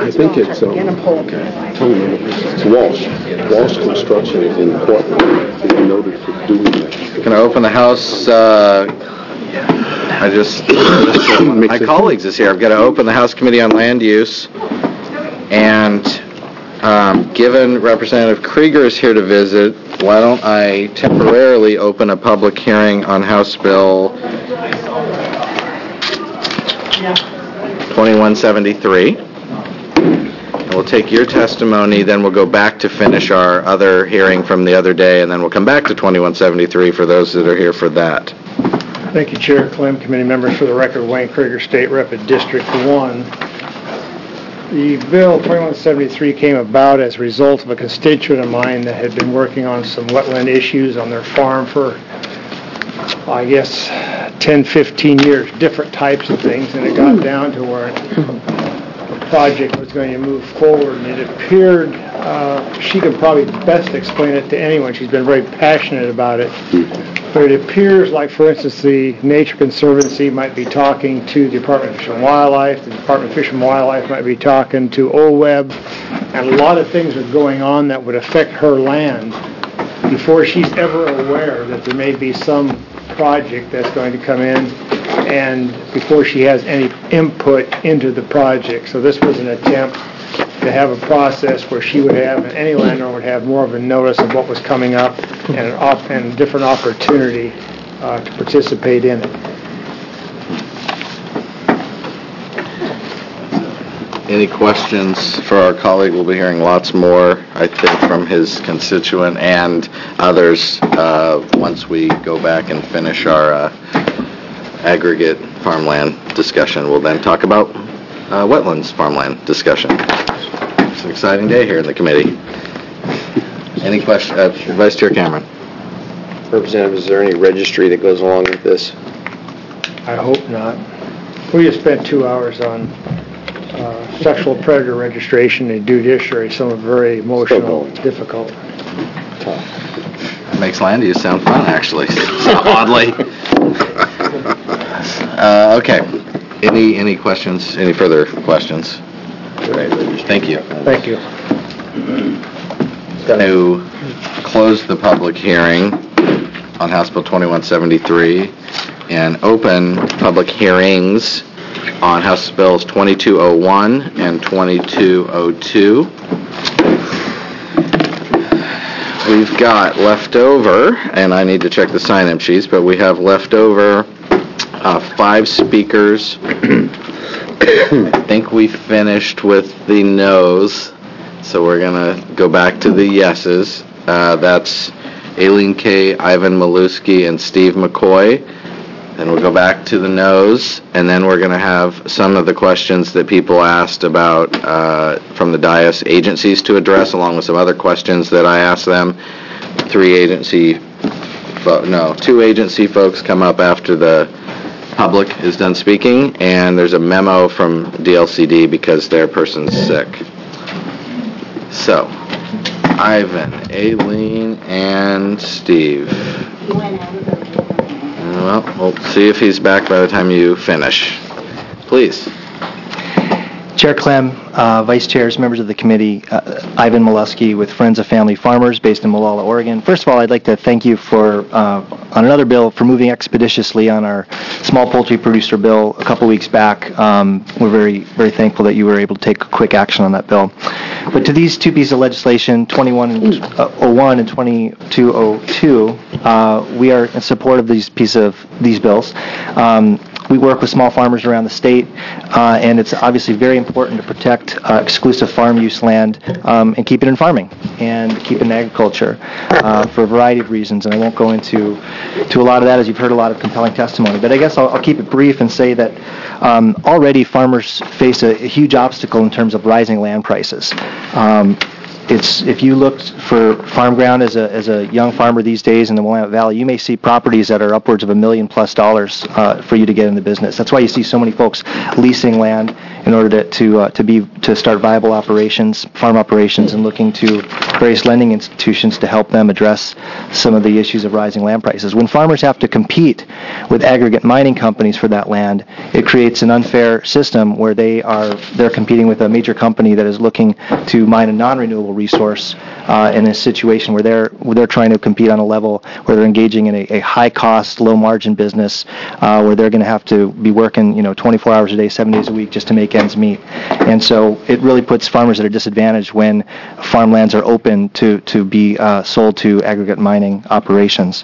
I think it's Tony, it's Walsh. Walsh Construction in Portland is noted for doing that. Can I open the House? I just noticed that one of my colleagues is here. I've got to open the House Committee on Land Use, and given Representative Krieger is here to visit, why don't I temporarily open a public hearing on House Bill 2173. And we'll take your testimony, then we'll go back to finish our other hearing from the other day, and then we'll come back to 2173 for those that are here for that. Thank you, Chair Clem, committee members. For the record, Wayne Krieger, State Rep at District 1. The bill 2173 came about as a result of a constituent of mine that had been working on some wetland issues on their farm for, I guess, 10, 15 years, different types of things, and it got down to where the project was going to move forward, and it appeared, she could probably best explain it to anyone. She's been very passionate about it. But it appears like, for instance, the Nature Conservancy might be talking to the Department of Fish and Wildlife, the Department of Fish and Wildlife might be talking to OWEB, and a lot of things are going on that would affect her land before she's ever aware that there may be some project that's going to come in, and before she has any input into the project. So this was an attempt to have a process where she would have, and any landowner would have more of a notice of what was coming up and a different opportunity to participate in it. Any questions for our colleague? We'll be hearing lots more, I think, from his constituent and others once we go back and finish our aggregate farmland discussion. We'll then talk about wetlands farmland discussion. It's an exciting day here in the committee. Any questions? Vice Chair Cameron. Representative, is there any registry that goes along with this? I hope not. We just spent 2 hours on sexual predator registration and judiciary, some are very emotional, difficult. Tough. That makes land use sound fun, actually. Oddly. Okay. Any questions? Any further questions? Thank you. Thank you. To close the public hearing on House Bill 2173 and open public hearings on House Bills 2201 and 2202. We've got left over, and I need to check the sign-in sheets, but we have left over 5 speakers. I think we finished with the no's, so we're going to go back to the yeses. That's Aileen Kay, Ivan Maluski, and Steve McCoy. Then we'll go back to the no's, and then we're going to have some of the questions that people asked about from the dais agencies to address, along with some other questions that I asked them. 2 agency folks come up after the public is done speaking, and there's a memo from DLCD because their person's sick. So, Ivan, Aileen, and Steve. Well, we'll see if he's back by the time you finish. Please. Chair Clem, Vice Chairs, members of the committee, Ivan Maluski with Friends of Family Farmers based in Molalla, Oregon. First of all, I'd like to thank you for, on another bill, for moving expeditiously on our small poultry producer bill a couple weeks back. We're very, very thankful that you were able to take quick action on that bill. But to these 2 pieces of legislation, 2101 and 2202, we are in support of these bills. We work with small farmers around the state, and it's obviously very important to protect exclusive farm use land and keep it in farming and keep it in agriculture for a variety of reasons. And I won't go into a lot of that, as you've heard a lot of compelling testimony. But I guess I'll keep it brief and say that already farmers face a huge obstacle in terms of rising land prices. If you looked for farm ground as a young farmer these days in the Willamette Valley, you may see properties that are upwards of $1 million+ for you to get in the business. That's why you see so many folks leasing land in order to start viable operations, farm operations, and looking to various lending institutions to help them address some of the issues of rising land prices. When farmers have to compete with aggregate mining companies for that land, it creates an unfair system where they're competing with a major company that is looking to mine a non-renewable resource in a situation where they're trying to compete on a level where they're engaging in a high-cost, low-margin business where they're going to have to be working 24 hours a day, 7 days a week just to make ends meet. And so it really puts farmers at a disadvantage when farmlands are open to be sold to aggregate mining operations.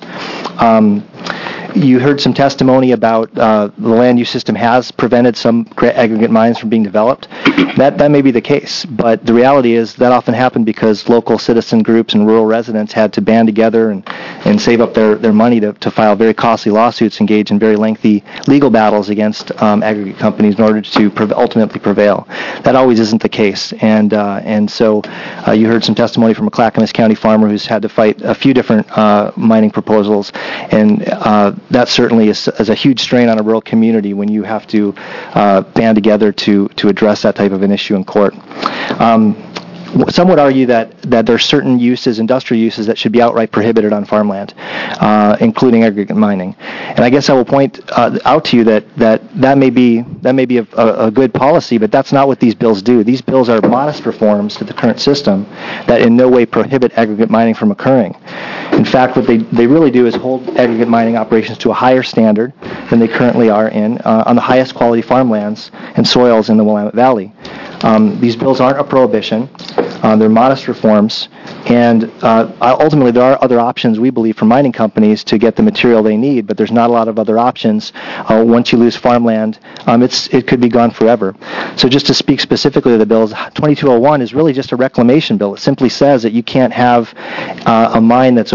You heard some testimony about the land use system has prevented some aggregate mines from being developed. That may be the case, but the reality is that often happened because local citizen groups and rural residents had to band together and save up their money to file very costly lawsuits, engage in very lengthy legal battles against aggregate companies in order to ultimately prevail. That always isn't the case, and so you heard some testimony from a Clackamas County farmer who's had to fight a few different mining proposals, and that certainly is a huge strain on a rural community when you have to band together to address that type of an issue in court. Some would argue that there are certain uses, industrial uses, that should be outright prohibited on farmland, including aggregate mining. And I guess I will point out to you that may be a good policy, but that's not what these bills do. These bills are modest reforms to the current system that in no way prohibit aggregate mining from occurring. In fact, what they really do is hold aggregate mining operations to a higher standard than they currently are on the highest quality farmlands and soils in the Willamette Valley. These bills aren't a prohibition. They're modest reforms, and ultimately there are other options, we believe, for mining companies to get the material they need, but there's not a lot of other options. Once you lose farmland, it could be gone forever. So just to speak specifically to the bills, 2201 is really just a reclamation bill. It simply says that you can't have a mine that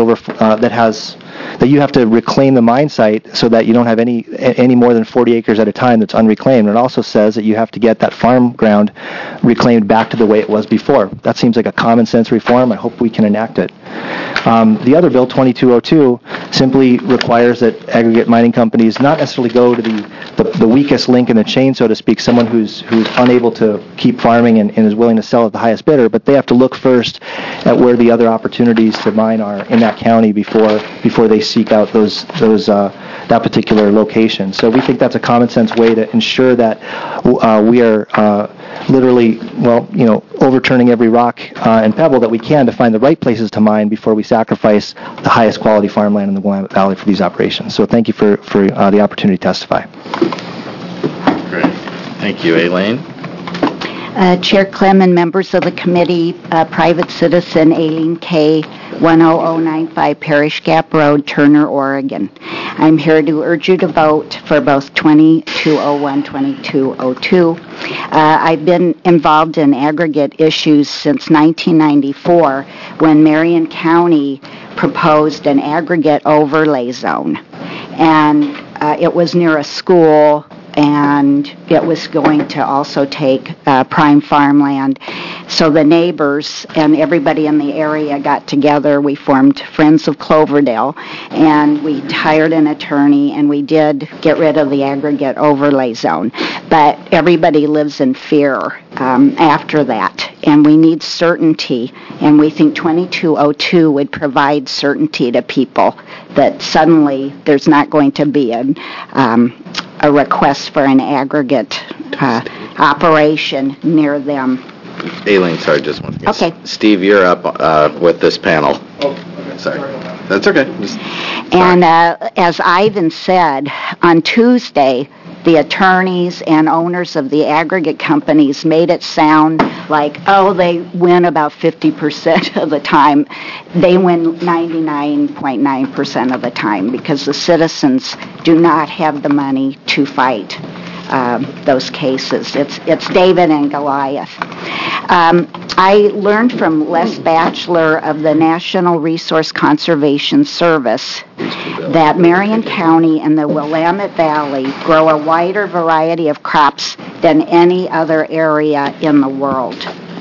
you have to reclaim the mine site so that you don't have any more than 40 acres at a time that's unreclaimed. And it also says that you have to get that farm ground reclaimed back to the way it was before. That seems like a common sense reform. I hope we can enact it. The other bill, 2202, simply requires that aggregate mining companies not necessarily go to the weakest link in the chain, so to speak, someone who's unable to keep farming and is willing to sell at the highest bidder, but they have to look first at where the other opportunities to mine are in that county before they seek out that particular location. So we think that's a common sense way to ensure that we are literally, overturning every rock and pebble that we can to find the right places to mine before we sacrifice the highest quality farmland in the Willamette Valley for these operations. So thank you for the opportunity to testify. Great. Thank you, Elaine. Chair Clem and members of the committee, private citizen Aileen Kay, 10095 Parish Gap Road, Turner, Oregon. I'm here to urge you to vote for both 2201, 2202. I've been involved in aggregate issues since 1994 when Marion County proposed an aggregate overlay zone. And it was near a school, and it was going to also take prime farmland. So the neighbors and everybody in the area got together. We formed Friends of Cloverdale, and we hired an attorney, and we did get rid of the aggregate overlay zone. But everybody lives in fear after that, and we need certainty, and we think 2202 would provide certainty to people that suddenly there's not going to be a request for an aggregate operation near them. Aileen, sorry, just one thing. Okay. Steve, you're up with this panel. Oh, okay. Sorry. That's okay. And as Ivan said, on Tuesday, the attorneys and owners of the aggregate companies made it sound like, they win about 50% of the time. They win 99.9% of the time because the citizens do not have the money to fight those cases. It's David and Goliath. I learned from Les Batchelor of the National Resource Conservation Service that Marion County and the Willamette Valley grow a wider variety of crops than any other area in the world.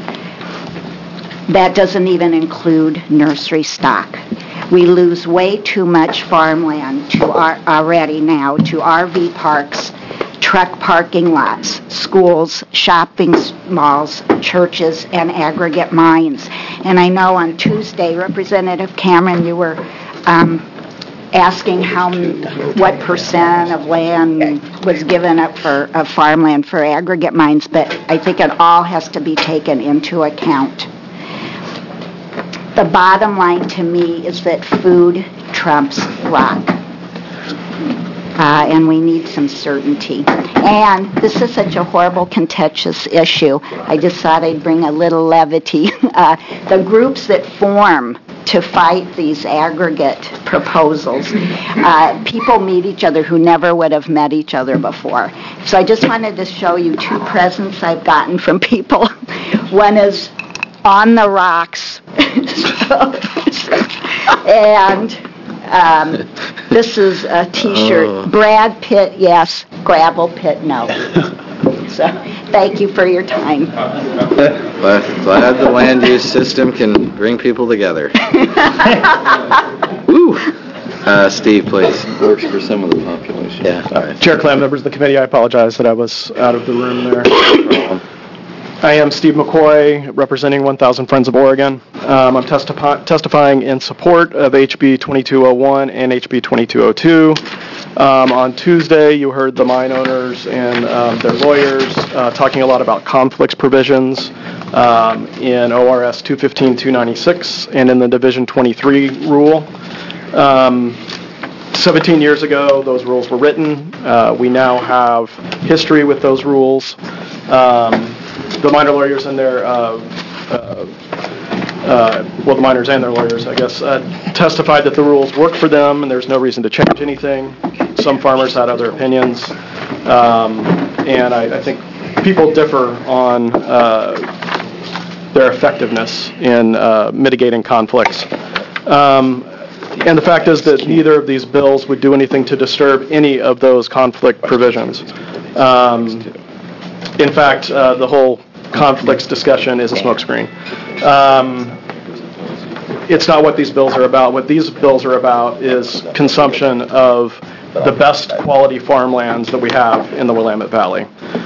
That doesn't even include nursery stock. We lose way too much farmland already now to RV parks, truck parking lots, schools, shopping malls, churches, and aggregate mines. And I know on Tuesday, Representative Cameron, you were asking what percent of land was given up for farmland for aggregate mines, but I think it all has to be taken into account. The bottom line to me is that food trumps rock. And we need some certainty. And this is such a horrible, contentious issue. I just thought I'd bring a little levity. The groups that form to fight these aggregate proposals, people meet each other who never would have met each other before. So I just wanted to show you two presents I've gotten from people. One is On the Rocks. And this is a T-shirt. Brad Pitt, yes. Gravel Pit, no. So, thank you for your time. Glad the land use system can bring people together. Woo! Steve, please. Works for some of the population. Yeah. Chair Clam, members of the committee, I apologize that I was out of the room there. I am Steve McCoy, representing 1,000 Friends of Oregon. I'm testifying in support of HB 2201 and HB 2202. On Tuesday, you heard the mine owners and their lawyers talking a lot about conflicts provisions in ORS 215-296 and in the Division 23 rule. 17 years ago, those rules were written. We now have history with those rules. The miner lawyers and their, the miners and their lawyers, I guess, testified that the rules work for them and there's no reason to change anything. Some farmers had other opinions, and I think people differ on their effectiveness in mitigating conflicts. And the fact is that neither of these bills would do anything to disturb any of those conflict provisions. In fact, the whole conflicts discussion is a smokescreen. It's not what these bills are about. What these bills are about is consumption of the best quality farmlands that we have in the Willamette Valley.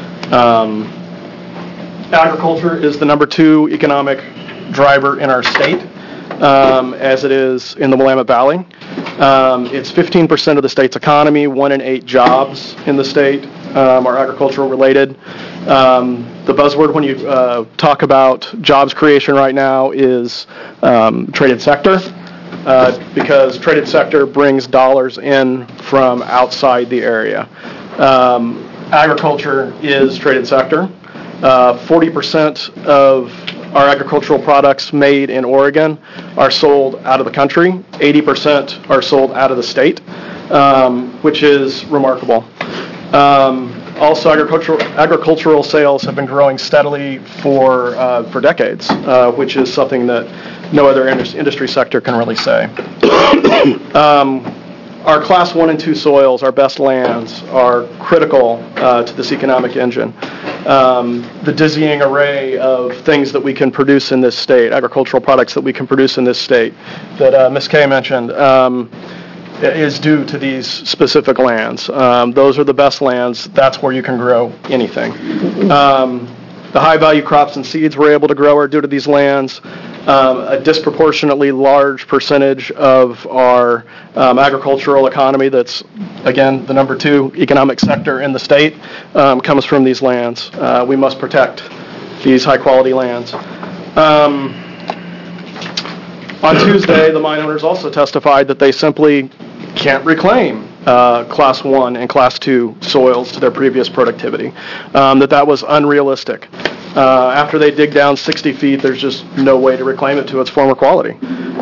Agriculture is the number 2 economic driver in our state, as it is in the Willamette Valley. It's 15% of the state's economy. 1 in 8 jobs in the state are agricultural related. The buzzword when you talk about jobs creation right now is traded sector, because traded sector brings dollars in from outside the area. Agriculture is traded sector. 40% of our agricultural products made in Oregon are sold out of the country. 80% are sold out of the state, which is remarkable. Also, agricultural sales have been growing steadily for decades, which is something that no other industry sector can really say. Our Class 1 and 2 soils, our best lands, are critical to this economic engine. The dizzying array of things that we can produce in this state, agricultural products that we can produce in this state, that Ms. Kay mentioned, is due to these specific lands. Those are the best lands. That's where you can grow anything. The high-value crops and seeds we're able to grow are due to these lands. A disproportionately large percentage of our agricultural economy, that's, again, the number 2 economic sector in the state, comes from these lands. We must protect these high-quality lands. On Tuesday, the mine owners also testified that they simply can't reclaim Class 1 and Class 2 soils to their previous productivity, that was unrealistic. After they dig down 60 feet, there's just no way to reclaim it to its former quality.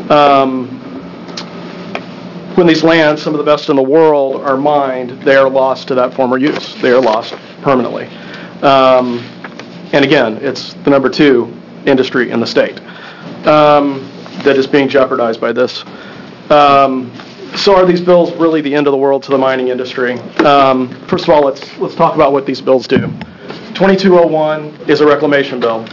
When these lands, some of the best in the world, are mined, they are lost to that former use. They are lost permanently. And again, it's the number 2 industry in the state that is being jeopardized by this. So are these bills really the end of the world to the mining industry? First of all, let's talk about what these bills do. 2201 is a reclamation bill.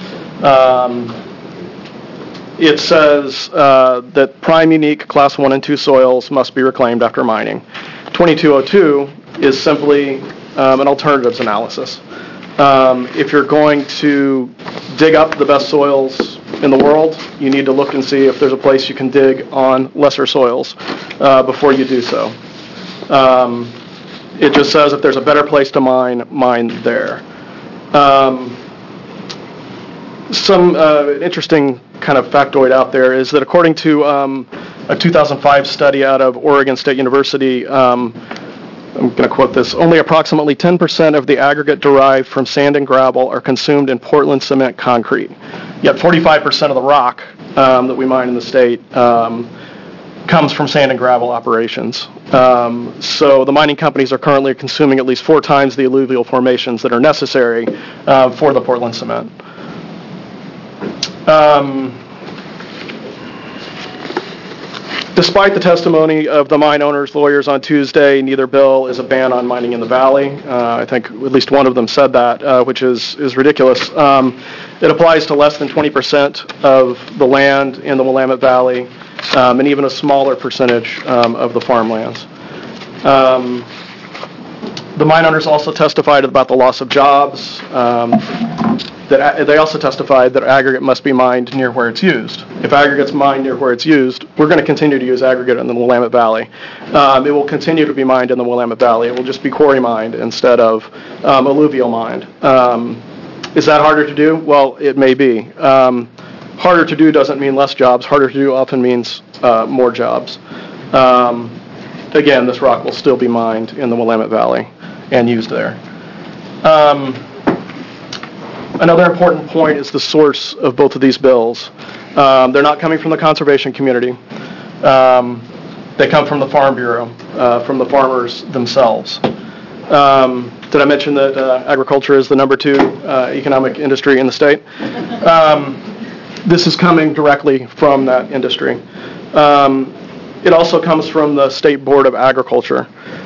It says that prime unique Class 1 and 2 soils must be reclaimed after mining. 2202 is simply an alternatives analysis. If you're going to dig up the best soils in the world, you need to look and see if there's a place you can dig on lesser soils before you do so. It just says if there's a better place to mine there. Some interesting kind of factoid out there is that according to a 2005 study out of Oregon State University, I'm going to quote this, only approximately 10% of the aggregate derived from sand and gravel are consumed in Portland cement concrete. Yet 45% of the rock that we mine in the state comes from sand and gravel operations. So the mining companies are currently consuming at least 4 times the alluvial formations that are necessary for the Portland cement. Despite the testimony of the mine owners' lawyers on Tuesday, neither bill is a ban on mining in the valley. I think at least one of them said that, which is ridiculous. It applies to less than 20% of the land in the Willamette Valley, and even a smaller percentage of the farmlands. The mine owners also testified about the loss of jobs. They also testified that aggregate must be mined near where it's used. If aggregate's mined near where it's used, we're going to continue to use aggregate in the Willamette Valley. It will continue to be mined in the Willamette Valley. It will just be quarry mined instead of alluvial mined. Is that harder to do? Well, it may be. Harder to do doesn't mean less jobs. Harder to do often means more jobs. Again, this rock will still be mined in the Willamette Valley and used there. Another important point is the source of both of these bills. They're not coming from the conservation community. They come from the Farm Bureau, from the farmers themselves. Did I mention that agriculture is the number 2 economic industry in the state? This is coming directly from that industry. It also comes from the State Board of Agriculture.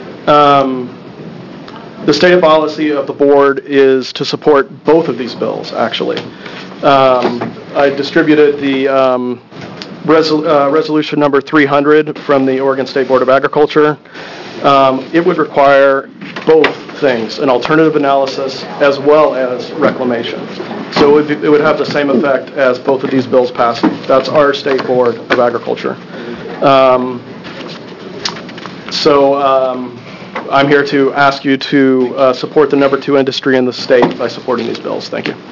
The stated policy of the board is to support both of these bills, actually. I distributed the resolution number 300 from the Oregon State Board of Agriculture. It would require both things, an alternative analysis as well as reclamation. So it would have the same effect as both of these bills passing. That's our State Board of Agriculture. I'm here to ask you to support the number 2 industry in the state by supporting these bills. Thank you.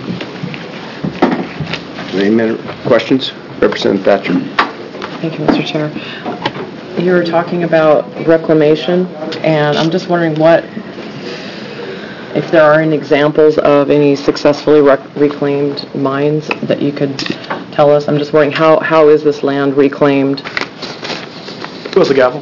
Any questions? Representative Thatcher. Thank you, Mr. Chair. You were talking about reclamation, and I'm just wondering if there are any examples of any successfully reclaimed mines that you could tell us. I'm just wondering how is this land reclaimed? Who has the gavel?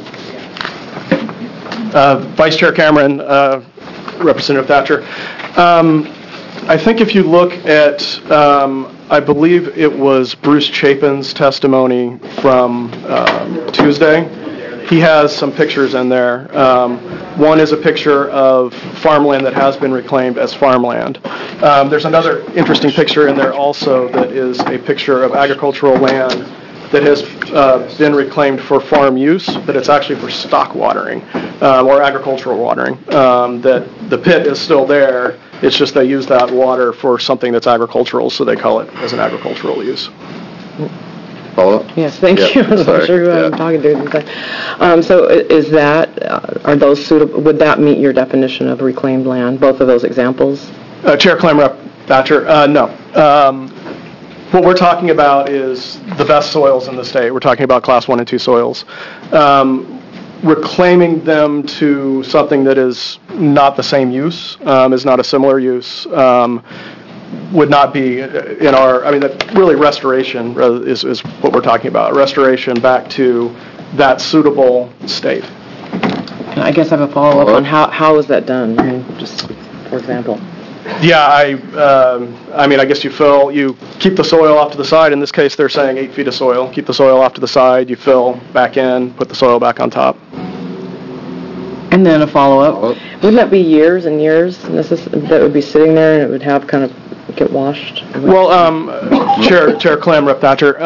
Vice Chair Cameron, Representative Thatcher. I think if you look at, I believe it was Bruce Chapin's testimony from Tuesday, he has some pictures in there. One is a picture of farmland that has been reclaimed as farmland. There's another interesting picture in there also that is a picture of agricultural land that has been reclaimed for farm use, but it's actually for stock watering or agricultural watering. That the pit is still there, it's just they use that water for something that's agricultural, so they call it as an agricultural use. Follow up? Yes, thank you. I'm not sure who I'm talking to. So is that, are those suitable, would that meet your definition of reclaimed land, both of those examples? Chair Clem, Rep. Thatcher, no. What we're talking about is the best soils in the state. We're talking about class 1 and 2 soils. Reclaiming them to something that is not the same use, is not a similar use, would not be in our, I mean, really restoration is what we're talking about. Restoration back to that suitable state. I guess I have a follow-up on how is that done? I mean, just for example. Yeah, I mean, I guess you keep the soil off to the side. In this case, they're saying 8 feet of soil. Keep the soil off to the side. You fill back in, put the soil back on top. And then a follow-up. Wouldn't that be years and years? That would be sitting there and it would have kind of get washed? Well, Chair Clem, Rep. Thatcher,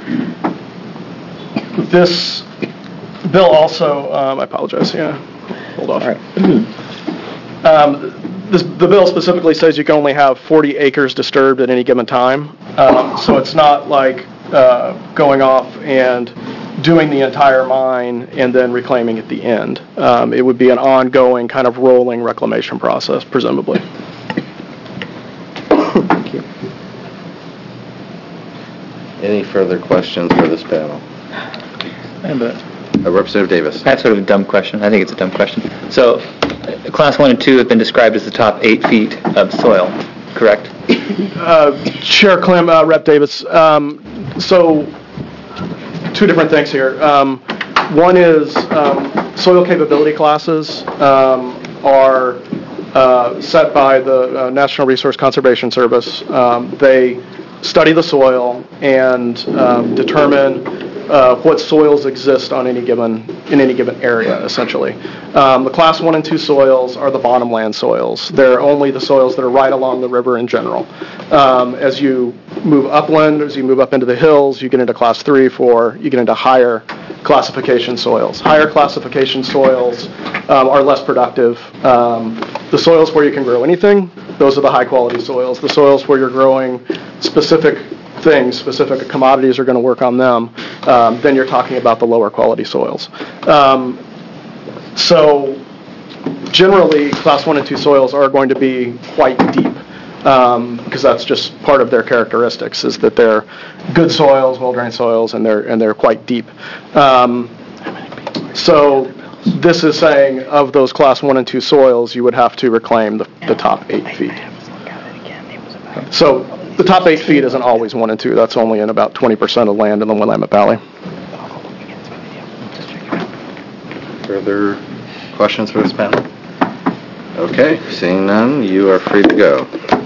this bill also, I apologize, yeah, hold off. All right. The bill specifically says you can only have 40 acres disturbed at any given time. So it's not like going off and doing the entire mine and then reclaiming at the end. It would be an ongoing kind of rolling reclamation process, presumably. Thank you. Any further questions for this panel? Representative Davis. I have sort of a dumb question. I think it's a dumb question. So, Class 1 and 2 have been described as the top 8 feet of soil, correct? Chair Clem, Rep. Davis. So, two different things here. One is soil capability classes are set by the National Resource Conservation Service. They study the soil and determine what soils exist in any given area, essentially. The Class 1 and 2 soils are the bottomland soils. They're only the soils that are right along the river in general. As you move upland, as you move up into the hills, you get into Class 3, 4, you get into higher classification soils. Higher classification soils are less productive. The soils where you can grow anything, those are the high quality soils. The soils where you're growing specific things, specific commodities are going to work on them, then you're talking about the lower quality soils. So generally, Class 1 and 2 soils are going to be quite deep, because that's just part of their characteristics, is that they're good soils, well-drained soils, and they're quite deep. So this is saying of those Class 1 and 2 soils, you would have to reclaim the top 8 feet. So the top 8 feet isn't always 1 and 2. That's only in about 20% of land in the Willamette Valley. Further questions for this panel? Okay, seeing none, you are free to go.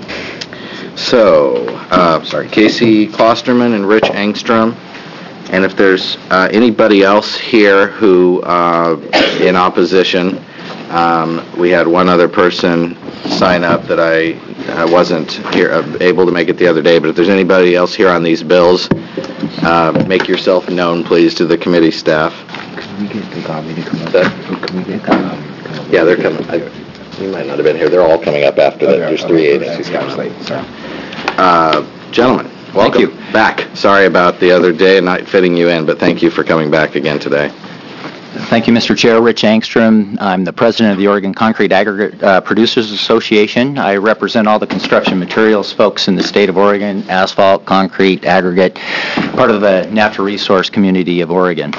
So, Casey Klosterman and Rich Engstrom. And if there's anybody else here who, in opposition, we had one other person sign up that I wasn't able to make it the other day, but if there's anybody else here on these bills, make yourself known, please, to the committee staff. Can we get the Garvey to come up? Can we get Yeah, they're coming. You might not have been here. They're all coming up after that. There's 3 agencies coming up. Gentlemen, welcome. Thank you. Back. Sorry about the other day and not fitting you in, but thank you for coming back again today. Thank you, Mr. Chair. Rich Engstrom. I'm the president of the Oregon Concrete Aggregate Producers Association. I represent all the construction materials folks in the state of Oregon, asphalt, concrete, aggregate, part of the natural resource community of Oregon.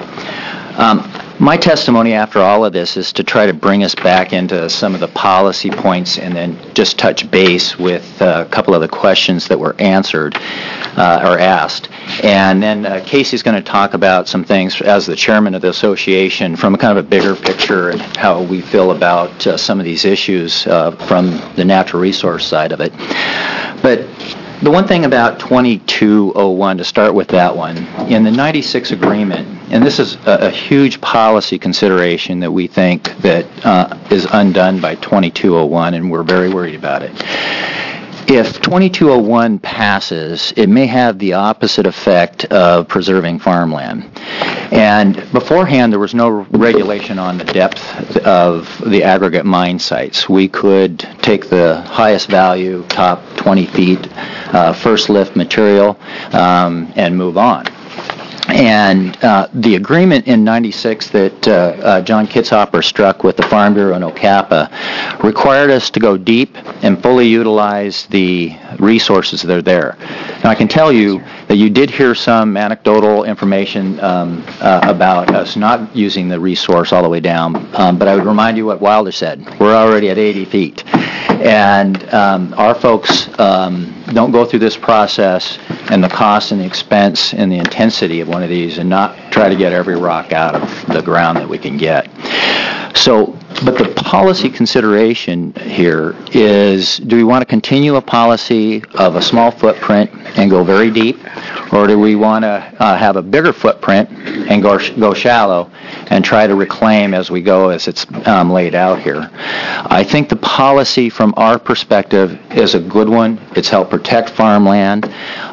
My testimony after all of this is to try to bring us back into some of the policy points and then just touch base with a couple of the questions that were answered or asked. And then Casey's going to talk about some things as the chairman of the association from a kind of a bigger picture and how we feel about some of these issues from the natural resource side of it. But the one thing about 2201, to start with that one, in the 96 agreement, and this is a huge policy consideration that we think that is undone by 2201, and we're very worried about it. If 2201 passes, it may have the opposite effect of preserving farmland. And beforehand, there was no regulation on the depth of the aggregate mine sites. We could take the highest value, top 20 feet, first lift material, and move on. And the agreement in 96 that John Kitzhopper struck with the Farm Bureau and OCAPA required us to go deep and fully utilize the resources that are there. Now, I can tell you that you did hear some anecdotal information about us not using the resource all the way down, but I would remind you what Wilder said. We're already at 80 feet. And our folks don't go through this process and the cost and the expense and the intensity of one of these and not try to get every rock out of the ground that we can get. So, but the policy consideration here is, do we want to continue a policy of a small footprint and go very deep, or do we want to have a bigger footprint and go shallow and try to reclaim as we go, as it's laid out here? I think the policy from our perspective is a good one. It's helped protect farmland.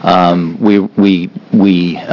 We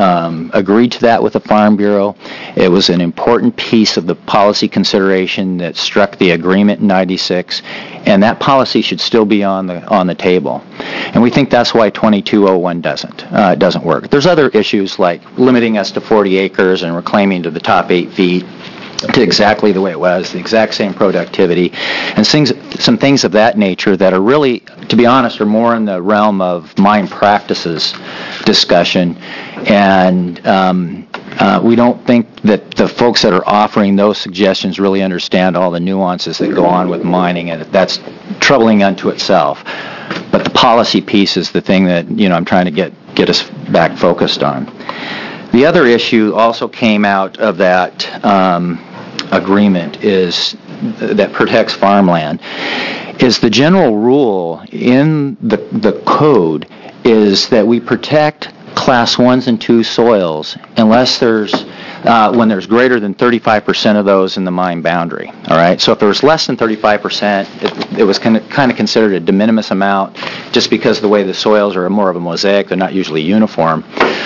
agreed to that with the Farm Bureau. It was an important piece of the policy consideration that it struck the agreement in '96, and that policy should still be on the table. And we think that's why 2201 doesn't work. There's other issues like limiting us to 40 acres and reclaiming to the top 8 feet to exactly the way it was, the exact same productivity, and some things of that nature that are really, to be honest, are more in the realm of mine practices discussion. And we don't think that the folks that are offering those suggestions really understand all the nuances that go on with mining, and that's troubling unto itself. But the policy piece is the thing that, I'm trying to get us back focused on. The other issue also came out of that agreement that protects farmland is the general rule in the code is that we protect class 1s and 2 soils unless when there's greater than 35% of those in the mine boundary. All right. So if there was less than 35%, it was kind of considered a de minimis amount, just because the way the soils are more of a mosaic, they're not usually uniform.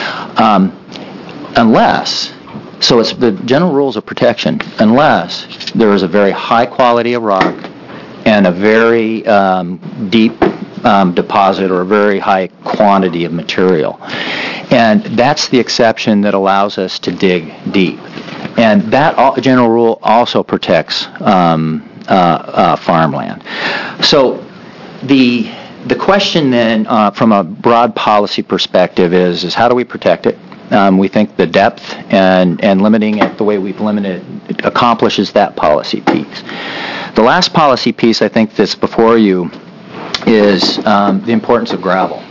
So it's the general rules of protection, unless there is a very high quality of rock and a very deep deposit or a very high quantity of material. And that's the exception that allows us to dig deep. And that general rule also protects farmland. So the question then, from a broad policy perspective, is how do we protect it? We think the depth and limiting it the way we've limited it accomplishes that policy piece. The last policy piece I think that's before you is the importance of gravel.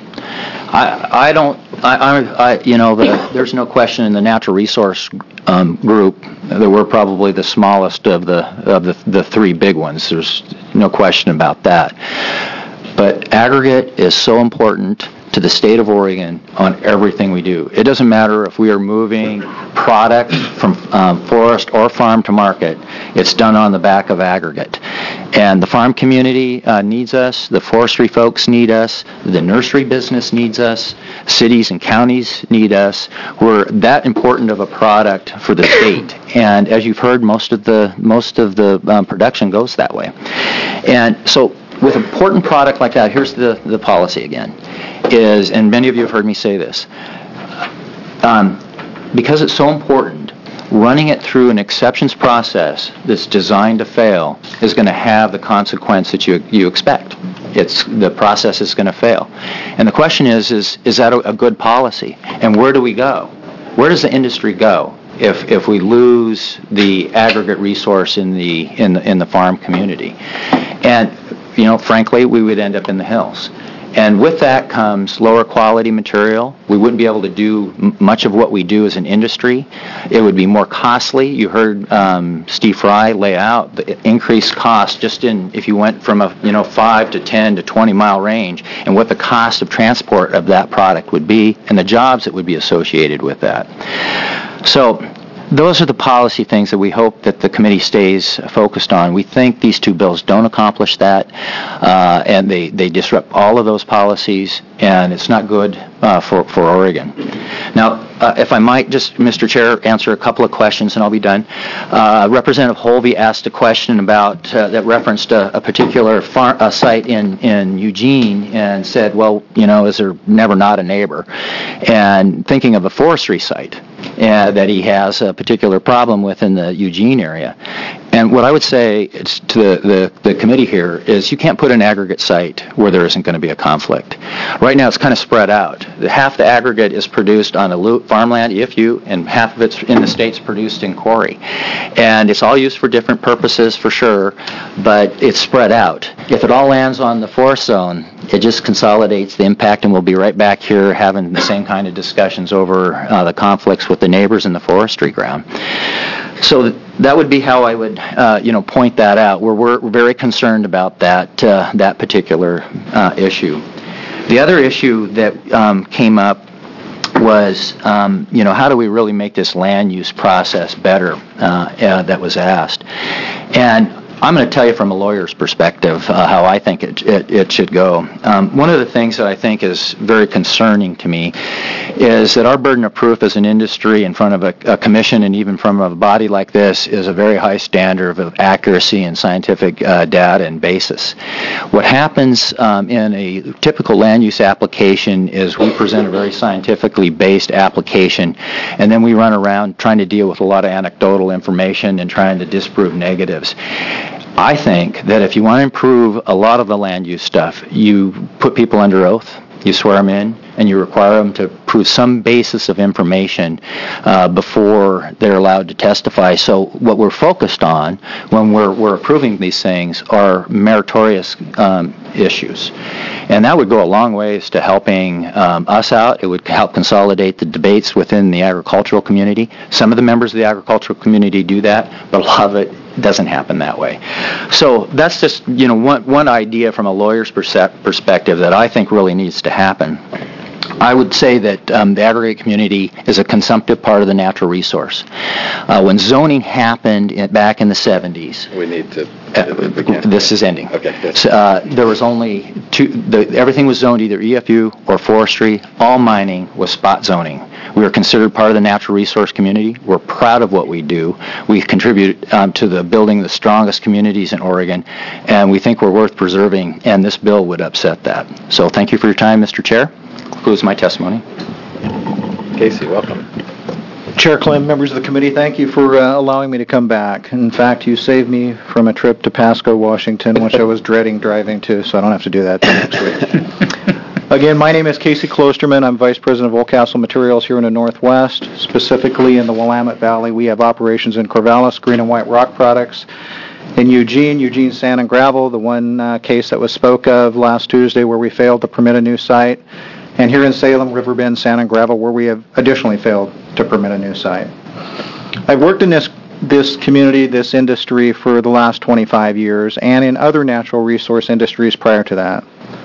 There's no question in the natural resource group that we're probably the smallest of the 3 big ones. There's no question about that. But aggregate is so important to the state of Oregon on everything we do. It doesn't matter if we are moving product from forest or farm to market. It's done on the back of aggregate. And the farm community needs us. The forestry folks need us. The nursery business needs us. Cities and counties need us. We're that important of a product for the state. And as you've heard, most of the production goes that way. And so with an important product like that, here's the policy again. And many of you have heard me say this, because it's so important, running it through an exceptions process that's designed to fail is going to have the consequence that you expect. The process is going to fail. And the question is that a good policy? And where do we go? Where does the industry go if we lose the aggregate resource in the farm community? And frankly, we would end up in the hills. And with that comes lower quality material. We wouldn't be able to do much of what we do as an industry. It would be more costly. You heard Steve Fry lay out the increased cost just if you went from a 5 to 10 to 20 mile range, and what the cost of transport of that product would be and the jobs that would be associated with that. So those are the policy things that we hope that the committee stays focused on. We think these 2 bills don't accomplish that, and they disrupt all of those policies, and it's not good for Oregon. Now, if I might just, Mr. Chair, answer a couple of questions and I'll be done. Representative Holvey asked a question about that referenced a particular site in Eugene and said, well, is there never not a neighbor? And thinking of a forestry site that he has a particular problem with in the Eugene area. And what I would say to the committee here is you can't put an aggregate site where there isn't going to be a conflict. Right now it's kind of spread out. Half the aggregate is produced on farmland, and half of it's in the state's produced in quarry. And it's all used for different purposes for sure, but it's spread out. If it all lands on the forest zone, it just consolidates the impact, and we'll be right back here having the same kind of discussions over the conflicts with the neighbors in the forestry ground. So that would be how I would, point that out. We're very concerned about that particular issue. The other issue that came up was, how do we really make this land use process better? That was asked, and I'm going to tell you from a lawyer's perspective how I think it should go. One of the things that I think is very concerning to me is that our burden of proof as an industry in front of a commission and even from a body like this is a very high standard of accuracy and scientific data and basis. What happens in a typical land use application is we present a very scientifically based application, and then we run around trying to deal with a lot of anecdotal information and trying to disprove negatives. I think that if you want to improve a lot of the land use stuff, you put people under oath, you swear them in, and you require them to prove some basis of information before they're allowed to testify. So what we're focused on when we're approving these things are meritorious issues. And that would go a long ways to helping us out. It would help consolidate the debates within the agricultural community. Some of the members of the agricultural community do that, but a lot of it doesn't happen that way. So that's just one idea from a lawyer's perspective that I think really needs to happen. I would say that the aggregate community is a consumptive part of the natural resource. When zoning happened back in the 70s, We need to... this is ending. Okay, good. There was only everything was zoned either EFU or forestry. All mining was spot zoning. We are considered part of the natural resource community. We're proud of what we do. We contribute to the building the strongest communities in Oregon, and we think we're worth preserving, and this bill would upset that. So thank you for your time, Mr. Chair. Concludes my testimony. Casey, welcome. Chair Clem, members of the committee, thank you for allowing me to come back. In fact, you saved me from a trip to Pasco, Washington, which I was dreading driving to, so I don't have to do that next week. Again, my name is Casey Klosterman. I'm Vice President of Oldcastle Materials here in the Northwest, specifically in the Willamette Valley. We have operations in Corvallis, Green and White Rock Products, in Eugene Sand and Gravel, the one case that was spoke of last Tuesday where we failed to permit a new site, and here in Salem, Riverbend Sand and Gravel, where we have additionally failed to permit a new site. I've worked in this community, this industry, for the last 25 years, and in other natural resource industries prior to that.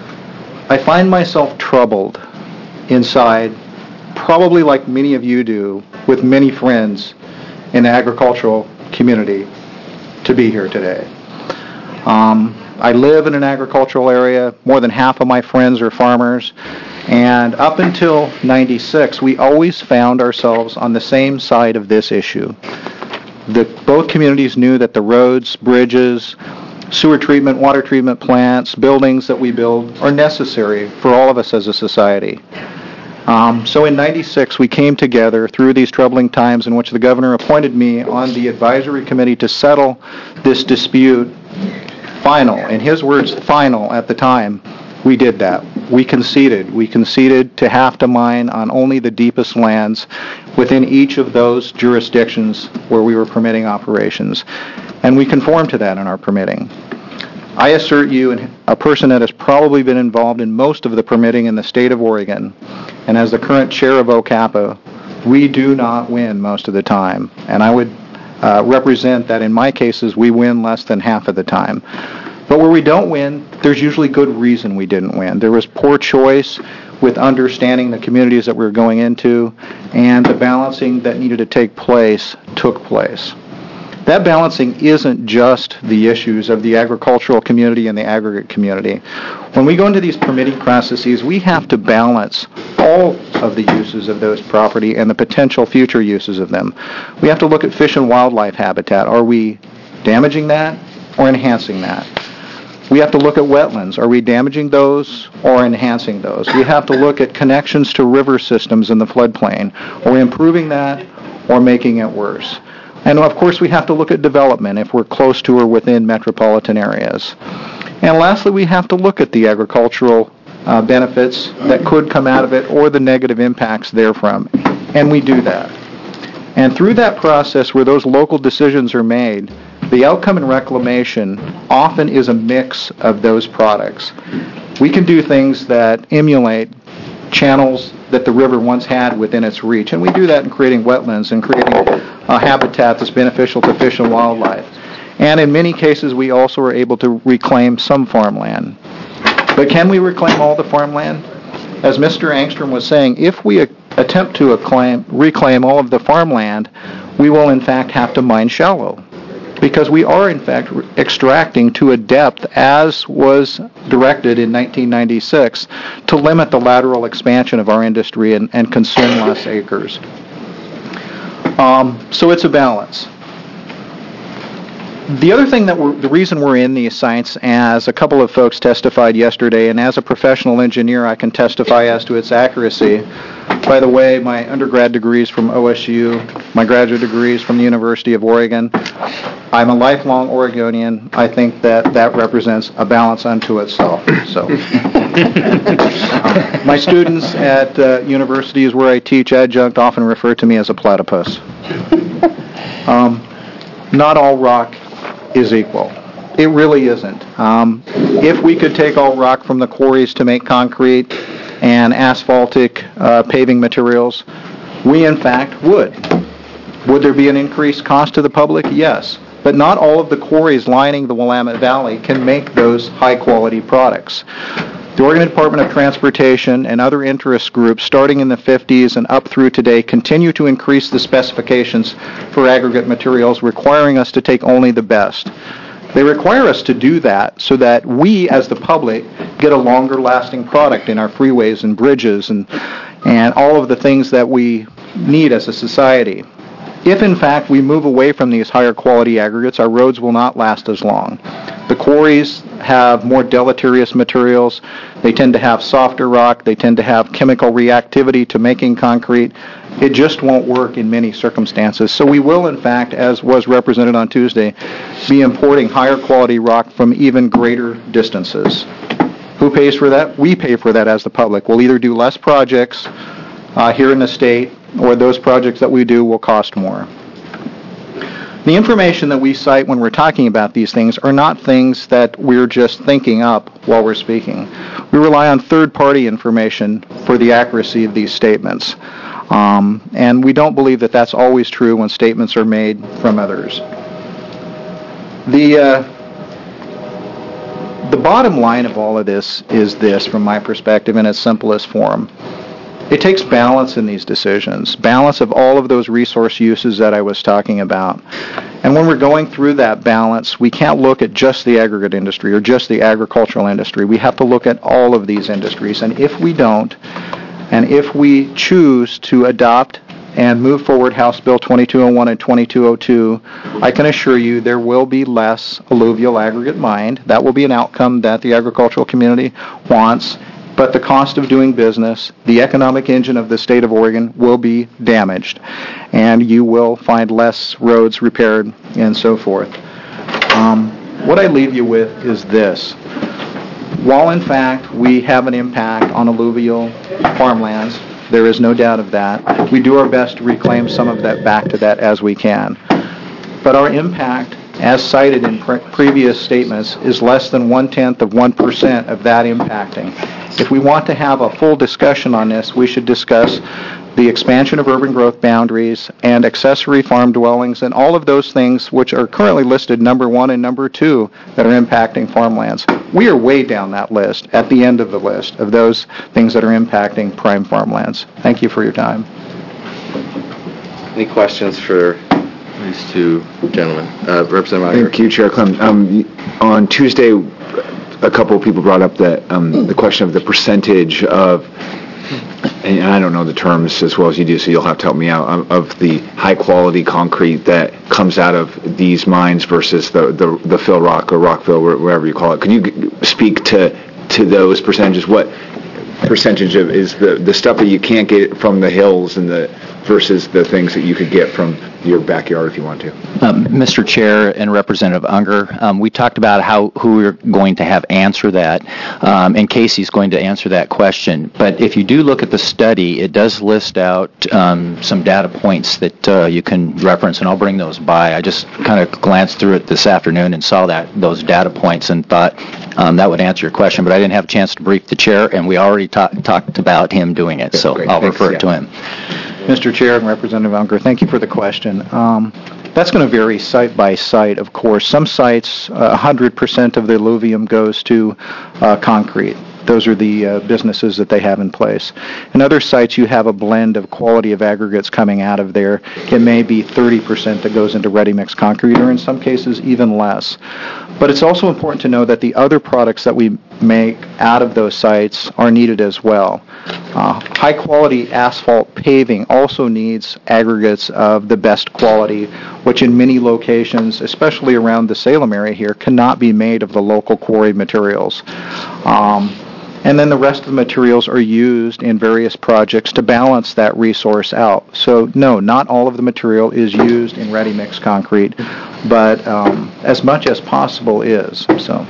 I find myself troubled inside, probably like many of you do, with many friends in the agricultural community, to be here today. I live in an agricultural area. More than half of my friends are farmers. And up until 96, we always found ourselves on the same side of this issue. Both communities knew that the roads, bridges, sewer treatment, water treatment plants, buildings that we build are necessary for all of us as a society. So in 96, we came together through these troubling times in which the governor appointed me on the advisory committee to settle this dispute. Final, in his words, final at the time. We did that. We conceded. We conceded to have to mine on only the deepest lands within each of those jurisdictions where we were permitting operations. And we conformed to that in our permitting. I assert you, and a person that has probably been involved in most of the permitting in the state of Oregon, and as the current chair of OCAPA, we do not win most of the time. And I would represent that in my cases, we win less than half of the time. But where we don't win, there's usually good reason we didn't win. There was poor choice with understanding the communities that we were going into, and the balancing that needed to take place took place. That balancing isn't just the issues of the agricultural community and the aggregate community. When we go into these permitting processes, we have to balance all of the uses of those property and the potential future uses of them. We have to look at fish and wildlife habitat. Are we damaging that or enhancing that? We have to look at wetlands. Are we damaging those or enhancing those? We have to look at connections to river systems in the floodplain. Are we improving that or making it worse? And of course, we have to look at development if we're close to or within metropolitan areas. And lastly, we have to look at the agricultural benefits that could come out of it or the negative impacts therefrom. And we do that. And through that process where those local decisions are made, the outcome in reclamation often is a mix of those products. We can do things that emulate channels that the river once had within its reach, and we do that in creating wetlands and creating a habitat that's beneficial to fish and wildlife. And in many cases, we also are able to reclaim some farmland. But can we reclaim all the farmland? As Mr. Angstrom was saying, if we attempt to reclaim all of the farmland, we will in fact have to mine shallow, because we are, in fact, extracting to a depth as was directed in 1996 to limit the lateral expansion of our industry and consume less acres. So it's a balance. The other thing the reason we're in these sites, as a couple of folks testified yesterday, and as a professional engineer, I can testify as to its accuracy. By the way, my undergrad degrees from OSU, my graduate degrees from the University of Oregon. I'm a lifelong Oregonian. I think that represents a balance unto itself. So, my students at universities where I teach adjunct often refer to me as a platypus. Not all rock is equal. It really isn't. If we could take all rock from the quarries to make concrete and asphaltic paving materials, we in fact would. Would there be an increased cost to the public? Yes. But not all of the quarries lining the Willamette Valley can make those high-quality products. The Oregon Department of Transportation and other interest groups, starting in the 50s and up through today, continue to increase the specifications for aggregate materials, requiring us to take only the best. They require us to do that so that we, as the public, get a longer-lasting product in our freeways and bridges and all of the things that we need as a society. If, in fact, we move away from these higher-quality aggregates, our roads will not last as long. The quarries have more deleterious materials. They tend to have softer rock. They tend to have chemical reactivity to making concrete. It just won't work in many circumstances. So we will, in fact, as was represented on Tuesday, be importing higher quality rock from even greater distances. Who pays for that? We pay for that as the public. We'll either do less projects here in the state, or those projects that we do will cost more. The information that we cite when we're talking about these things are not things that we're just thinking up while we're speaking. We rely on third-party information for the accuracy of these statements. And we don't believe that that's always true when statements are made from others. The bottom line of all of this is this, from my perspective, in its simplest form. It takes balance in these decisions, balance of all of those resource uses that I was talking about. And when we're going through that balance, we can't look at just the aggregate industry or just the agricultural industry. We have to look at all of these industries. And if we don't, and if we choose to adopt and move forward House Bill 2201 and 2202, I can assure you there will be less alluvial aggregate mined. That will be an outcome that the agricultural community wants. But the cost of doing business, the economic engine of the state of Oregon, will be damaged. And you will find less roads repaired and so forth. What I leave you with is this. While, in fact, we have an impact on alluvial farmlands, there is no doubt of that. We do our best to reclaim some of that back to that as we can. But our impact, as cited in previous statements, is less than 0.1% of that impacting. If we want to have a full discussion on this, we should discuss the expansion of urban growth boundaries and accessory farm dwellings and all of those things which are currently listed number 1 and number 2 that are impacting farmlands. We are way down that list, at the end of the list, of those things that are impacting prime farmlands. Thank you for your time. Any questions for these two gentlemen? Representative Meyer. Thank you, Chair Clem. On Tuesday, a couple of people brought up that the question of the percentage of, and I don't know the terms as well as you do, so you'll have to help me out, of the high-quality concrete that comes out of these mines versus the fill rock or rock fill, wherever you call it. Can you speak to those percentages? What percentage of is the stuff that you can't get from the hills and versus the things that you could get from your backyard if you want to? Mr. Chair and Representative Unger, we talked about who we're going to have answer that, and Casey's going to answer that question. But if you do look at the study, it does list out some data points that you can reference, and I'll bring those by. I just kind of glanced through it this afternoon and saw those data points and thought that would answer your question, but I didn't have a chance to brief the chair, and we already talked about him doing it, so I'll refer it to him. Mr. Chair and Representative Unger, thank you for the question. That's going to vary site by site, of course. Some sites, 100% of the alluvium goes to concrete. Those are the businesses that they have in place. In other sites, you have a blend of quality of aggregates coming out of there. It may be 30% that goes into ready-mix concrete, or in some cases even less. But it's also important to know that the other products that we make out of those sites are needed as well. High-quality asphalt paving also needs aggregates of the best quality, which in many locations, especially around the Salem area here, cannot be made of the local quarry materials. And then the rest of the materials are used in various projects to balance that resource out. So no, not all of the material is used in ready-mix concrete, but as much as possible is. So.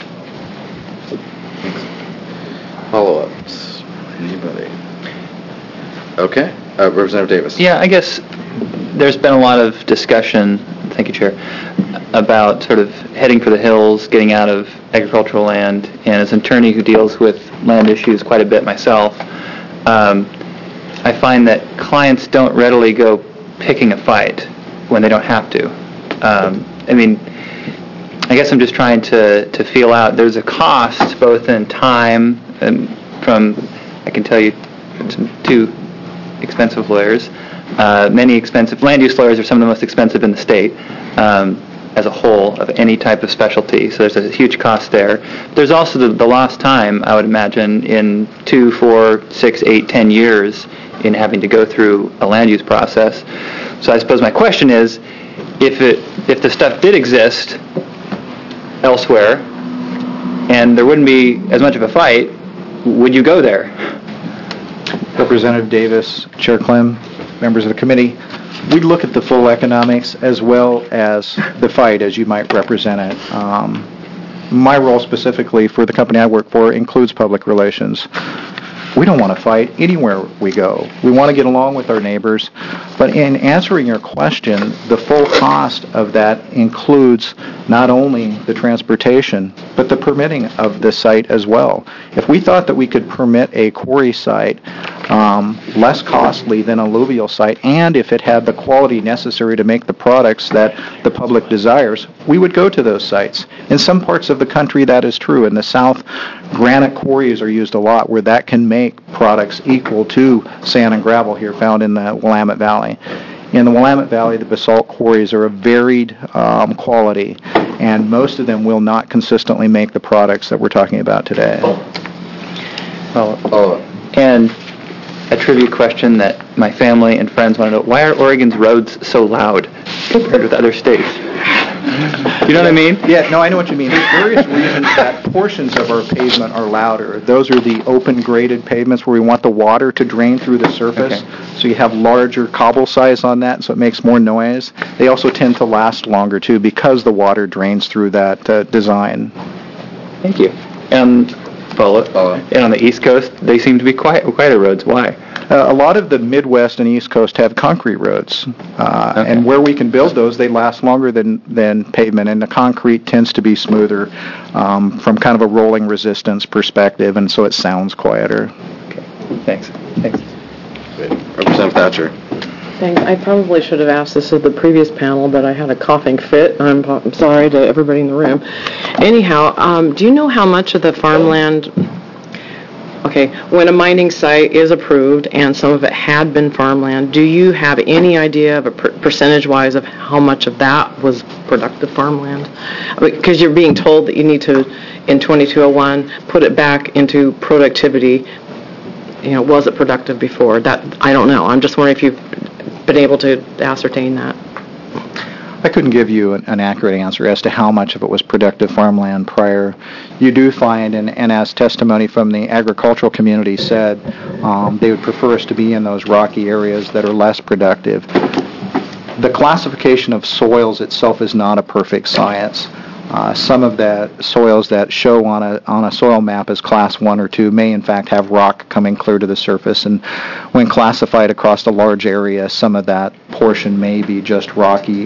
Follow-ups? Anybody? Okay. Representative Davis. Yeah, I guess there's been a lot of discussion, thank you, Chair, about sort of heading for the hills, getting out of agricultural land, and as an attorney who deals with land issues quite a bit myself, I find that clients don't readily go picking a fight when they don't have to. I mean, I guess I'm just trying to feel out, there's a cost both in time and from, I can tell you, two expensive lawyers. Many expensive land use lawyers are some of the most expensive in the state as a whole of any type of specialty. So there's a huge cost there. There's also the lost time, I would imagine, in 2, 4, 6, 8, 10 years in having to go through a land use process. So I suppose my question is, if the stuff did exist elsewhere and there wouldn't be as much of a fight, would you go there? Representative Davis, Chair Clem, members of the committee, we look at the full economics as well as the fight as you might represent it. My role specifically for the company I work for includes public relations. We don't want to fight anywhere we go. We want to get along with our neighbors. But in answering your question, the full cost of that includes not only the transportation, but the permitting of the site as well. If we thought that we could permit a quarry site less costly than an alluvial site, and if it had the quality necessary to make the products that the public desires, we would go to those sites. In some parts of the country, that is true. In the South, granite quarries are used a lot where that can make products equal to sand and gravel here found in the Willamette Valley. In the Willamette Valley, the basalt quarries are of varied quality, and most of them will not consistently make the products that we're talking about today. And a trivia question that my family and friends want to know, why are Oregon's roads so loud compared with other states? You know what I mean? Yeah, no, I know what you mean. There's various reasons that portions of our pavement are louder. Those are the open graded pavements where we want the water to drain through the surface. Okay. So you have larger cobble size on that, so it makes more noise. They also tend to last longer, too, because the water drains through that design. Thank you. And on the East Coast, they seem to be quieter roads. Why? A lot of the Midwest and East Coast have concrete roads, and where we can build those, they last longer than pavement, and the concrete tends to be smoother from kind of a rolling resistance perspective, and so it sounds quieter. Okay, thanks. Representative Thatcher. Thanks. I probably should have asked this at the previous panel, but I had a coughing fit. I'm sorry to everybody in the room. Anyhow, do you know how much of the farmland... Okay, when a mining site is approved and some of it had been farmland, do you have any idea of a percentage-wise of how much of that was productive farmland? Because you're being told that you need to, in 2201, put it back into productivity. You know, was it productive before? That I don't know. I'm just wondering if you've been able to ascertain that. I couldn't give you an accurate answer as to how much of it was productive farmland prior. You do find, and as testimony from the agricultural community said, they would prefer us to be in those rocky areas that are less productive. The classification of soils itself is not a perfect science. Some of the soils that show on a soil map as class 1 or 2 may in fact have rock coming clear to the surface, and when classified across a large area, some of that portion may be just rocky,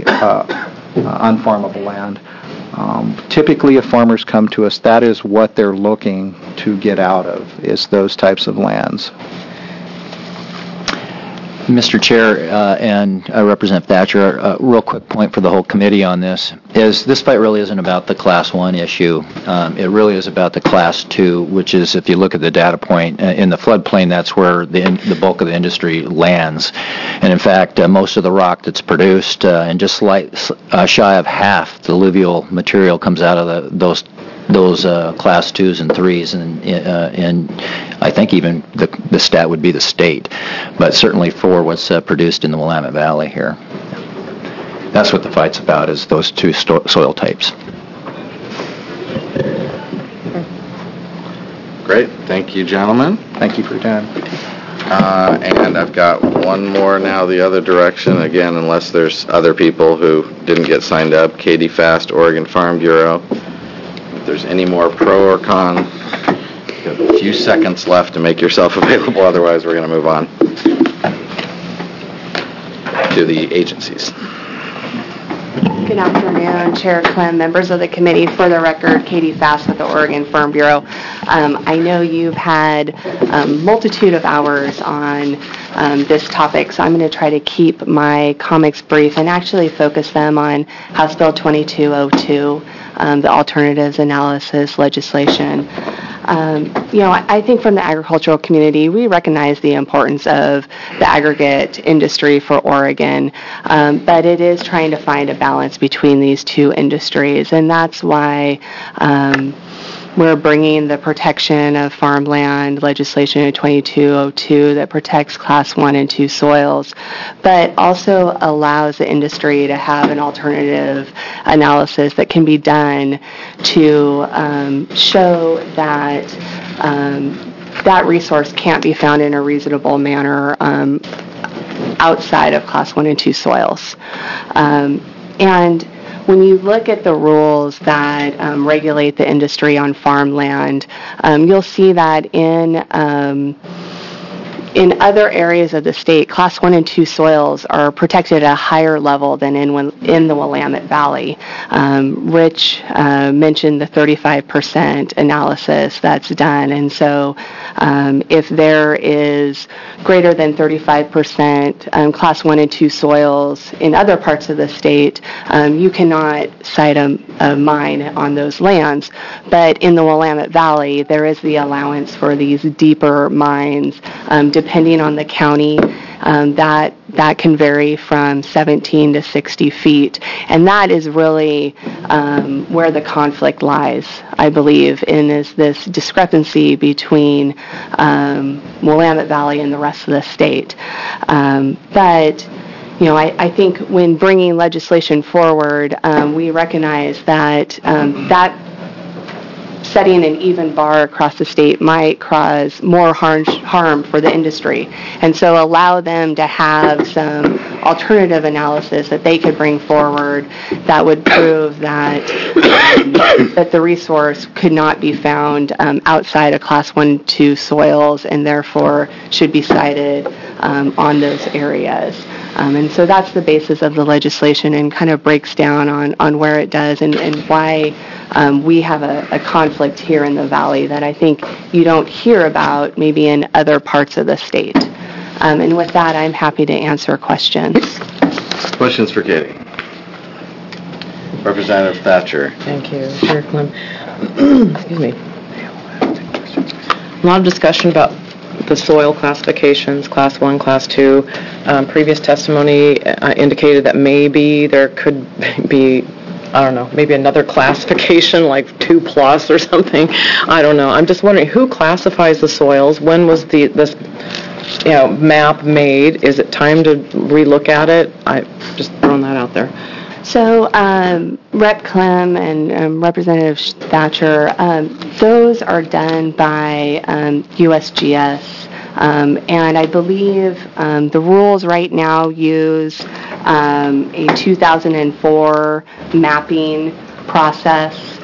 unfarmable land. Typically, if farmers come to us, that is what they're looking to get out of, is those types of lands. Mr. Chair and Representative Thatcher, a real quick point for the whole committee on this is this fight really isn't about the Class 1 issue. It really is about the Class 2, which is, if you look at the data point, in the floodplain, that's where the bulk of the industry lands. And in fact, most of the rock that's produced and just shy of half the alluvial material comes out of those Class 2s and 3s, and I think even the stat would be the state, but certainly for what's produced in the Willamette Valley here. That's what the fight's about, is those two soil types. Great. Thank you, gentlemen. Thank you for your time. And I've got one more now the other direction, again, unless there's other people who didn't get signed up. Katie Fast, Oregon Farm Bureau. If there's any more pro or con, you have a few seconds left to make yourself available, otherwise we're going to move on to the agencies. Good afternoon, Chair Clem, members of the committee. For the record, Katie Fast with the Oregon Farm Bureau. I know you've had a multitude of hours on this topic, so I'm going to try to keep my comments brief and actually focus them on House Bill 2202, the alternatives analysis legislation. I think from the agricultural community, we recognize the importance of the aggregate industry for Oregon, but it is trying to find a balance between these two industries, and that's why we're bringing the protection of farmland legislation in 2202 that protects Class 1 and 2 soils, but also allows the industry to have an alternative analysis that can be done to show that that resource can't be found in a reasonable manner outside of Class 1 and 2 soils. And when you look at the rules that regulate the industry on farmland, you'll see that in other areas of the state, Class 1 and 2 soils are protected at a higher level than in the Willamette Valley. Rich mentioned the 35% analysis that's done, and so if there is greater than 35% Class 1 and 2 soils in other parts of the state, you cannot site a mine on those lands. But in the Willamette Valley, there is the allowance for these deeper mines, depending on the county, that can vary from 17 to 60 feet. And that is really where the conflict lies, I believe, is this discrepancy between Willamette Valley and the rest of the state. But I think when bringing legislation forward, we recognize that that setting an even bar across the state might cause more harm for the industry. And so allow them to have some alternative analysis that they could bring forward that would prove that that the resource could not be found outside of Class 1-2 soils and therefore should be cited on those areas. And so that's the basis of the legislation and kind of breaks down on where it does and why we have a conflict here in the Valley that I think you don't hear about maybe in other parts of the state. And with that, I'm happy to answer questions. Questions for Katie? Representative Thatcher. Thank you, Chair Clem. Excuse me. A lot of discussion about the soil classifications, Class 1, Class 2. Previous testimony indicated that maybe there could be, I don't know, maybe another classification like 2+ or something. I don't know. I'm just wondering who classifies the soils? When was this map made? Is it time to relook at it? I just throwing that out there. So Rep. Clem and Representative Thatcher, those are done by USGS. And I believe the rules right now use a 2004 mapping process.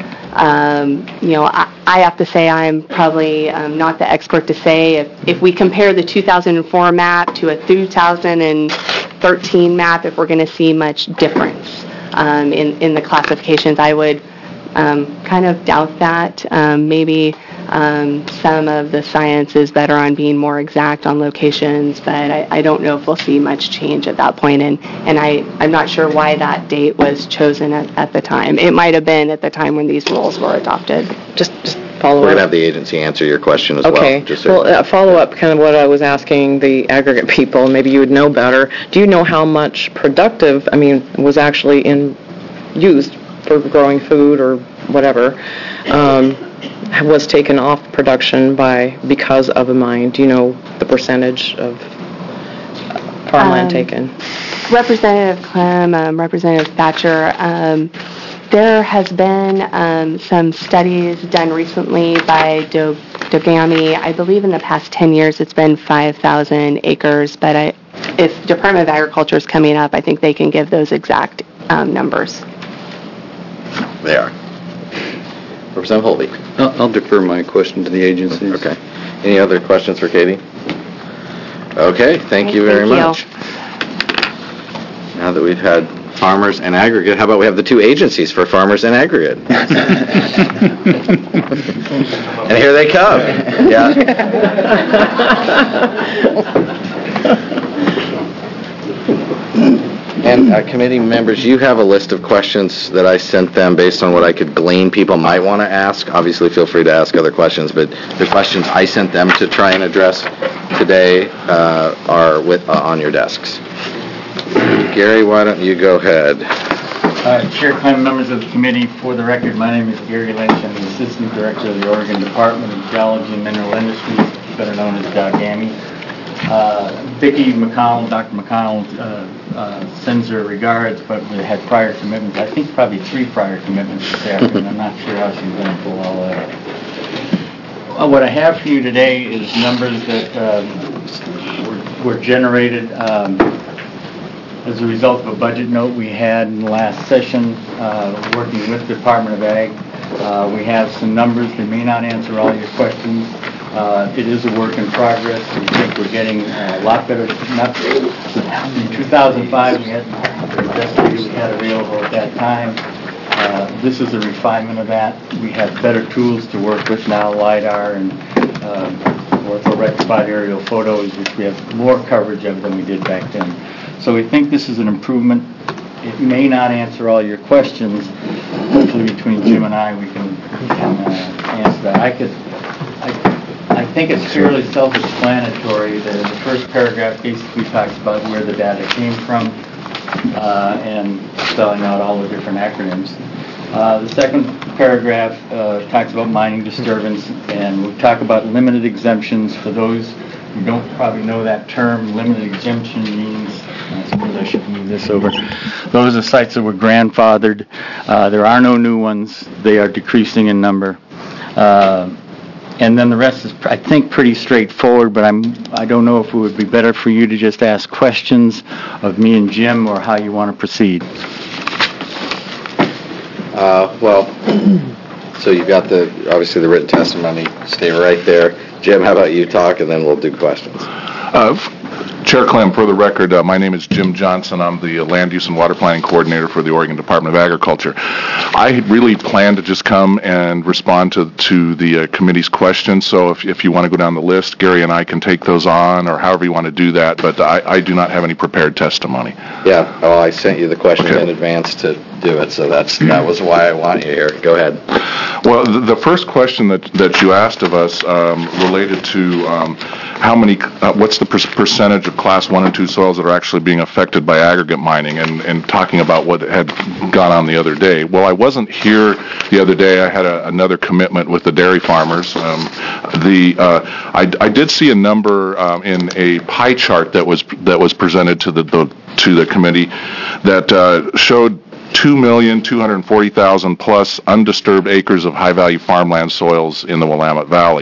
I have to say I'm probably not the expert to say if we compare the 2004 map to a 2013 map, if we're going to see much difference in the classifications. I would kind of doubt that. Maybe some of the science is better on being more exact on locations, but I don't know if we'll see much change at that point, and I'm not sure why that date was chosen at the time. It might have been at the time when these rules were adopted. Just follow We're up. going to have the agency answer your question as Okay. well. Just so Well, follow up, kind of what I was asking the aggregate people, maybe you would know better. Do you know how much was actually used for growing food or whatever, was taken off production because of a mine? Do you know the percentage of farmland taken? Representative Clem, Representative Thatcher, there has been some studies done recently by Dogami. I believe in the past 10 years it's been 5,000 acres, but if Department of Agriculture is coming up, I think they can give those exact numbers. they are. Representative Holby. I'll defer my question to the agencies. Okay. Any other questions for Katie? Okay, thank you very much. Now that we've had farmers and aggregate, how about we have the two agencies for farmers and aggregate? And here they come. Yeah. And committee members, you have a list of questions that I sent them based on what I could glean people might want to ask. Obviously, feel free to ask other questions, but the questions I sent them to try and address today are on your desks. Gary, why don't you go ahead? Chair Clem, members of the committee, for the record, my name is Gary Lynch. I'm the Assistant Director of the Oregon Department of Geology and Mineral Industries, better known as DOGAMI. Vicki McConnell, Dr. McConnell, sends her regards, but we had prior commitments. I think probably 3 prior commitments this afternoon. I'm not sure how she's going to pull all that. What I have for you today is numbers that were generated as a result of a budget note we had in the last session, working with the Department of Ag. We have some numbers that may not answer all your questions. It is a work in progress. We think we're getting a lot better. In 2005, we had the best figures we had available at that time. This is a refinement of that. We have better tools to work with now, LiDAR and ortho-rec spot aerial photos, which we have more coverage of than we did back then. So we think this is an improvement. It may not answer all your questions. Hopefully between Jim and I, we can answer that. I think it's fairly self-explanatory. The first paragraph basically talks about where the data came from and spelling out all the different acronyms. The second paragraph talks about mining disturbance, and we talk about limited exemptions. For those who don't probably know that term, limited exemption means, I suppose I should move this over. Those are sites that were grandfathered. There are no new ones. They are decreasing in number. And then the rest is, I think, pretty straightforward, but I don't know if it would be better for you to just ask questions of me and Jim or how you want to proceed. So you've got obviously the written testimony. Stay right there. Jim, how about you talk, and then we'll do questions. Chair Clem, for the record, my name is Jim Johnson. I'm the Land Use and Water Planning Coordinator for the Oregon Department of Agriculture. I really planned to just come and respond to the committee's questions, so if you want to go down the list, Gary and I can take those on, or however you want to do that, but I do not have any prepared testimony. Yeah, I sent you the questions in advance to do it, so that was why I want you here. Go ahead. Well, the first question that you asked of us related to how many, what's the percentage of Class 1 and 2 soils that are actually being affected by aggregate mining, and talking about what had gone on the other day. Well, I wasn't here the other day. I had another commitment with the dairy farmers. I did see a number in a pie chart that was presented to the committee that showed 2,240,000 plus undisturbed acres of high-value farmland soils in the Willamette Valley.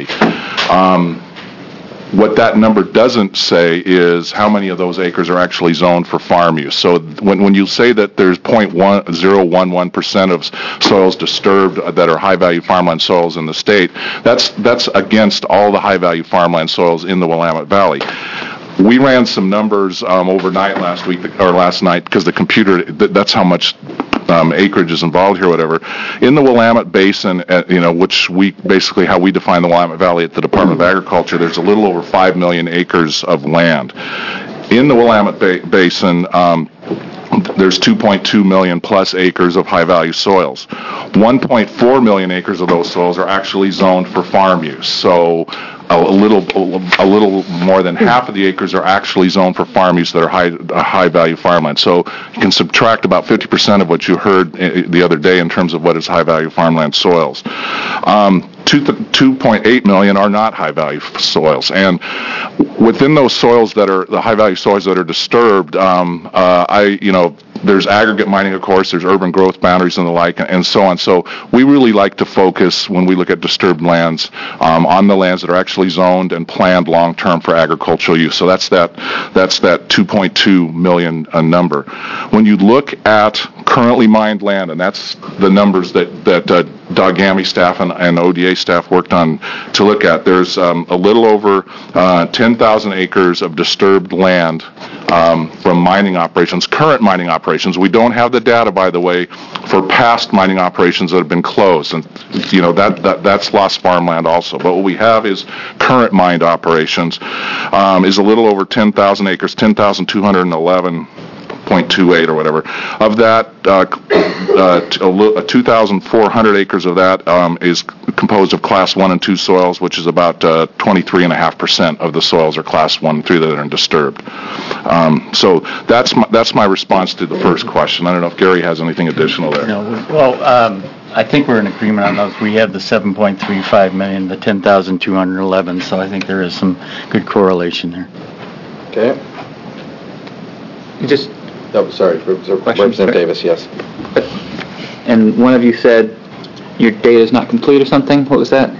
What that number doesn't say is how many of those acres are actually zoned for farm use. So when you say that there's 0.011% of soils disturbed that are high-value farmland soils in the state, that's against all the high-value farmland soils in the Willamette Valley. We ran some numbers overnight last night, because the computer, that's how much acreage is involved here, whatever. In the Willamette Basin, which basically how we define the Willamette Valley at the Department of Agriculture, there's a little over 5 million acres of land. In the Willamette Basin, there's 2.2 million plus acres of high-value soils. 1.4 million acres of those soils are actually zoned for farm use. So a little more than half of the acres are actually zoned for farm use that are high-value farmland. So you can subtract about 50% of what you heard the other day in terms of what is high-value farmland soils. 2.8 million are not high-value soils, and within those soils that are the high-value soils that are disturbed, there's aggregate mining, of course, there's urban growth boundaries and the like, and so on. So we really like to focus, when we look at disturbed lands, on the lands that are actually zoned and planned long-term for agricultural use. So that's that 2.2 million number. When you look at currently mined land, and that's the numbers that Doug Gammey staff and ODA staff worked on to look at, there's a little over 10,000 acres of disturbed land from mining operations, current mining operations. We don't have the data, by the way, for past mining operations that have been closed, and that's lost farmland also. But what we have is current mined operations is a little over 10,000 acres, 10,211.28 or whatever. Of that, 2,400 acres of that is composed of Class 1 and 2 soils, which is about 23.5% of the soils are Class 1 and 3 that are disturbed. So that's my response to the first question. I don't know if Gary has anything additional there. No, well, I think we're in agreement on those. We have the 7.35 million, the 10,211, so I think there is some good correlation there. Okay. Sorry, Representative Davis, yes. And one of you said your data is not complete or something? What was that?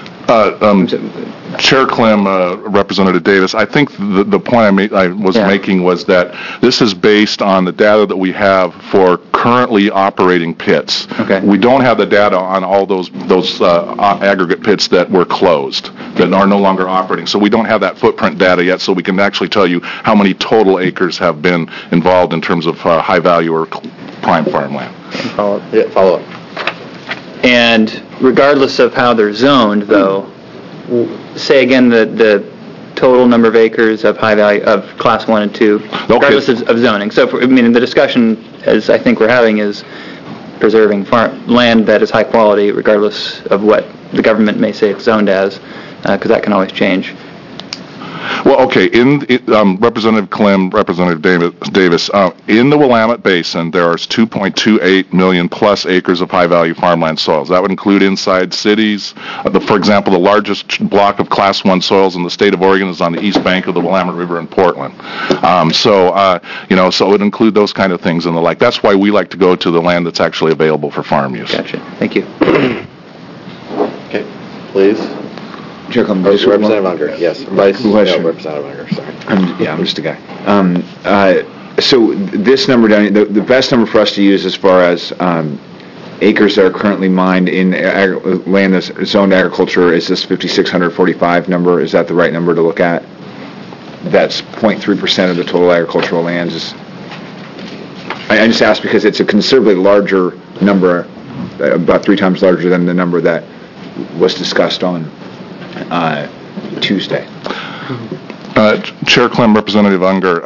Chair Clem, Representative Davis, I think the point I was making was that this is based on the data that we have for currently operating pits. Okay. We don't have the data on all those aggregate pits that were closed, that are no longer operating. So we don't have that footprint data yet, so we can actually tell you how many total acres have been involved in terms of high value or prime farmland. Follow up. And regardless of how they're zoned, though, say again the total number of acres of high value of Class 1 and 2, regardless of zoning. So, the discussion, as I think we're having, is preserving land that is high quality, regardless of what the government may say it's zoned as, because that can always change. Well, okay, Representative Clem, Representative Davis, in the Willamette Basin, there are 2.28 million plus acres of high-value farmland soils. That would include inside cities. For example, the largest block of Class 1 soils in the state of Oregon is on the east bank of the Willamette River in Portland. So it would include those kind of things and the like. That's why we like to go to the land that's actually available for farm use. Gotcha. Thank you. Okay, please. Representative Unger, yes. Representative Unger, sorry. I'm just a guy. So this number down, the best number for us to use as far as acres that are currently mined in land that's zoned agriculture is this 5,645 number. Is that the right number to look at? That's 0.3% of the total agricultural lands. I just asked because it's a considerably larger number, about 3 times larger than the number that was discussed on Tuesday. Chair Clem, Representative Unger,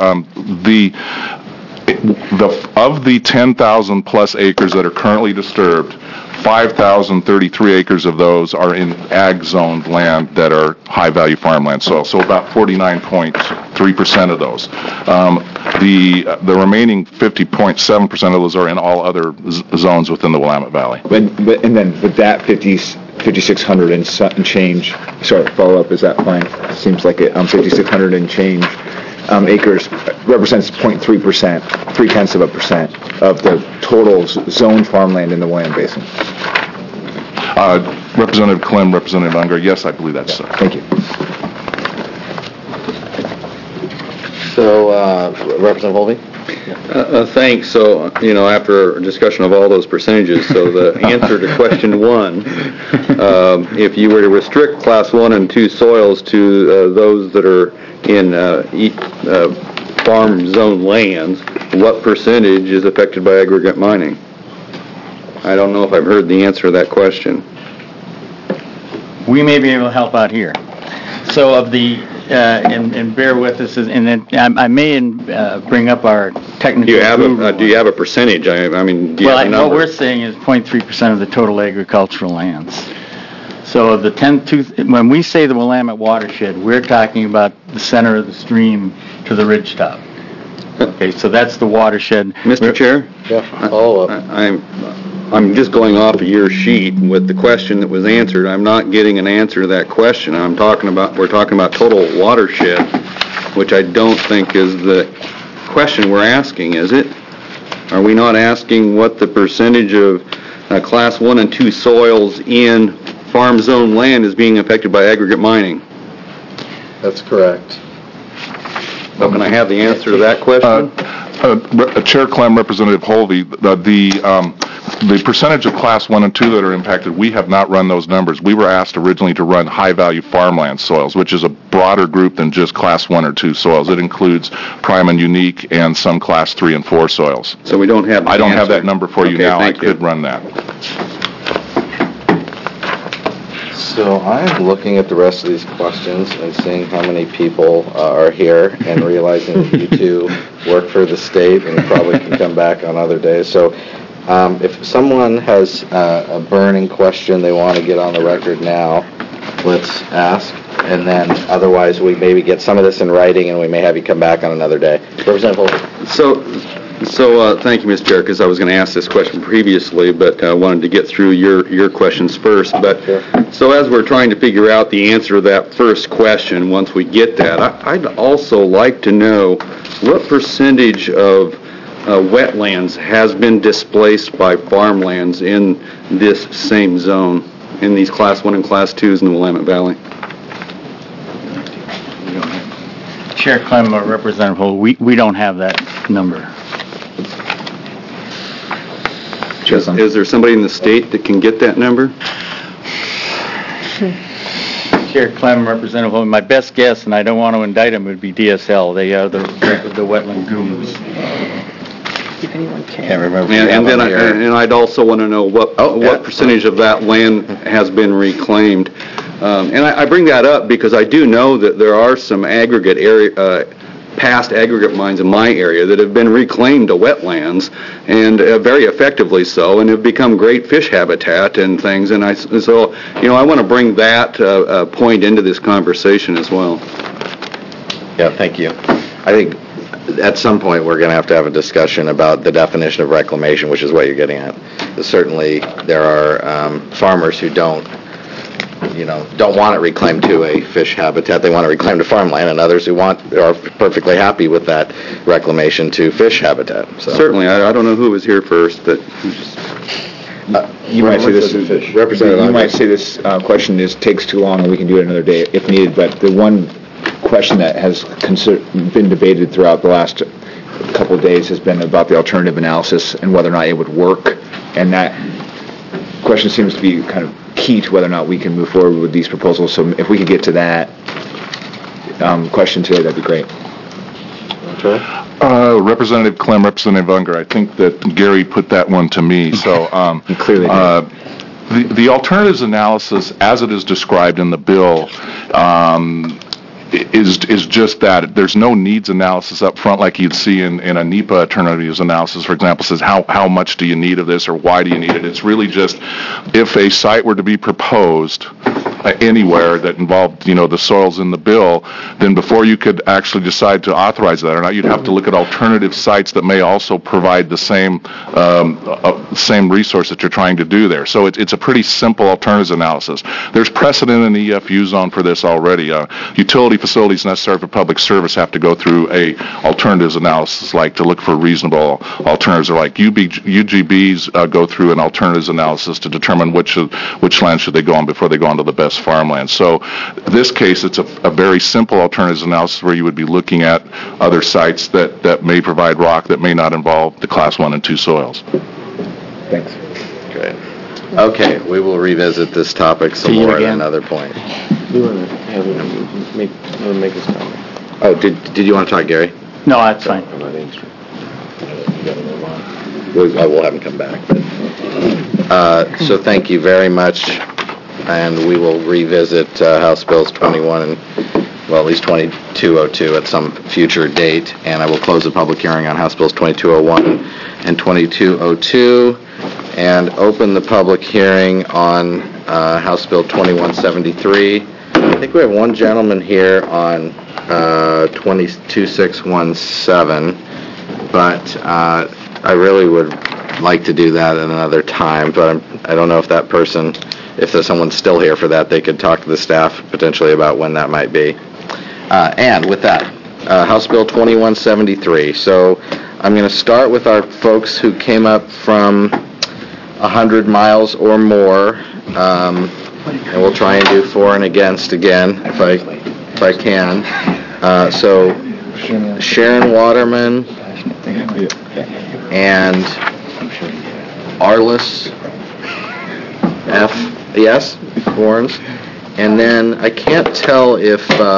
of the 10,000 plus acres that are currently disturbed, 5,033 acres of those are in ag-zoned land that are high-value farmland soil, so about 49.3% of those. The remaining 50.7% of those are in all other zones within the Willamette Valley. But that 5,600 and change, sorry, follow up, is that fine? It seems like it, 5,600 and change acres represents 0.3%, 0.3% of the total zoned farmland in the Willamette Basin. Representative Clem, Representative Unger, yes, I believe that's so. Thank you. So, Representative Holvey? Thanks. So, after a discussion of all those percentages, so the answer to question 1, if you were to restrict Class 1 and 2 soils to those that are in farm zone lands, what percentage is affected by aggregate mining? I don't know if I've heard the answer to that question. We may be able to help out here. So of the, and bear with us, and then I may bring up our technical Do you have guru. do you have a percentage? I mean, do you Well, have a what number? we're saying is 0.3% of the total agricultural lands. So of the when we say the Willamette watershed, we're talking about the center of the stream to the ridge top. Okay, so that's the watershed. Mr. Chair? Yeah, follow up. I'm just going off of your sheet with the question that was answered. I'm not getting an answer to that question. we're talking about total watershed, which I don't think is the question we're asking, is it? Are we not asking what the percentage of Class 1 and 2 soils in farm zone land is being affected by aggregate mining? That's correct. So can I have the answer to that question? Chair Clem, Representative Holvey, the percentage of Class 1 and 2 that are impacted, we have not run those numbers. We were asked originally to run high-value farmland soils, which is a broader group than just Class 1 or 2 soils. It includes prime and unique and some Class 3 and 4 soils. So we don't have the I don't have answer. that number for you Okay, now. I thank you. could run that. So I'm looking at the rest of these questions and seeing how many people are here and realizing that you two work for the state and probably can come back on other days. So if someone has a burning question they want to get on the record now, let's ask. And then otherwise we maybe get some of this in writing and we may have you come back on another day. Representative Holden. So thank you, Mr. Chair, because I was going to ask this question previously, but I wanted to get through your questions first. But so as we're trying to figure out the answer to that first question, once we get that, I'd also like to know what percentage of wetlands has been displaced by farmlands in this same zone, in these Class 1 and Class 2s in the Willamette Valley. Chair Clem or Representative Holden, we don't have that number. Is there somebody in the state that can get that number? Chair Clem, Representative Holden, my best guess, and I don't want to indict them, would be DSL. They are the wetland gurus. If anyone can. Can't remember. And I'd also want to know what percentage of that land has been reclaimed. And I bring that up because I do know that there are some aggregate area, past aggregate mines in my area that have been reclaimed to wetlands, and very effectively so, and have become great fish habitat and things. And so I want to bring that point into this conversation as well. Yeah, thank you. I think at some point we're going to have a discussion about the definition of reclamation, which is what you're getting at. Certainly there are farmers who don't want it reclaimed to a fish habitat. They want it reclaimed to farmland, and others who are perfectly happy with that reclamation to fish habitat. So. Certainly. I don't know who was here first, but... You might say this, Representative. You might say this question takes too long, and we can do it another day if needed. But the one question that has been debated throughout the last couple of days has been about the alternative analysis and whether or not it would work. And that question seems to be kind of key to whether or not we can move forward with these proposals. So if we could get to that question today, that'd be great. Representative Clem, Representative Unger, I think that Gary put that one to me. So clearly the alternatives analysis, as it is described in the bill, is just that. There's no needs analysis up front like you'd see in a NEPA alternatives analysis, for example, says how much do you need of this or why do you need it. It's really just if a site were to be proposed anywhere that involved, the soils in the bill, then before you could actually decide to authorize that or not, you'd have to look at alternative sites that may also provide the same resource that you're trying to do there. So it's a pretty simple alternatives analysis. There's precedent in the EFU zone for this already. Utility facilities necessary for public service have to go through a alternatives analysis, like to look for reasonable alternatives, or like UGBs go through an alternatives analysis to determine which land should they go on before they go on to the best farmland. So this case, it's a very simple alternatives analysis where you would be looking at other sites that may provide rock that may not involve the Class 1 and 2 soils. Thanks. Great. Okay, we will revisit this topic some more at another point. We want to make this comment. Oh, did you want to talk, Gary? No, that's fine. We'll have him come back. So thank you very much, and we will revisit House Bills 21 and, well, at least 2202 at some future date, and I will close the public hearing on House Bills 2201 and 2202, and open the public hearing on House Bill 2173. I think we have one gentleman here on 22617, but I really would like to do that at another time, but I don't know if that person, if there's someone still here for that, they could talk to the staff potentially about when that might be. And with that, House Bill 2173. So I'm going to start with our folks who came up from 100 miles or more, and we'll try and do for and against again if I can. So Sharon Waterman and Arliss F. Yes, Corns. And then I can't tell if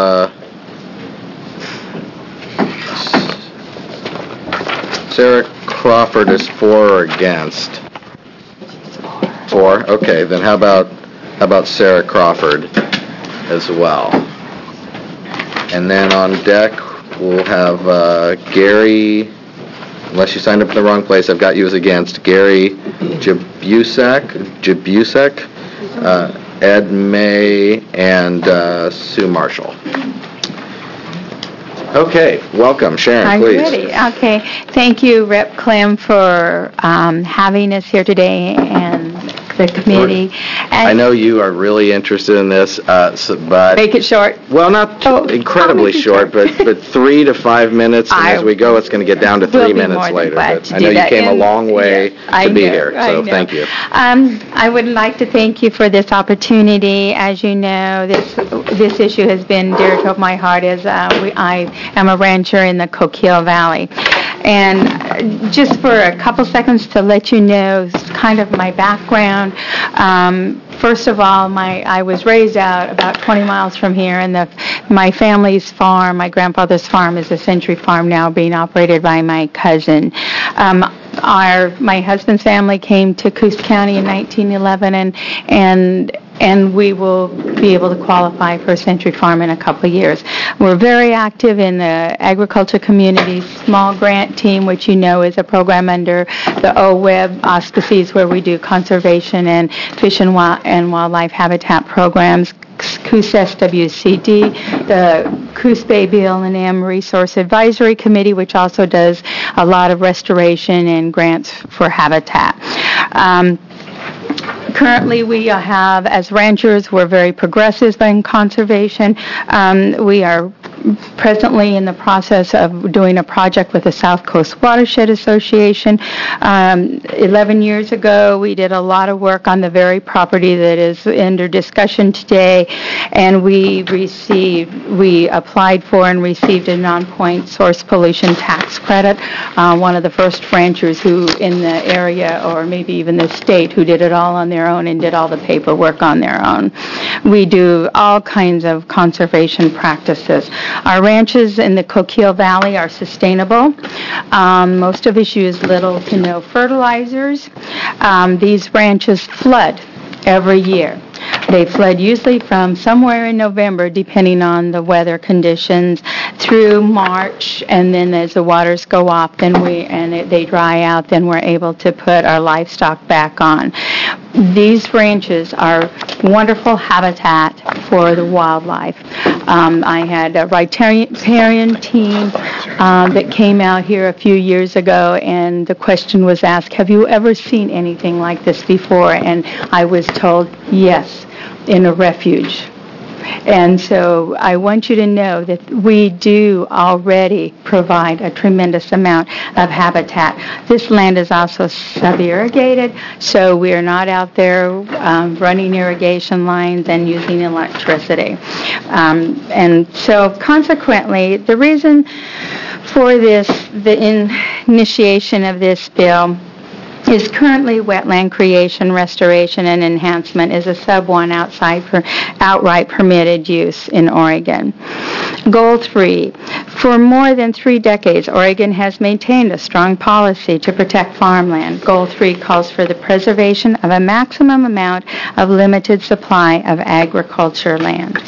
Sarah Crawford is for or against. For? Okay, then how about Sarah Crawford as well? And then on deck we'll have Gary, unless you signed up in the wrong place, I've got you as against, Gary Jabusek, Ed May, and Sue Marshall. Okay, welcome. Sharon, please. I'm ready. Okay. Thank you, Rep. Clem, for having us here today and the committee. And I know you are really interested in this, but... Make it short. Well, not incredibly short, but 3 to 5 minutes, and as we go, it's going to get down to 3 minutes later. But I know you came a long way to be here, so thank you. I would like to thank you for this opportunity. As you know, this issue has been dear to my heart as I am a rancher in the Coquille Valley. And just for a couple seconds to let you know kind of my background, first of all, I was raised out about 20 miles from here, and my family's farm, my grandfather's farm, is a Century Farm now being operated by my cousin. My husband's family came to Coos County in 1911, and we will be able to qualify for a Century Farm in a couple of years. We're very active in the agriculture community small grant team, which you know is a program under the OWEB auspices where we do conservation and fish and wildlife habitat programs. Coos SWCD, the Coos Bay BL&M Resource Advisory Committee, which also does a lot of restoration and grants for habitat. Currently, we have, as ranchers, we're very progressive in conservation. We are presently in the process of doing a project with the South Coast Watershed Association. 11 years ago, we did a lot of work on the very property that is under discussion today, and we applied for and received a non-point source pollution tax credit. One of the first ranchers who in the area, or maybe even the state, who did it all on their own and did all the paperwork on their own. We do all kinds of conservation practices. Our ranches in the Coquille Valley are sustainable. Most of us use little to no fertilizers. These ranches flood every year. They flood usually from somewhere in November, depending on the weather conditions, through March, and then as the waters go off, they dry out, then we're able to put our livestock back on. These ranches are wonderful habitat for the wildlife. I had a riparian team that came out here a few years ago, and the question was asked, have you ever seen anything like this before? And I was told, yes, in a refuge. And so I want you to know that we do already provide a tremendous amount of habitat. This land is also sub-irrigated, so we are not out there running irrigation lines and using electricity. And so consequently, the reason for the initiation of this bill is currently wetland creation, restoration, and enhancement is a sub 1 outright permitted use in Oregon. Goal 3, for more than 3 decades, Oregon has maintained a strong policy to protect farmland. Goal 3 calls for the preservation of a maximum amount of limited supply of agriculture land.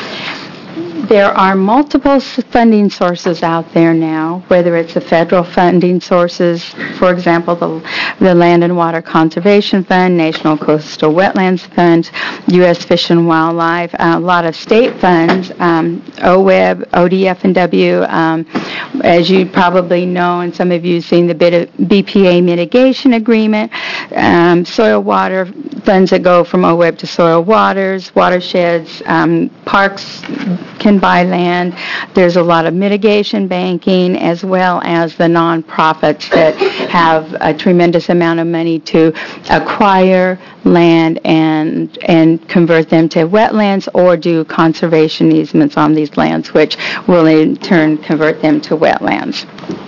There are multiple funding sources out there now, whether it's the federal funding sources, for example, the Land and Water Conservation Fund, National Coastal Wetlands Fund, U.S. Fish and Wildlife, a lot of state funds, OWEB, ODF&W, as you probably know, and some of you have seen the BPA mitigation agreement, soil water funds that go from OWEB to soil waters, watersheds, parks can buy land. There's a lot of mitigation banking, as well as the nonprofits that have a tremendous amount of money to acquire land and convert them to wetlands or do conservation easements on these lands, which will in turn convert them to wetlands.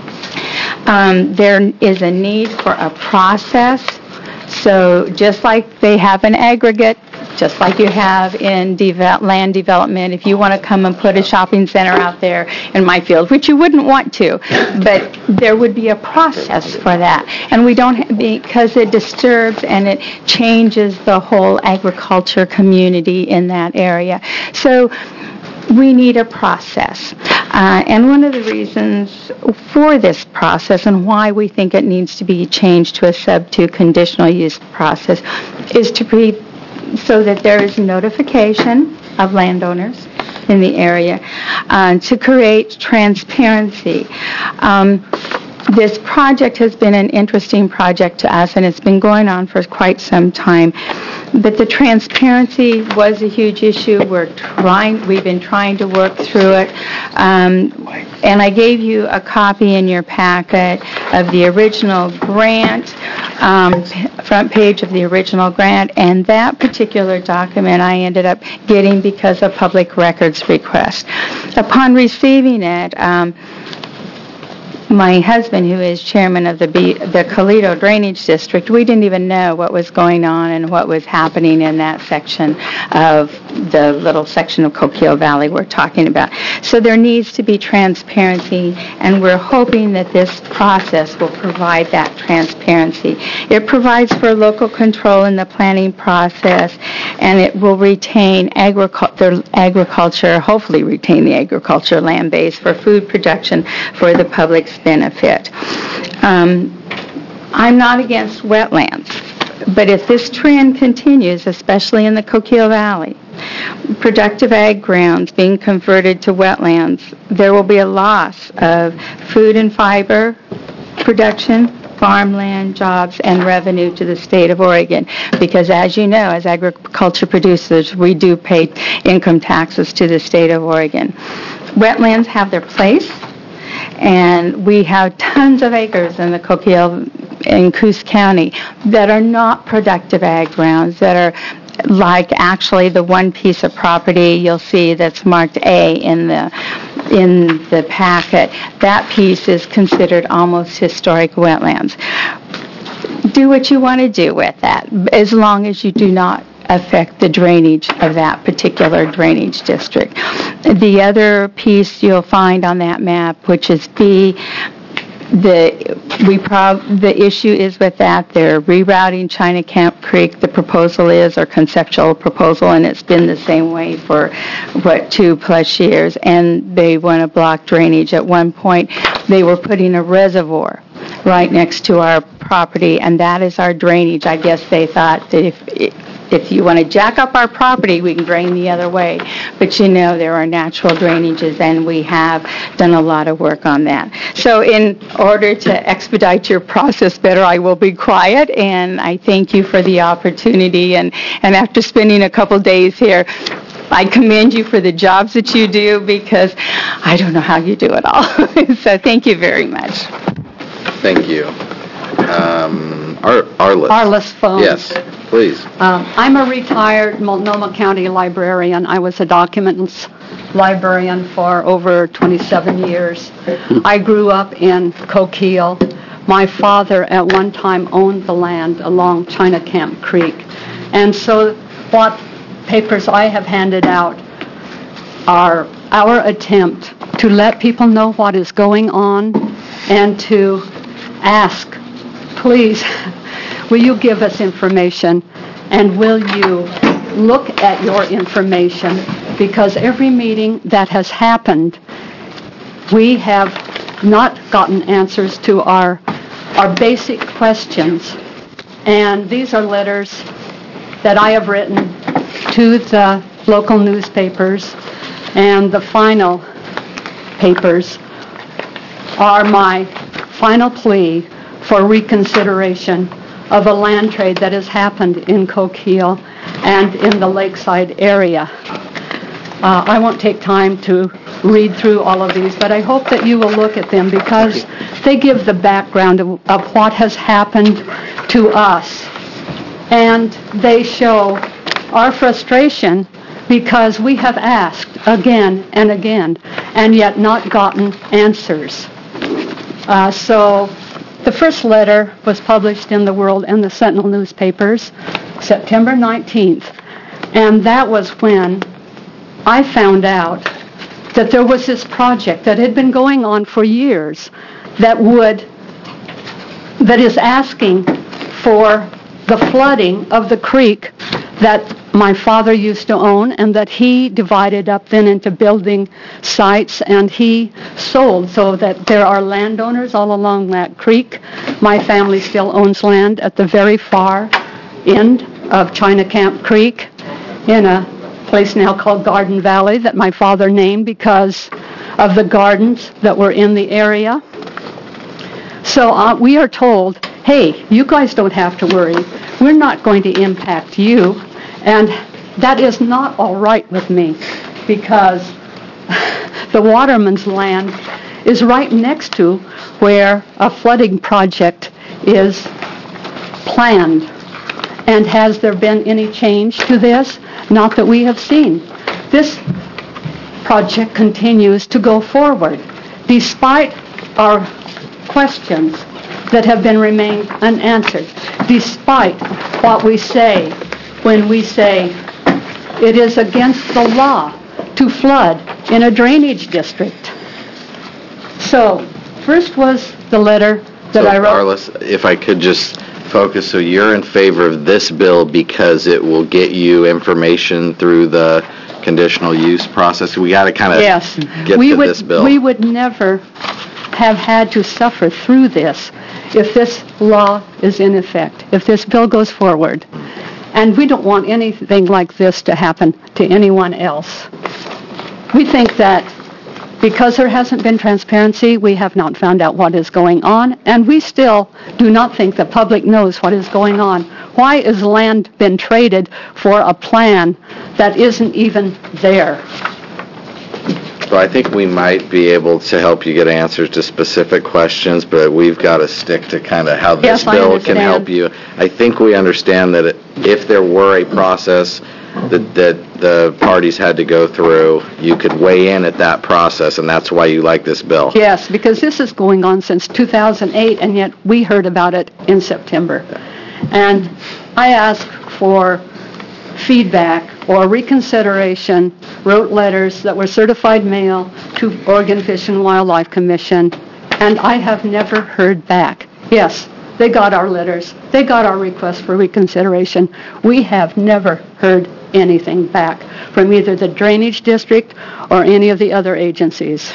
There is a need for a process. So just like they have an aggregate, just like you have in land development, if you want to come and put a shopping center out there in my field, which you wouldn't want to, but there would be a process for that. And we don't, because it disturbs and it changes the whole agriculture community in that area. So we need a process. And one of the reasons for this process and why we think it needs to be changed to a sub-2 conditional use process is to be so that there is notification of landowners in the area to create transparency. This project has been an interesting project to us, and it's been going on for quite some time. But the transparency was a huge issue. We've been trying to work through it. And I gave you a copy in your packet of the original grant, front page of the original grant, and that particular document I ended up getting because of public records request. Upon receiving it, my husband, who is chairman of the Colito Drainage District, we didn't even know what was going on and what was happening in that section of the little section of Coquille Valley we're talking about. So there needs to be transparency, and we're hoping that this process will provide that transparency. It provides for local control in the planning process, and it will retain agriculture, hopefully retain the agriculture land base for food production for the public's benefit. I'm not against wetlands, but if this trend continues, especially in the Coquille Valley, productive ag grounds being converted to wetlands, there will be a loss of food and fiber production, farmland, jobs, and revenue to the state of Oregon. Because as you know, as agriculture producers, we do pay income taxes to the state of Oregon. Wetlands have their place, and we have tons of acres in the Coquille in Coos County that are not productive ag grounds, that are like actually the one piece of property you'll see that's marked A in the packet. That piece is considered almost historic wetlands. Do what you want to do with that, as long as you do not affect the drainage of that particular drainage district. The other piece you'll find on that map, which is B, the issue is with that. They're rerouting China Camp Creek. The proposal is, or conceptual proposal, and it's been the same way for, 2+ years, and they want to block drainage. At one point, they were putting a reservoir right next to our property, and that is our drainage. I guess they thought that if you want to jack up our property, we can drain the other way. But you know, there are natural drainages, and we have done a lot of work on that. So in order to expedite your process better, I will be quiet, and I thank you for the opportunity. And after spending a couple days here, I commend you for the jobs that you do, because I don't know how you do it all. So thank you very much. Thank you. Arliss. Arliss Phones. Yes, please. I'm a retired Multnomah County librarian. I was a documents librarian for over 27 years. I grew up in Coquille, my father at one time owned the land along China Camp Creek. And so what papers I have handed out are our attempt to let people know what is going on and to ask, please, will you give us information, and will you look at your information, because every meeting that has happened, we have not gotten answers to our basic questions. And these are letters that I have written to the local newspapers, and the final papers are my final plea for reconsideration of a land trade that has happened in Coquille and in the lakeside area. I won't take time to read through all of these, but I hope that you will look at them because they give the background of what has happened to us. And they show our frustration because we have asked again and again and yet not gotten answers. So the first letter was published in the World and the Sentinel newspapers September 19th. And that was when I found out that there was this project that had been going on for years that is asking for the flooding of the creek that my father used to own and that he divided up then into building sites and he sold, so that there are landowners all along that creek. My family still owns land at the very far end of China Camp Creek in a place now called Garden Valley that my father named because of the gardens that were in the area. So we are told, hey, you guys don't have to worry. We're not going to impact you. And that is not all right with me because the Waterman's land is right next to where a flooding project is planned. And has there been any change to this? Not that we have seen. This project continues to go forward despite our questions that have been remained unanswered, despite what we say when we say it is against the law to flood in a drainage district. So, first was the letter that I wrote. Arliss, if I could just focus, so you're in favor of this bill because it will get you information through the conditional use process? We got to kind of get to this bill. We would never have had to suffer through this if this law is in effect, if this bill goes forward. And we don't want anything like this to happen to anyone else. We think that because there hasn't been transparency, we have not found out what is going on, and we still do not think the public knows what is going on. Why is land been traded for a plan that isn't even there? So I think we might be able to help you get answers to specific questions, but we've got to stick to kind of how this bill can help you. I think we understand that if there were a process that the parties had to go through, you could weigh in at that process, and that's why you like this bill. Yes, because this is going on since 2008, and yet we heard about it in September. And I asked for feedback or reconsideration, wrote letters that were certified mail to Oregon Fish and Wildlife Commission, and I have never heard back. Yes, they got our letters. They got our request for reconsideration. We have never heard anything back from either the Drainage District or any of the other agencies.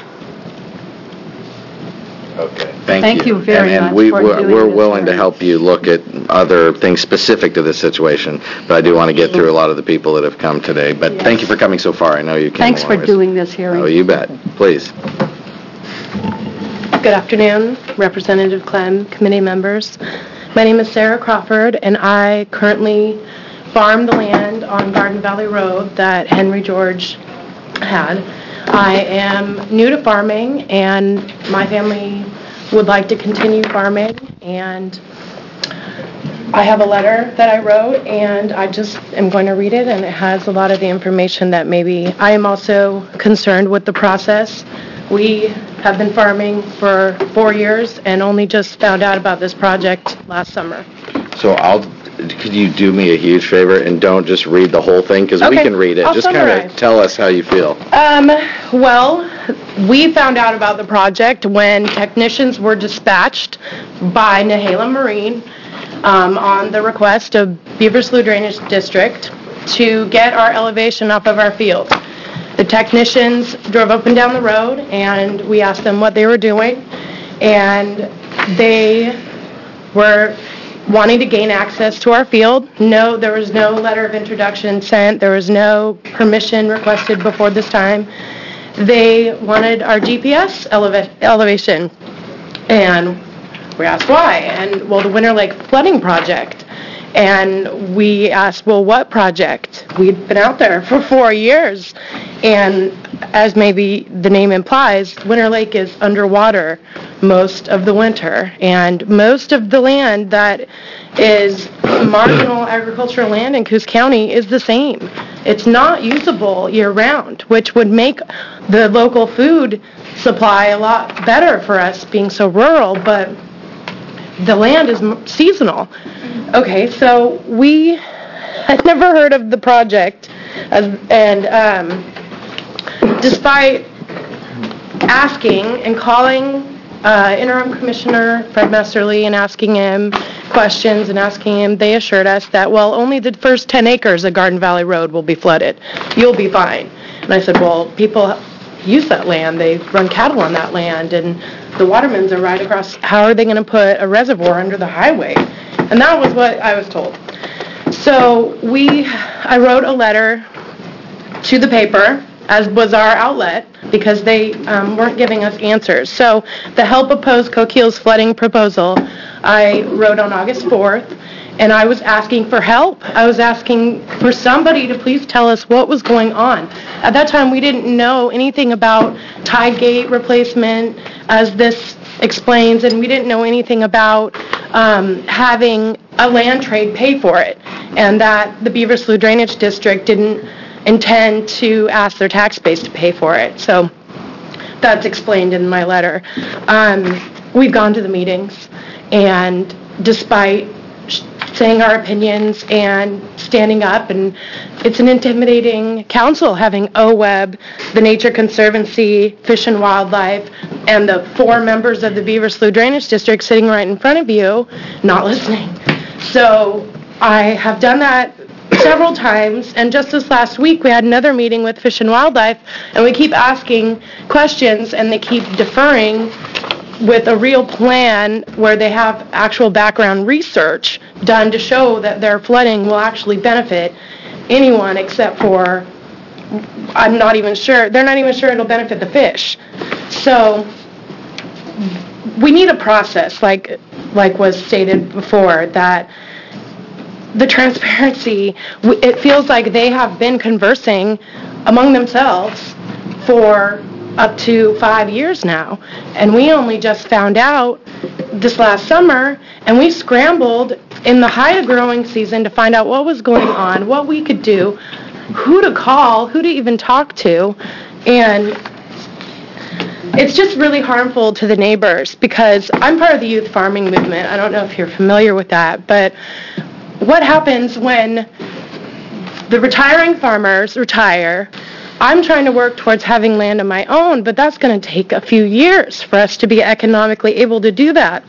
Okay. Thank you very much. And we're willing to help you look at other things specific to this situation, but I do want to get through a lot of the people that have come today. But thank you for coming so far. I know you came. Thanks for doing this hearing. Oh, you bet. Please. Good afternoon, Representative Clem, committee members. My name is Sarah Crawford, and I currently farm the land on Garden Valley Road that Henry George had. I am new to farming, and my family would like to continue farming, and I have a letter that I wrote, and I just am going to read it, and it has a lot of the information that maybe I am also concerned with the process We have been farming for 4 years and only just found out about this project last summer. So could you do me a huge favor and don't just read the whole thing? Because we Okay, can read it. I'll Just kind summarize. of tell us how you feel. Well, we found out about the project when technicians were dispatched by Nehala Marine on the request of Beaver Slough Drainage District to get our elevation off of our field. The technicians drove up and down the road, and we asked them what they were doing, and they were wanting to gain access to our field. No, there was no letter of introduction sent. There was no permission requested before this time. They wanted our GPS elevation, and we asked why. And, well, the Winter Lake Flooding Project. And we asked, well, what project? We'd been out there for 4 years. And as maybe the name implies, Winter Lake is underwater most of the winter. And most of the land that is marginal agricultural land in Coos County is the same. It's not usable year-round, which would make the local food supply a lot better for us being so rural, but the land is seasonal. Okay, so we had never heard of the project, and despite asking and calling Interim Commissioner Fred Messerly and asking him questions and asking him, they assured us that, well, only the first 10 acres of Garden Valley Road will be flooded. You'll be fine. And I said, well, people use that land. They run cattle on that land, and the Watermans are right across. How are they going to put a reservoir under the highway? And that was what I was told. So I wrote a letter to the paper, as was our outlet, because they weren't giving us answers. So the Help Oppose Coquille's flooding proposal, I wrote on August 4th, and I was asking for help. I was asking for somebody to please tell us what was going on. At that time, we didn't know anything about tide gate replacement, as this explains, and we didn't know anything about having a land trade pay for it, and that the Beaver Slough Drainage District didn't intend to ask their tax base to pay for it. So that's explained in my letter. We've gone to the meetings, and despite saying our opinions and standing up, and it's an intimidating council having OWEB, the Nature Conservancy, Fish and Wildlife, and the 4 members of the Beaver Slough Drainage District sitting right in front of you, not listening. So I have done that several times, and just this last week we had another meeting with Fish and Wildlife, and we keep asking questions, and they keep deferring with a real plan where they have actual background research done to show that their flooding will actually benefit anyone except for, they're not even sure it'll benefit the fish. So we need a process, like was stated before, that the transparency, it feels like they have been conversing among themselves for up to 5 years now, and we only just found out this last summer, and we scrambled in the height of growing season to find out what was going on, what we could do, who to call, who to even talk to, and it's just really harmful to the neighbors, because I'm part of the youth farming movement. I don't know if you're familiar with that, but what happens when the retiring farmers retire? I'm trying to work towards having land of my own, but that's going to take a few years for us to be economically able to do that.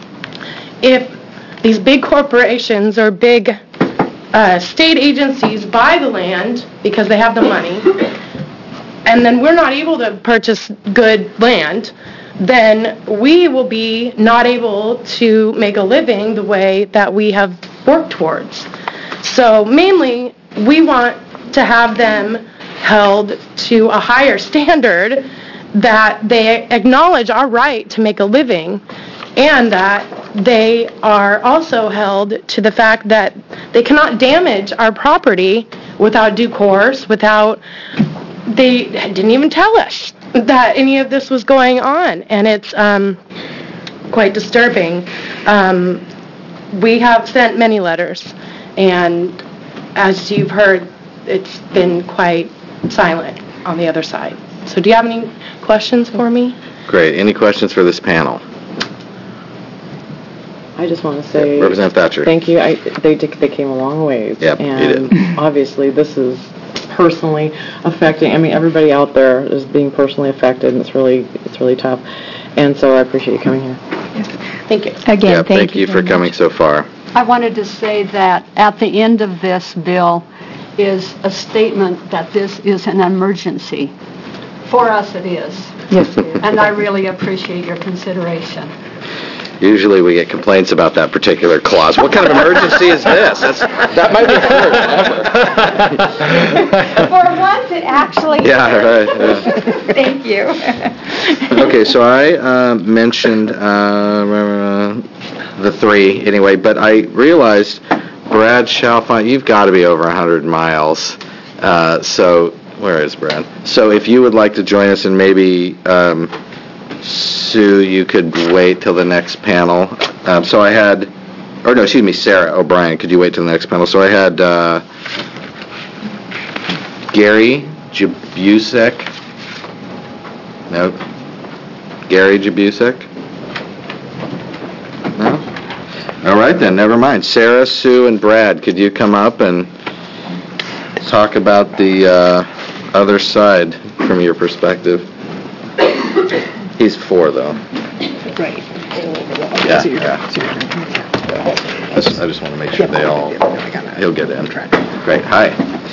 If these big corporations or big state agencies buy the land because they have the money, and then we're not able to purchase good land, then we will be not able to make a living the way that we have worked towards. So mainly, we want to have them held to a higher standard, that they acknowledge our right to make a living, and that they are also held to the fact that they cannot damage our property without due course, they didn't even tell us that any of this was going on, and it's quite disturbing. We have sent many letters, and as you've heard, it's been quite silent on the other side. So do you have any questions for me? Great. Any questions for this panel? I just want to say... Representative Thatcher. Thank you. They came a long ways. Yep, you And did. obviously, this is personally affecting, everybody out there is being personally affected, and it's really tough. And so I appreciate you coming here. Thank you. Again, Yeah, thank you for coming so far. I wanted to say that at the end of this bill is a statement that this is an emergency. For us, it is. Yes. And I really appreciate your consideration. Usually we get complaints about that particular clause. What kind of emergency is this? That might be the first ever. For once, it actually is. Yeah, right. Yeah. Thank you. Okay, so I mentioned the three anyway, but I realized, Brad Chalfant, you've got to be over 100 miles. So, where is Brad? So if you would like to join us, and maybe Sue, you could wait till the next panel. So I had, Sarah O'Brien, could you wait till the next panel? So I had Gary Jabusek. No? Gary Jabusek? No? All right then, never mind. Sarah, Sue, and Brad, could you come up and talk about the other side from your perspective? He's 4, though. Right. Yeah. I just want to make sure he'll get in. Great, hi.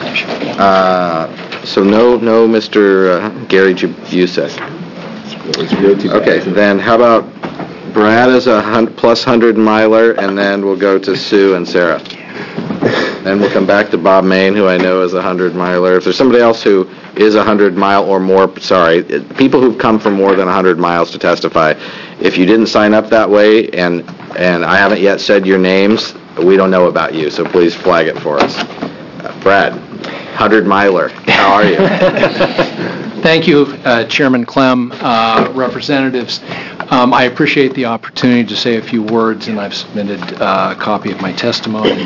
So no Mr. Gary Jabusek. Okay, then how about Brad as a plus 100 miler, and then we'll go to Sue and Sarah. Then we'll come back to Bob Main, who I know is a 100 miler. If there's somebody else who is 100 mile or more, people who've come from more than 100 miles to testify, if you didn't sign up that way and I haven't yet said your names, we don't know about you, so please flag it for us. Brad, 100 miler, how are you? Thank you, Chairman Clem, representatives. I appreciate the opportunity to say a few words, and I've submitted a copy of my testimony.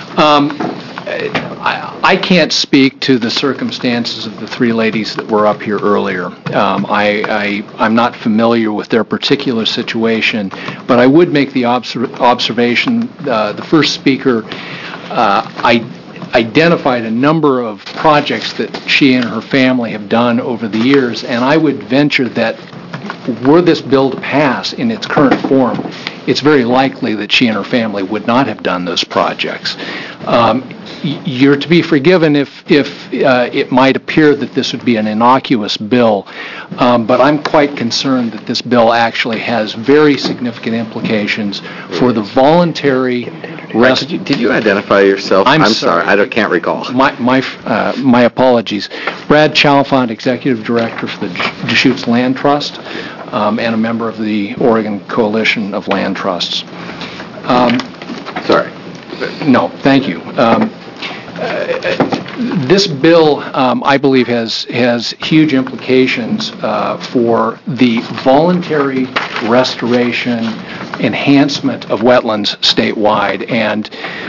I can't speak to the circumstances of the 3 ladies that were up here earlier. I'm not familiar with their particular situation, but I would make the observation, the first speaker identified a number of projects that she and her family have done over the years, and I would venture that were this bill to pass in its current form, it's very likely that she and her family would not have done those projects. You're to be forgiven if it might appear that this would be an innocuous bill, but I'm quite concerned that this bill actually has very significant implications for the voluntary rest. Did you identify yourself? I'm sorry. I can't recall. My apologies. Brad Chalfant, Executive Director for the Deschutes Land Trust, and a member of the Oregon Coalition of Land Trusts. Sorry. No, thank you. This bill, I believe, has huge implications for the voluntary restoration, enhancement of wetlands statewide, and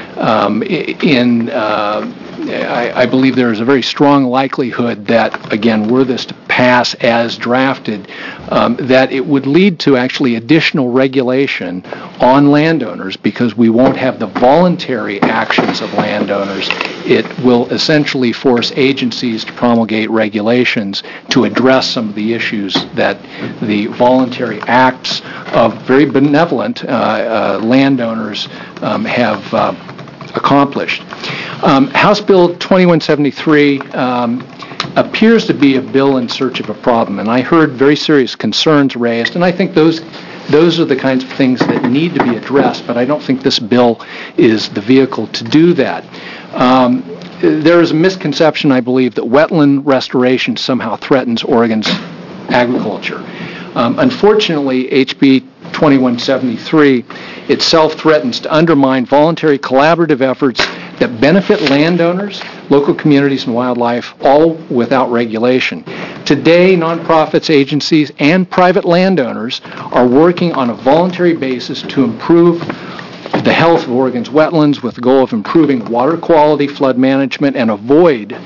I believe there is a very strong likelihood that, again, were this to pass as drafted, that it would lead to actually additional regulation on landowners because we won't have the voluntary actions of landowners. It will essentially force agencies to promulgate regulations to address some of the issues that the voluntary acts of very benevolent landowners have accomplished. House Bill 2173 appears to be a bill in search of a problem, and I heard very serious concerns raised, and I think those are the kinds of things that need to be addressed, but I don't think this bill is the vehicle to do that. There is a misconception, I believe, that wetland restoration somehow threatens Oregon's agriculture. Unfortunately, HB 2173 itself threatens to undermine voluntary collaborative efforts that benefit landowners, local communities, and wildlife, all without regulation. Today, nonprofits, agencies, and private landowners are working on a voluntary basis to improve the health of Oregon's wetlands with the goal of improving water quality, flood management, and avoid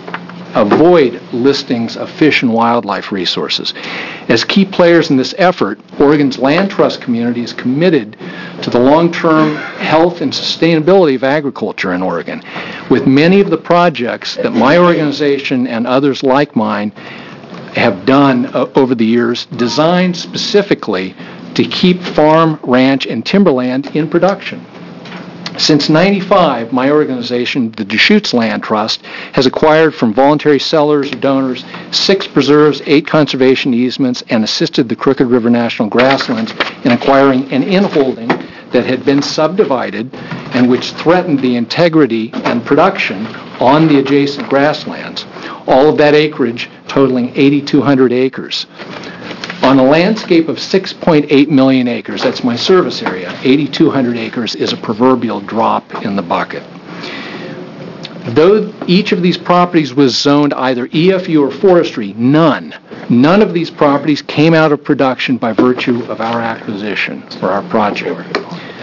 avoid listings of fish and wildlife resources. As key players in this effort, Oregon's land trust community is committed to the long-term health and sustainability of agriculture in Oregon, with many of the projects that my organization and others like mine have done over the years designed specifically to keep farm, ranch, and timberland in production. Since '95, my organization, the Deschutes Land Trust, has acquired from voluntary sellers or donors 6 preserves, 8 conservation easements, and assisted the Crooked River National Grasslands in acquiring an inholding that had been subdivided and which threatened the integrity and production on the adjacent grasslands. All of that acreage totaling 8,200 acres. On a landscape of 6.8 million acres, that's my service area, 8,200 acres is a proverbial drop in the bucket. Though each of these properties was zoned either EFU or forestry, none of these properties came out of production by virtue of our acquisition or our project.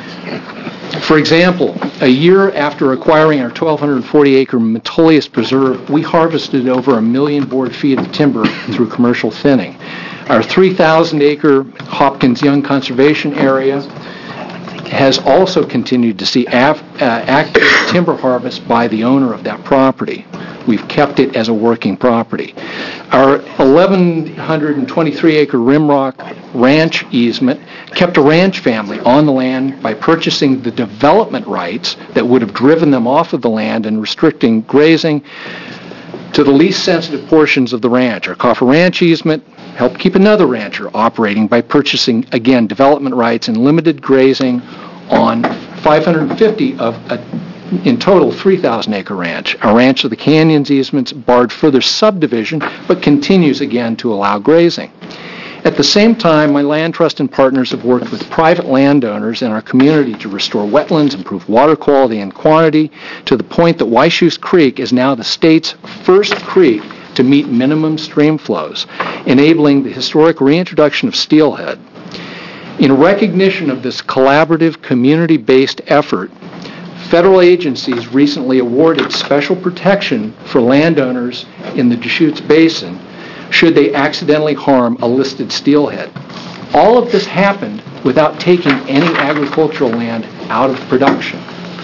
For example, a year after acquiring our 1,240-acre Metolius Preserve, we harvested over 1 million board feet of timber through commercial thinning. Our 3,000-acre Hopkins Young Conservation Area has also continued to see active timber harvest by the owner of that property. We've kept it as a working property. Our 1,123-acre Rimrock Ranch easement kept a ranch family on the land by purchasing the development rights that would have driven them off of the land and restricting grazing to the least sensitive portions of the ranch. Our Coffer Ranch easement helped keep another rancher operating by purchasing, again, development rights and limited grazing on 550 of a, in total, 3,000-acre ranch. Our Ranch of the Canyons easements barred further subdivision, but continues again to allow grazing. At the same time, my land trust and partners have worked with private landowners in our community to restore wetlands, improve water quality and quantity, to the point that Washouth Creek is now the state's first creek to meet minimum stream flows, enabling the historic reintroduction of steelhead. In recognition of this collaborative, community-based effort, federal agencies recently awarded special protection for landowners in the Deschutes Basin should they accidentally harm a listed steelhead. All of this happened without taking any agricultural land out of production.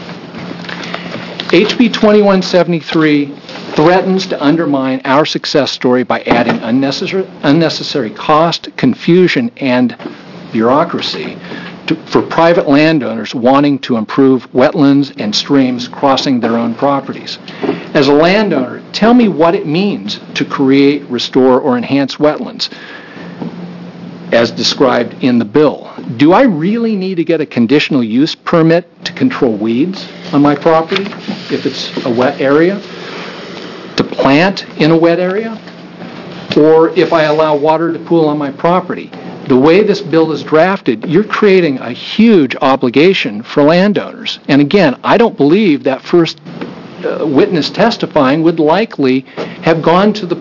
HB 2173 threatens to undermine our success story by adding unnecessary cost, confusion, and bureaucracy for private landowners wanting to improve wetlands and streams crossing their own properties. As a landowner, tell me what it means to create, restore, or enhance wetlands as described in the bill. Do I really need to get a conditional use permit to control weeds on my property if it's a wet area? To plant in a wet area? Or if I allow water to pool on my property? The way this bill is drafted, you're creating a huge obligation for landowners. And again, I don't believe that first witness testifying would likely have gone to the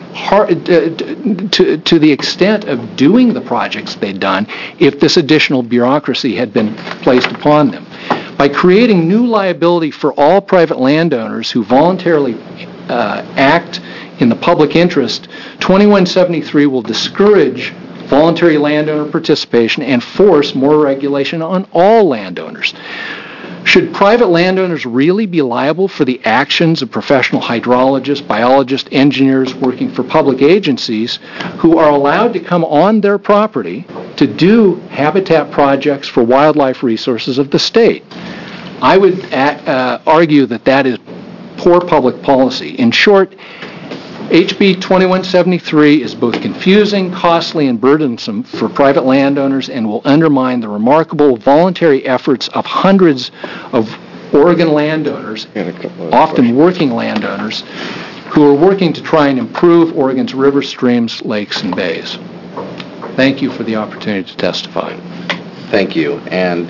to the extent of doing the projects they'd done if this additional bureaucracy had been placed upon them. By creating new liability for all private landowners who voluntarily act in the public interest, 2173 will discourage voluntary landowner participation and force more regulation on all landowners. Should private landowners really be liable for the actions of professional hydrologists, biologists, engineers working for public agencies who are allowed to come on their property to do habitat projects for wildlife resources of the state? I would argue that that is poor public policy. In short, HB 2173 is both confusing, costly, and burdensome for private landowners and will undermine the remarkable voluntary efforts of hundreds of Oregon landowners, often working landowners, who are working to try and improve Oregon's rivers, streams, lakes, and bays. Thank you for the opportunity to testify. Thank you. And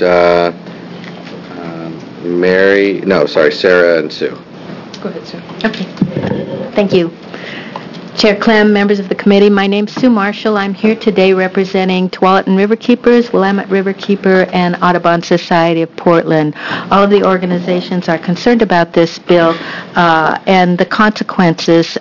Sarah and Sue. Go ahead, Sue. Okay. Thank you. Chair Clem, members of the committee, my name's Sue Marshall. I'm here today representing Tualatin Riverkeepers, Willamette Riverkeeper, and Audubon Society of Portland. All of the organizations are concerned about this bill and the consequences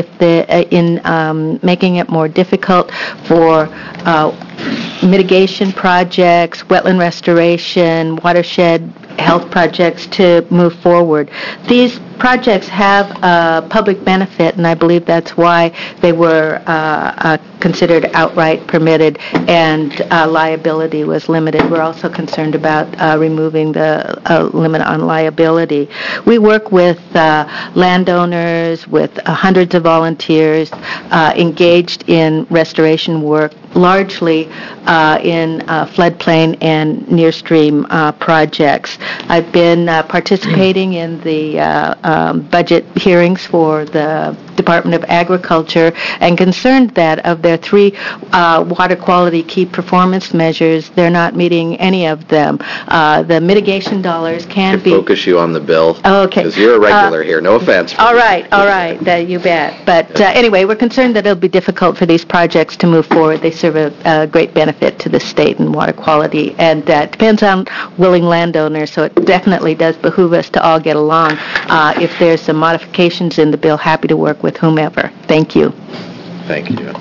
in making it more difficult for mitigation projects, wetland restoration, watershed health projects to move forward. These projects have a public benefit, and I believe that's why they were considered outright permitted and liability was limited. We're also concerned about removing the limit on liability. We work with landowners, with hundreds of volunteers engaged in restoration work, largely in floodplain and near stream projects. I've been participating in the budget hearings for the Department of Agriculture and concerned that of their 3 water quality key performance measures, they're not meeting any of them. The mitigation dollars can be... Focus you on the bill. Okay. Because you're a regular here. No offense. All right. You bet. But anyway, we're concerned that it'll be difficult for these projects to move forward. They serve a great benefit to the state and water quality, and it depends on willing landowners, so it definitely does behoove us to all get along. If there's some modifications in the bill, happy to work with whomever. Thank you. Thank you.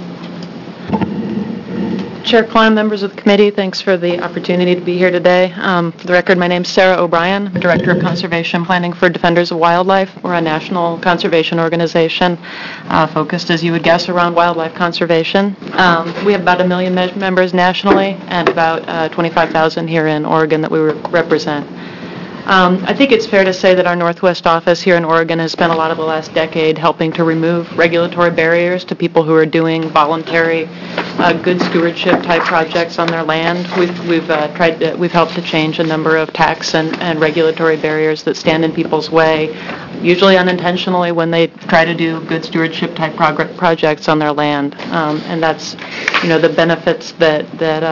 Chair Klein, members of the committee, thanks for the opportunity to be here today. For the record, my name is Sarah O'Brien. I'm Director of Conservation Planning for Defenders of Wildlife. We're a national conservation organization focused, as you would guess, around wildlife conservation. We have about 1 million members nationally and about 25,000 here in Oregon that we represent. I think it's fair to say that our Northwest office here in Oregon has spent a lot of the last decade helping to remove regulatory barriers to people who are doing voluntary, good stewardship type projects on their land. We've helped to change a number of tax and regulatory barriers that stand in people's way, usually unintentionally when they try to do good stewardship type projects on their land. And that's, the benefits that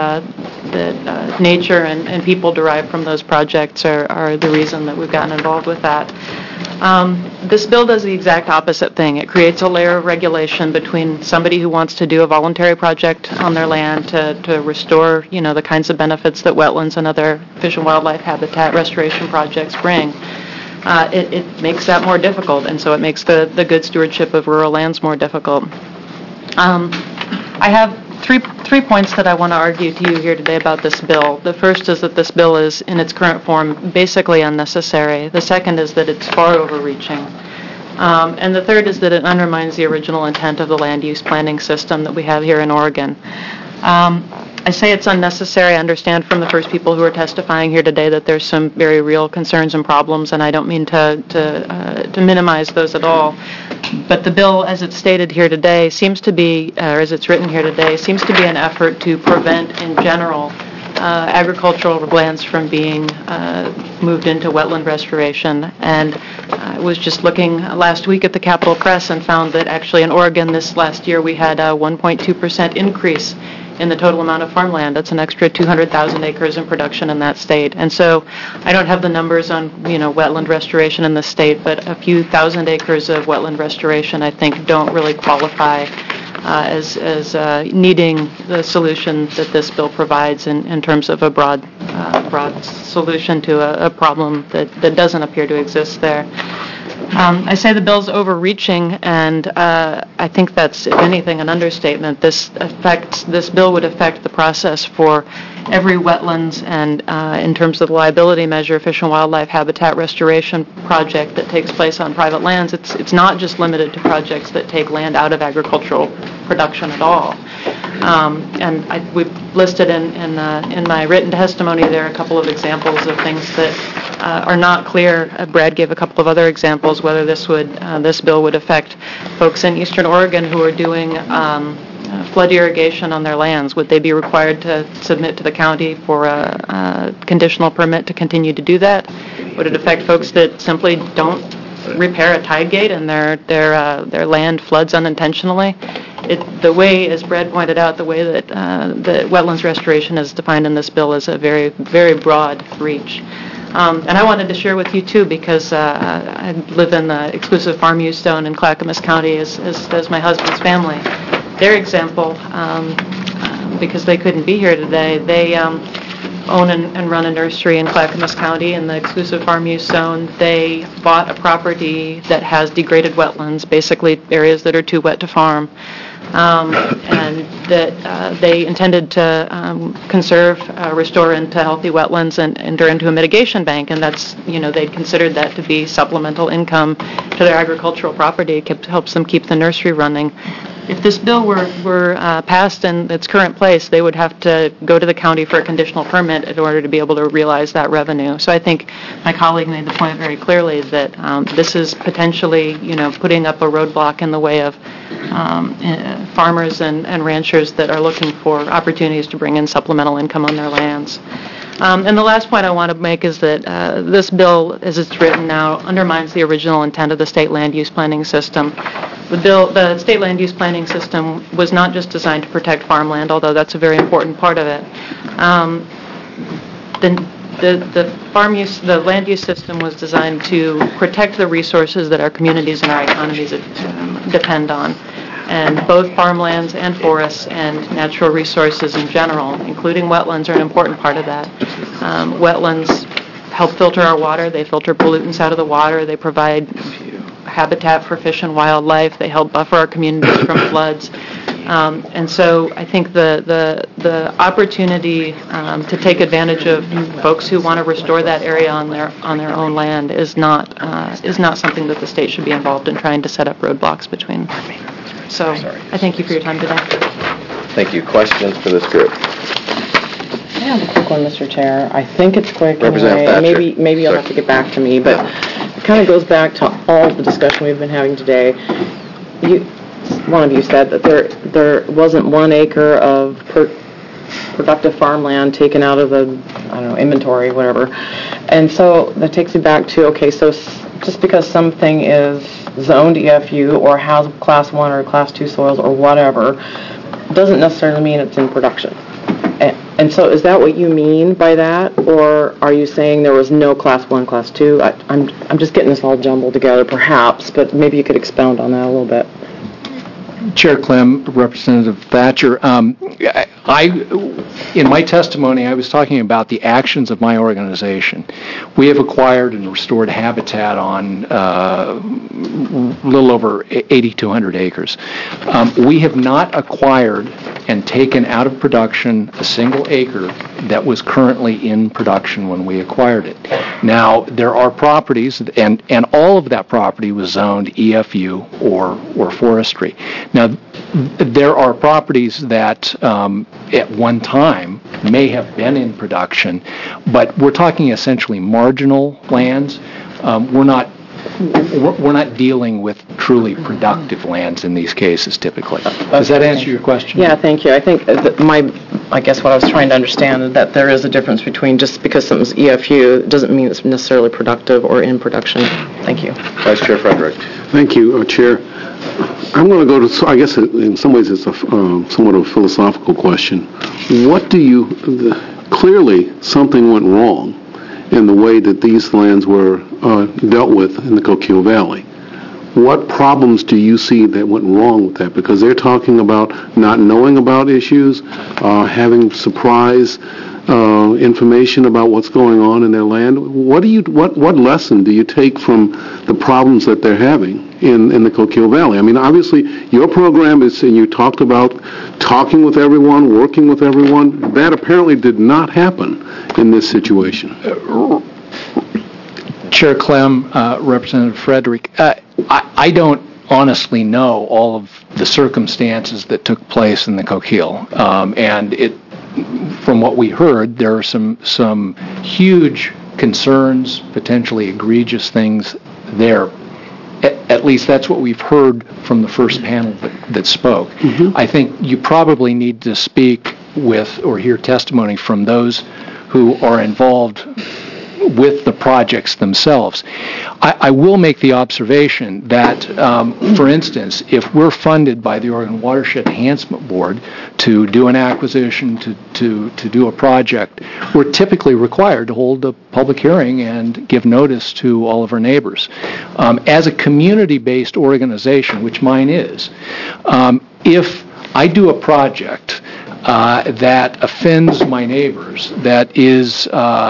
nature and people derive from those projects are the reason that we've gotten involved with that. This bill does the exact opposite thing. It creates a layer of regulation between somebody who wants to do a voluntary project on their land to restore, the kinds of benefits that wetlands and other fish and wildlife habitat restoration projects bring. It makes that more difficult, and so it makes the good stewardship of rural lands more difficult. I have three points that I want to argue to you here today about this bill. The first is that this bill is, in its current form, basically unnecessary. The second is that it's far overreaching. And the third is that it undermines the original intent of the land use planning system that we have here in Oregon. I say it's unnecessary. I understand from the first people who are testifying here today that there's some very real concerns and problems, and I don't mean to minimize those at all. But the bill, as it's stated here today, seems to be, or as it's written here today, seems to be an effort to prevent, in general, agricultural lands from being moved into wetland restoration. And I was just looking last week at the Capitol Press and found that actually in Oregon this last year we had a 1.2% increase in the total amount of farmland. That's an extra 200,000 acres in production in that state. And so I don't have the numbers on, wetland restoration in the state, but a few thousand acres of wetland restoration I think don't really qualify as needing the solution that this bill provides in terms of a broad solution to a problem that doesn't appear to exist there. I say the bill's overreaching, and I think that's, if anything, an understatement. This bill would affect the process for every wetlands and, in terms of the liability measure, fish and wildlife habitat restoration project that takes place on private lands. It's not just limited to projects that take land out of agricultural production at all. And we've listed in my written testimony there a couple of examples of things that are not clear. Brad gave a couple of other examples whether this bill would affect folks in eastern Oregon who are doing flood irrigation on their lands. Would they be required to submit to the county for a conditional permit to continue to do that? Would it affect folks that simply don't repair a tide gate and their land floods unintentionally? The way, as Brad pointed out, the way that the wetlands restoration is defined in this bill is a very, very broad reach. And I wanted to share with you too, because I live in the exclusive farm use zone in Clackamas County, as my husband's family. Their example, because they couldn't be here today, they own and run a nursery in Clackamas County in the exclusive farm use zone. They bought a property that has degraded wetlands, basically areas that are too wet to farm, and that they intended to conserve, restore into healthy wetlands and enter into a mitigation bank, and that's, they'd considered that to be supplemental income to their agricultural property. It helps them keep the nursery running. If this bill were passed in its current place, they would have to go to the county for a conditional permit in order to be able to realize that revenue. So I think my colleague made the point very clearly that this is potentially, putting up a roadblock in the way of farmers and ranchers that are looking for opportunities to bring in supplemental income on their lands. And the last point I want to make is that this bill, as it's written now, undermines the original intent of the state land use planning system. The state land use planning system was not just designed to protect farmland, although that's a very important part of it. The land use system was designed to protect the resources that our communities and our economies depend on. And both farmlands and forests and natural resources in general, including wetlands, are an important part of that. Wetlands help filter our water. They filter pollutants out of the water. They provide habitat for fish and wildlife. They help buffer our communities from floods. And so I think the opportunity to take advantage of folks who want to restore that area on their own land is not something that the state should be involved in trying to set up roadblocks between. So I thank you for your time today. Thank you. Questions for this group? I have a quick one, Mr. Chair. I think it's quick Representative anyway. Thatcher. Maybe you'll have to get back to me, but it kind of goes back to all the discussion we've been having today. One of you said that there wasn't 1 acre of productive farmland taken out of the, inventory, whatever. And so that takes me back to, okay, so just because something is zoned EFU or has class 1 or class 2 soils or whatever, doesn't necessarily mean it's in production. And so is that what you mean by that? Or are you saying there was no class 1, class 2? I'm just getting this all jumbled together, perhaps, but maybe you could expound on that a little bit. Chair Clem, Representative Thatcher, in my testimony, I was talking about the actions of my organization. We have acquired and restored habitat on a little over 8,200 acres. We have not acquired and taken out of production a single acre that was currently in production when we acquired it. Now, there are properties, and all of that property was zoned EFU or forestry. Now, there are properties that at one time may have been in production, but we're talking essentially marginal lands. We're not dealing with truly productive lands in these cases typically. Does that answer your question? Yeah, thank you. I think I guess what I was trying to understand is that there is a difference between just because something's EFU doesn't mean it's necessarily productive or in production. Thank you. Vice Chair Frederick. Thank you, Chair. I'm going to go to, I guess in some ways it's a somewhat of a philosophical question. Clearly something went wrong in the way that these lands were dealt with in the Coquille Valley. What problems do you see that went wrong with that? Because they're talking about not knowing about issues, having surprise information about what's going on in their land. What lesson do you take from the problems that they're having in the Coquille Valley? I mean, obviously, your program is, and you talked about talking with everyone, working with everyone. That apparently did not happen in this situation. Chair Clem, Representative Frederick, I don't honestly know all of the circumstances that took place in the Coquille, and from what we heard, there are some huge concerns, potentially egregious things there. At least that's what we've heard from the first panel that spoke. Mm-hmm. I think you probably need to speak with or hear testimony from those who are involved with the projects themselves. I will make the observation that, for instance, if we're funded by the Oregon Watershed Enhancement Board to do an acquisition, to do a project, we're typically required to hold a public hearing and give notice to all of our neighbors. As a community-based organization, which mine is, if I do a project that offends my neighbors, that is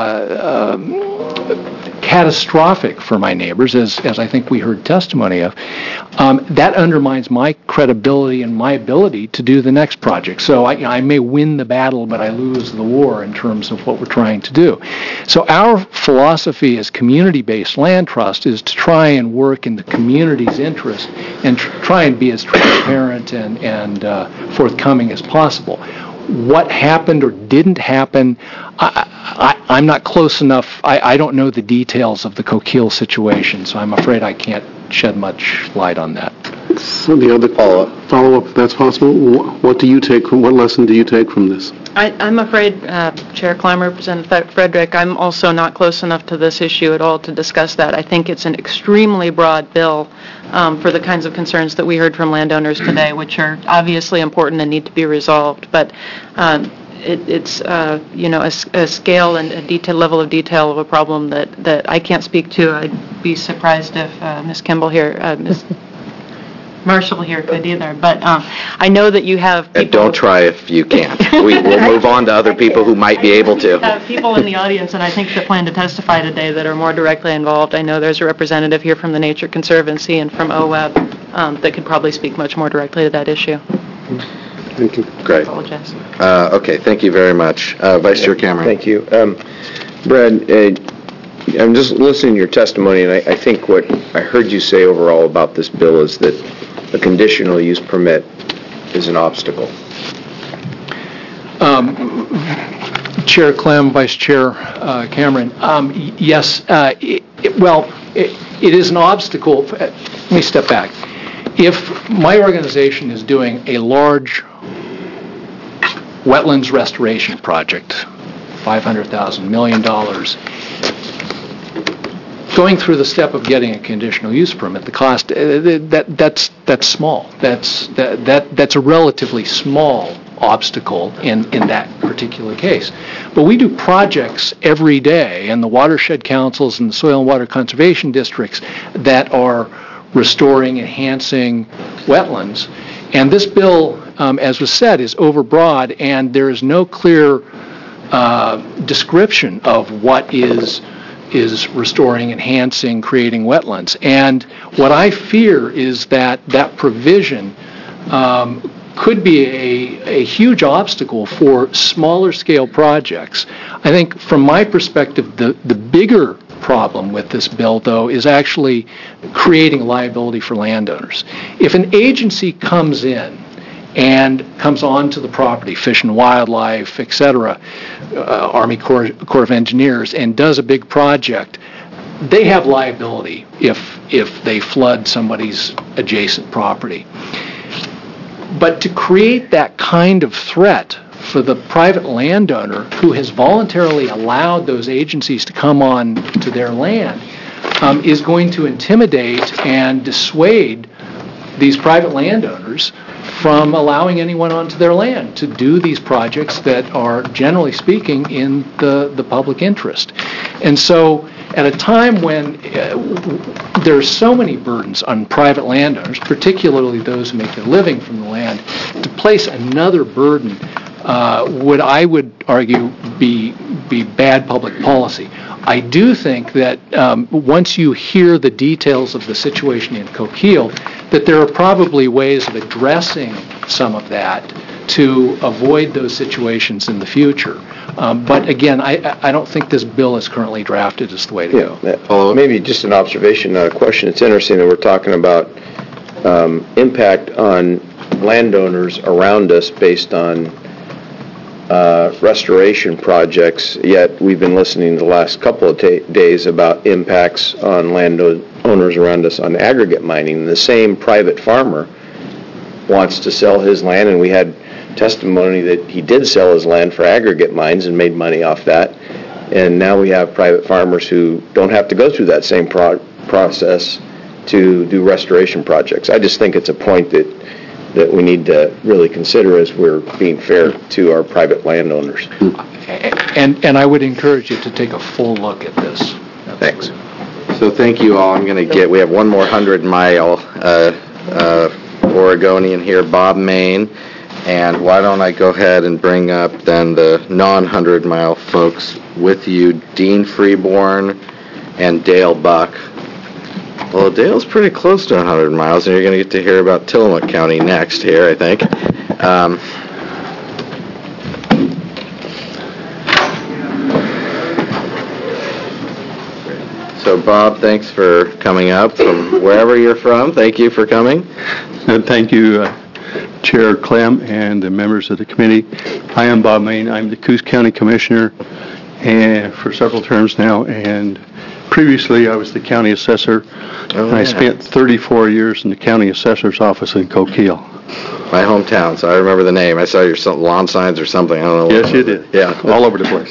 catastrophic for my neighbors, as I think we heard testimony of, that undermines my credibility and my ability to do the next project. So I may win the battle, but I lose the war in terms of what we're trying to do. So our philosophy as community-based land trust is to try and work in the community's interest and try and be as transparent and forthcoming as possible. What happened or didn't happen, I'm not close enough. I don't know the details of the Coquille situation, so I'm afraid I can't shed much light on that. So the other follow-up, if that's possible, what lesson do you take from this? I'm afraid, Chair Klein, Representative Frederick, I'm also not close enough to this issue at all to discuss that. I think it's an extremely broad bill for the kinds of concerns that we heard from landowners today, which are obviously important and need to be resolved. But it's a scale and a level of detail of a problem that I can't speak to. I'd be surprised if Ms. Kimball here, Ms. Marshall here could either. But I know that you have people... And don't try if you can't. We'll move on to other people who might be able to. People in the audience, and I think that plan to testify today that are more directly involved. I know there's a representative here from the Nature Conservancy and from OWEB that could probably speak much more directly to that issue. Thank you. Great. I apologize. Okay, thank you very much. Vice Chair Cameron. Thank you. Brad, I'm just listening to your testimony, and I think what I heard you say overall about this bill is that a conditional use permit is an obstacle. Chair Clem, Vice Chair Cameron, yes, it is an obstacle. Let me step back. If my organization is doing a large wetlands restoration project, $500,000, $1 million, going through the step of getting a conditional use permit, the cost, that's small. That's a relatively small obstacle in that particular case. But we do projects every day in the watershed councils and the soil and water conservation districts that are restoring, enhancing wetlands. And this bill, as was said, is overbroad, and there is no clear description of what is restoring, enhancing, creating wetlands. And what I fear is that provision could be a huge obstacle for smaller scale projects. I think from my perspective, the bigger problem with this bill, though, is actually creating liability for landowners. If an agency comes in and comes onto the property, Fish and Wildlife, etc., Army Corps of Engineers, and does a big project, they have liability if they flood somebody's adjacent property. But to create that kind of threat for the private landowner who has voluntarily allowed those agencies to come on to their land is going to intimidate and dissuade these private landowners from allowing anyone onto their land to do these projects that are, generally speaking, in the public interest. And so at a time when there are so many burdens on private landowners, particularly those who make their living from the land, to place another burden I would argue be bad public policy. I do think that once you hear the details of the situation in Coquille, that there are probably ways of addressing some of that to avoid those situations in the future. But again, I don't think this bill is currently drafted as the way to go. Maybe just an observation, not a question. It's interesting that we're talking about impact on landowners around us based on restoration projects, yet we've been listening the last couple of days about impacts on landowners around us on aggregate mining. The same private farmer wants to sell his land, and we had testimony that he did sell his land for aggregate mines and made money off that. And now we have private farmers who don't have to go through that same process to do restoration projects. I just think it's a point that we need to really consider as we're being fair to our private landowners. And I would encourage you to take a full look at this. Thanks. So thank you all. We have one more 100-mile Oregonian here, Bob Main. And why don't I go ahead and bring up then the non-100-mile folks with you, Dean Freeborn and Dale Buck. Well, Dale's pretty close to 100 miles, and you're going to get to hear about Tillamook County next here, I think. So, Bob, thanks for coming up from wherever you're from. Thank you for coming. And thank you, Chair Clem and the members of the committee. I am Bob Main. I'm the Coos County Commissioner and for several terms now, and previously I was the county assessor, and I spent 34 years in the county assessor's office in Coquille. My hometown, so I remember the name. I saw your lawn signs or something. I don't know. Yes, you did. Yeah. All over the place.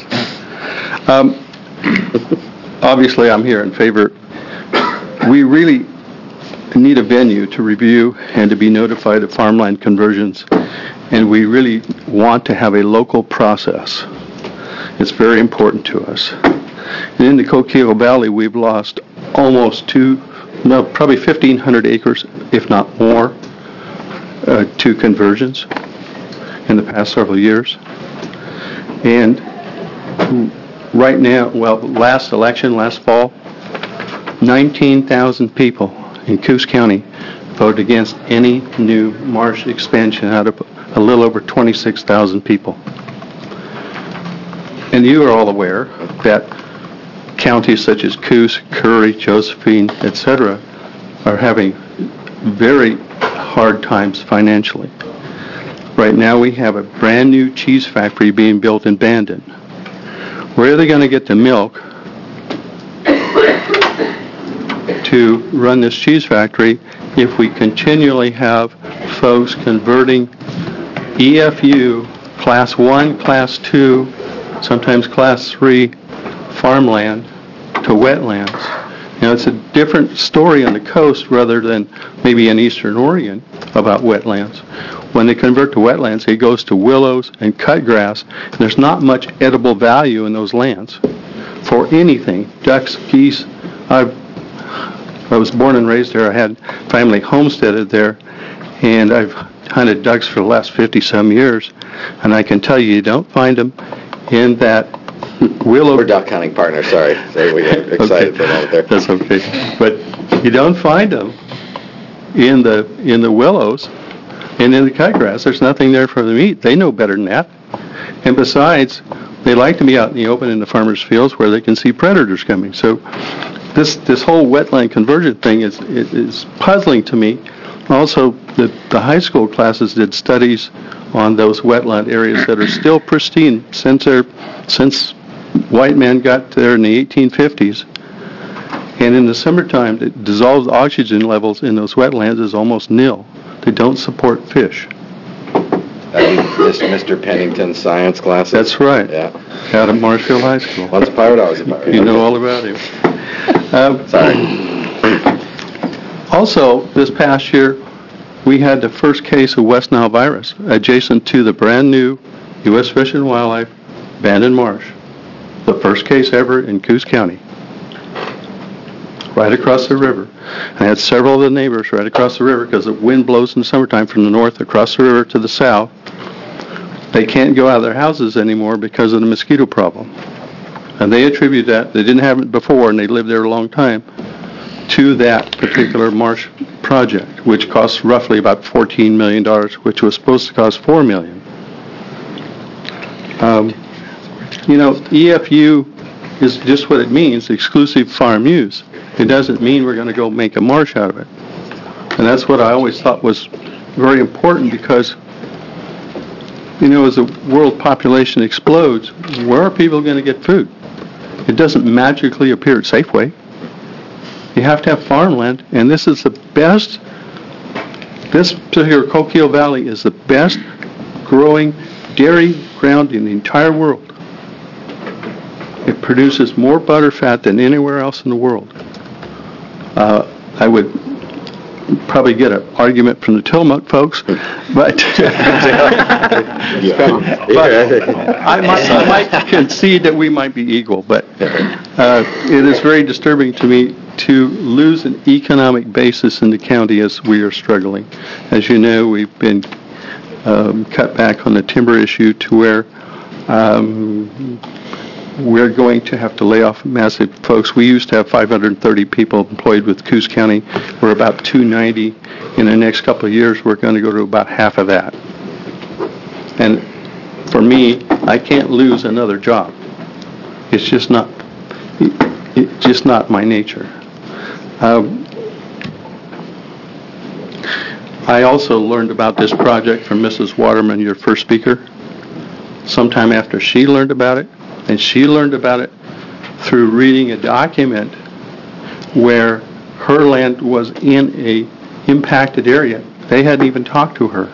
Obviously, I'm here in favor. We really need a venue to review and to be notified of farmland conversions, and we really want to have a local process. It's very important to us. And in the Coquille Valley, we've lost almost probably 1,500 acres, if not more, to conversions in the past several years. And right now, last election, last fall, 19,000 people in Coos County voted against any new marsh expansion out of a little over 26,000 people. And you are all aware that counties such as Coos, Curry, Josephine, etc., are having very hard times financially. Right now we have a brand new cheese factory being built in Bandon. Where are they going to get the milk to run this cheese factory if we continually have folks converting EFU, Class 1, Class 2, sometimes Class 3 farmland to wetlands? Now, it's a different story on the coast rather than maybe in eastern Oregon about wetlands. When they convert to wetlands, it goes to willows and cut grass. There's not much edible value in those lands for anything. Ducks, geese. I was born and raised there. I had family homesteaded there, and I've hunted ducks for the last 50-some years, and I can tell you don't find them in that willow. We're duck hunting partners, sorry. We get excited for a moment there. That's okay. But you don't find them in the willows and in the cut grass. There's nothing there for them to eat. They know better than that. And besides, they like to be out in the open in the farmers' fields where they can see predators coming. So this whole wetland conversion thing is puzzling to me. Also, the high school classes did studies on those wetland areas that are still pristine since white men got there in the 1850s. And in the summertime, the dissolved oxygen levels in those wetlands is almost nil. They don't support fish. Mr. Pennington's science classes? That's right. Yeah. Out at Marshfield High School. Once a pirate, always a pirate. You know all about him. Sorry. Also, this past year, we had the first case of West Nile virus adjacent to the brand new U.S. Fish and Wildlife Bandon Marsh. The first case ever in Coos County. Right across the river. I had several of the neighbors right across the river because the wind blows in the summertime from the north across the river to the south. They can't go out of their houses anymore because of the mosquito problem. And they attribute that, they didn't have it before and they lived there a long time, to that particular marsh project, which costs roughly about $14 million, which was supposed to cost $4 million. EFU is just what it means, exclusive farm use. It doesn't mean we're going to go make a marsh out of it. And that's what I always thought was very important because, as the world population explodes, where are people going to get food? It doesn't magically appear at Safeway. You have to have farmland, and this particular Coquille Valley is the best growing dairy ground in the entire world. It produces more butterfat than anywhere else in the world. I would probably get an argument from the Tillamook folks, but I might concede that we might be equal, but it is very disturbing to me to lose an economic basis in the county as we are struggling. As you know, we've been cut back on the timber issue to where we're going to have to lay off massive folks. We used to have 530 people employed with Coos County. We're about 290. In the next couple of years, we're going to go to about half of that. And for me, I can't lose another job. It's just not my nature. I also learned about this project from Mrs. Waterman, your first speaker, sometime after she learned about it. And she learned about it through reading a document where her land was in a impacted area. They hadn't even talked to her.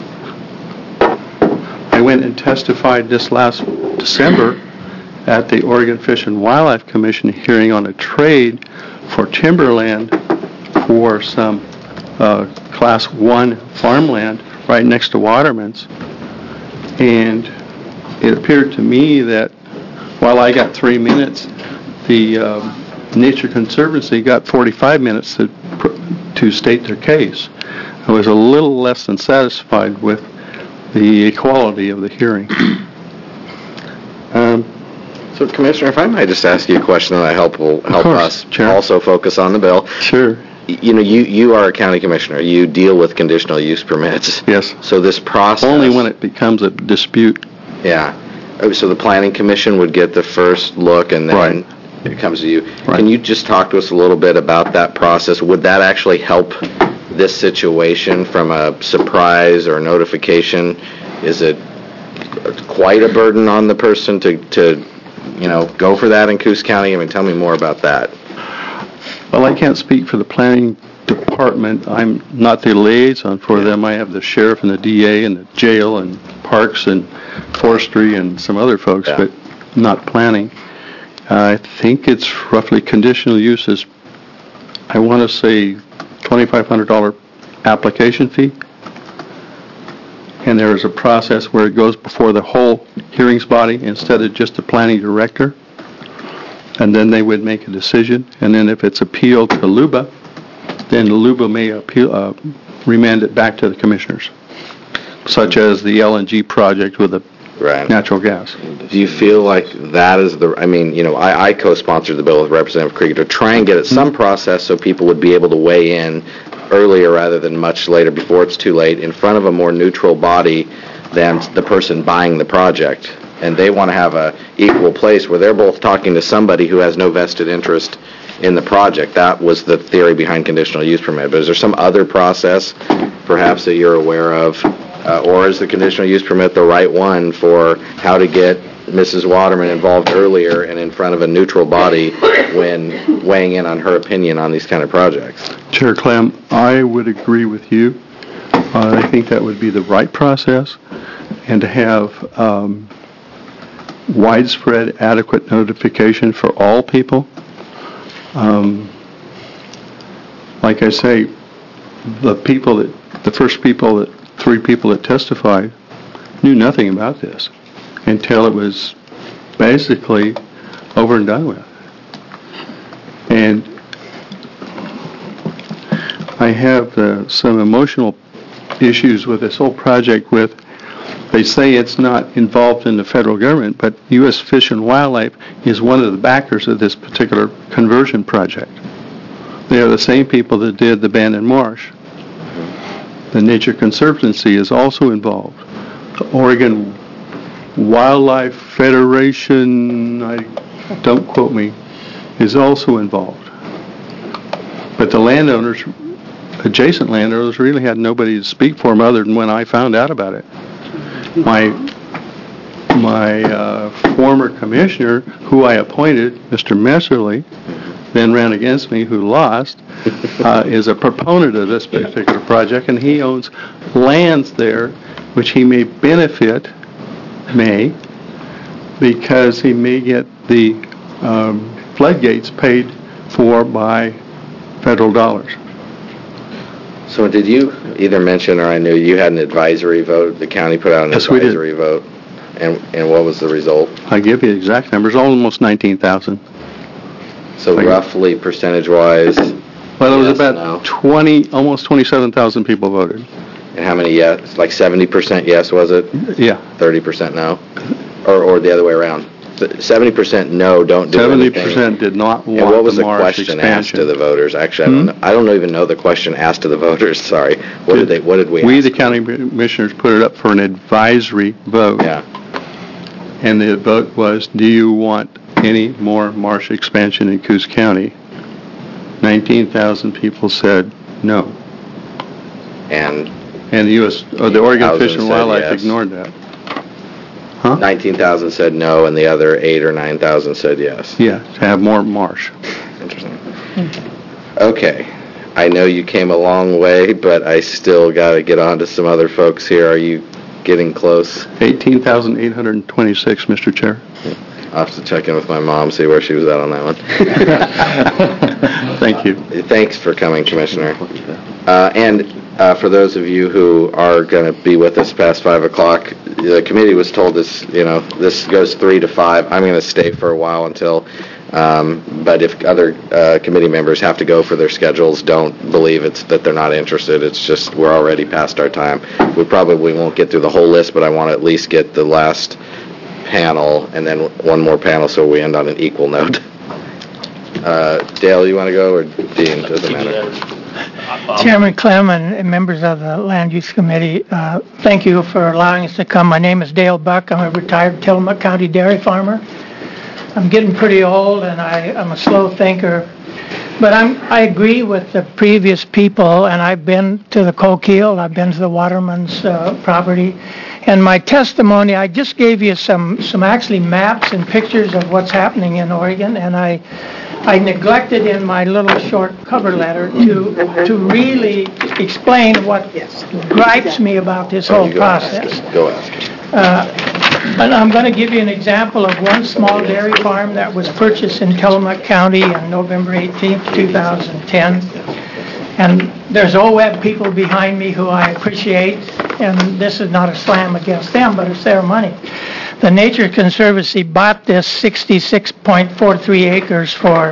I went and testified this last December at the Oregon Fish and Wildlife Commission hearing on a trade for timberland for some Class 1 farmland right next to Waterman's. And it appeared to me that while I got 3 minutes, the Nature Conservancy got 45 minutes to state their case. I was a little less than satisfied with the quality of the hearing. So, Commissioner, if I might just ask you a question that will help us also focus on the bill. Sure. You know, you are a county commissioner. You deal with conditional use permits. Yes. So this process... Only when it becomes a dispute. Yeah. So the Planning Commission would get the first look, and then it comes to you. Right. Can you just talk to us a little bit about that process? Would that actually help this situation from a surprise or notification? Is it quite a burden on the person to go for that in Coos County? I mean, tell me more about that. Well, I can't speak for the Planning Department. I'm not the liaison for them. I have the sheriff and the DA and the jail and parks and forestry and some other folks, but not planning. I think it's roughly conditional uses. I want to say $2,500 application fee. And there is a process where it goes before the whole hearings body instead of just the planning director. And then they would make a decision. And then if it's appealed to LUBA, then LUBA may remand it back to the commissioners, such as the LNG project with the natural gas. Do you feel like that is I co-sponsored the bill with Representative Krieger to try and get at some process so people would be able to weigh in earlier rather than much later before it's too late in front of a more neutral body than the person buying the project. And they want to have a equal place where they're both talking to somebody who has no vested interest in the project. That was the theory behind conditional use permit. But is there some other process perhaps that you're aware of? Or is the conditional use permit the right one for how to get Mrs. Waterman involved earlier and in front of a neutral body when weighing in on her opinion on these kind of projects? Chair Clem, I would agree with you. I think that would be the right process, and to have widespread adequate notification for all people. Like I say, the three people that testified knew nothing about this until it was basically over and done with. And I have some emotional issues with this whole project they say it's not involved in the federal government, but U.S. Fish and Wildlife is one of the backers of this particular conversion project. They are the same people that did the Abandoned Marsh. The Nature Conservancy is also involved. The Oregon Wildlife Federation, don't quote me, is also involved. But the landowners, adjacent landowners, really had nobody to speak for them other than when I found out about it. My former commissioner, who I appointed, Mr. Messerly, then ran against me, who lost, is a proponent of this particular project, and he owns lands there which he may benefit, because he may get the floodgates paid for by federal dollars. So did you either mention, or I knew you had an advisory vote, the county put out an Yes, we did. advisory vote, and what was the result? I give you exact numbers, almost 19,000. So roughly percentage-wise? Well, it was yes, about no? 20, almost 27,000 people voted. And how many yes? Like 70% yes, was it? Yeah. 30% no? Or the other way around? 70% no, don't do anything. 70% did not want And what was the Marsh question asked expansion. to the voters? Actually, I don't even know the question asked to the voters, sorry. What did we We, ask? the county commissioners, put it up for an advisory vote. Yeah. And the vote was, do you want any more marsh expansion in Coos County? 19,000 people said no. And the U.S., or the Oregon Fish and said Wildlife yes. ignored that. 19,000 said no, and the other 8,000 or 9,000 said yes. Yeah, to have more marsh. Interesting. Okay. I know you came a long way, but I still got to get on to some other folks here. Are you getting close? 18,826, Mr. Chair. I'll have to check in with my mom, see where she was at on that one. Thank you. Thanks for coming, Commissioner. And for those of you who are going to be with us past 5 o'clock, the committee was told this, this goes 3 to 5. I'm going to stay for a while until, but if other committee members have to go for their schedules, don't believe it's that they're not interested. It's just we're already past our time. We probably won't get through the whole list, but I want to at least get the last panel and then one more panel so we end on an equal note. Dale, you want to go, or Dean? Doesn't matter. Chairman Clem and members of the Land Use Committee, thank you for allowing us to come. My name is Dale Buck. I'm a retired Tillamook County dairy farmer. I'm getting pretty old and I'm a slow thinker. But I agree with the previous people, and I've been to the Coquille, I've been to the Waterman's property. And my testimony, I just gave you some actually maps and pictures of what's happening in Oregon, and I neglected in my little short cover letter to really explain what gripes me about this whole process. Go ask it. And I'm going to give you an example of one small dairy farm that was purchased in Tillamook County on November 18th, 2010. And there's OWEB people behind me who I appreciate, and this is not a slam against them, but it's their money. The Nature Conservancy bought this 66.43 acres for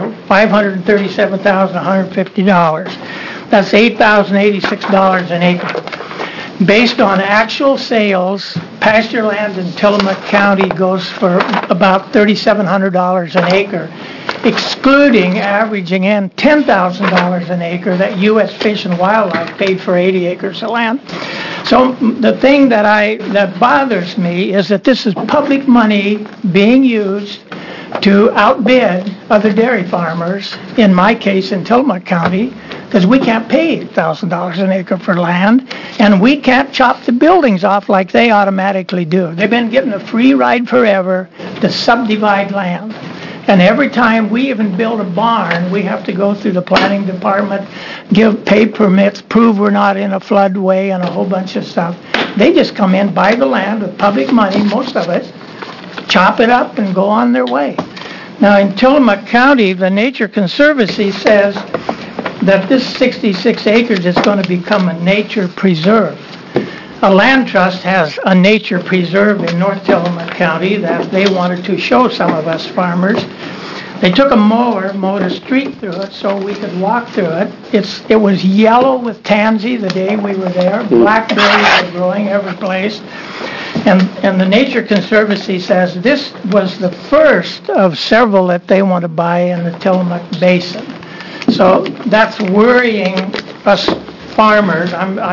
$537,150. That's $8,086 an acre. Based on actual sales, pasture land in Tillamook County goes for about $3,700 an acre, excluding averaging in $10,000 an acre that U.S. Fish and Wildlife paid for 80 acres of land. So the thing that bothers me is that this is public money being used to outbid other dairy farmers, in my case in Tillamook County, because we can't pay $8,000 an acre for land, and we can't chop the buildings off like they automatically do. They've been getting a free ride forever to subdivide land. And every time we even build a barn, we have to go through the planning department, pay permits, prove we're not in a floodway, and a whole bunch of stuff. They just come in, buy the land with public money, most of it, chop it up, and go on their way. Now, in Tillamook County, the Nature Conservancy says that this 66 acres is going to become a nature preserve. A land trust has a nature preserve in North Tillamook County that they wanted to show some of us farmers. They took a mower, mowed a street through it so we could walk through it. It was yellow with tansy the day we were there. Blackberries were growing every place. And the Nature Conservancy says this was the first of several that they want to buy in the Tillamook Basin. So that's worrying us farmers.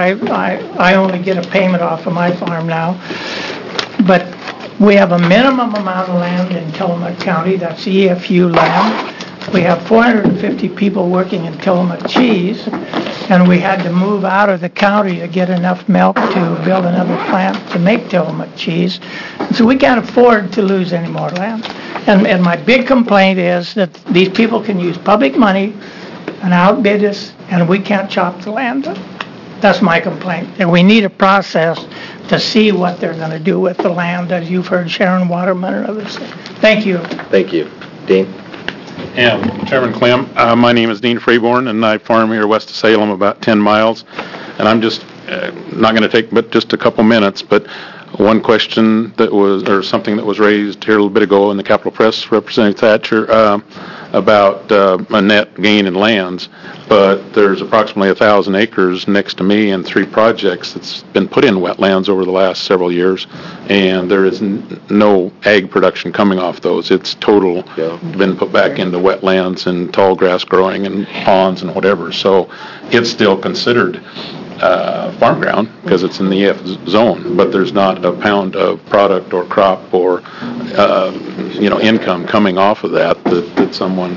I only get a payment off of my farm now. But we have a minimum amount of land in Tillamook County. That's EFU land. We have 450 people working in Tillamook cheese, and we had to move out of the county to get enough milk to build another plant to make Tillamook cheese. So we can't afford to lose any more land. And my big complaint is that these people can use public money and outbid us, and we can't chop the land up. That's my complaint. And we need a process to see what they're going to do with the land, as you've heard Sharon Waterman and others say. Thank you. Thank you. Dean? And Chairman Clem, my name is Dean Freeborn, and I farm here west of Salem, about 10 miles. And I'm just not going to take but just a couple minutes, but one question that was, or something that was raised here a little bit ago in the Capitol Press, Representative Thatcher, about a net gain in lands. But there's approximately 1,000 acres next to me and 3 projects that's been put in wetlands over the last several years, and there is no ag production coming off those. It's total been put back into wetlands and tall grass growing and ponds and whatever. So it's still considered farm ground because it's in the EF zone, but there's not a pound of product or crop or income coming off of that someone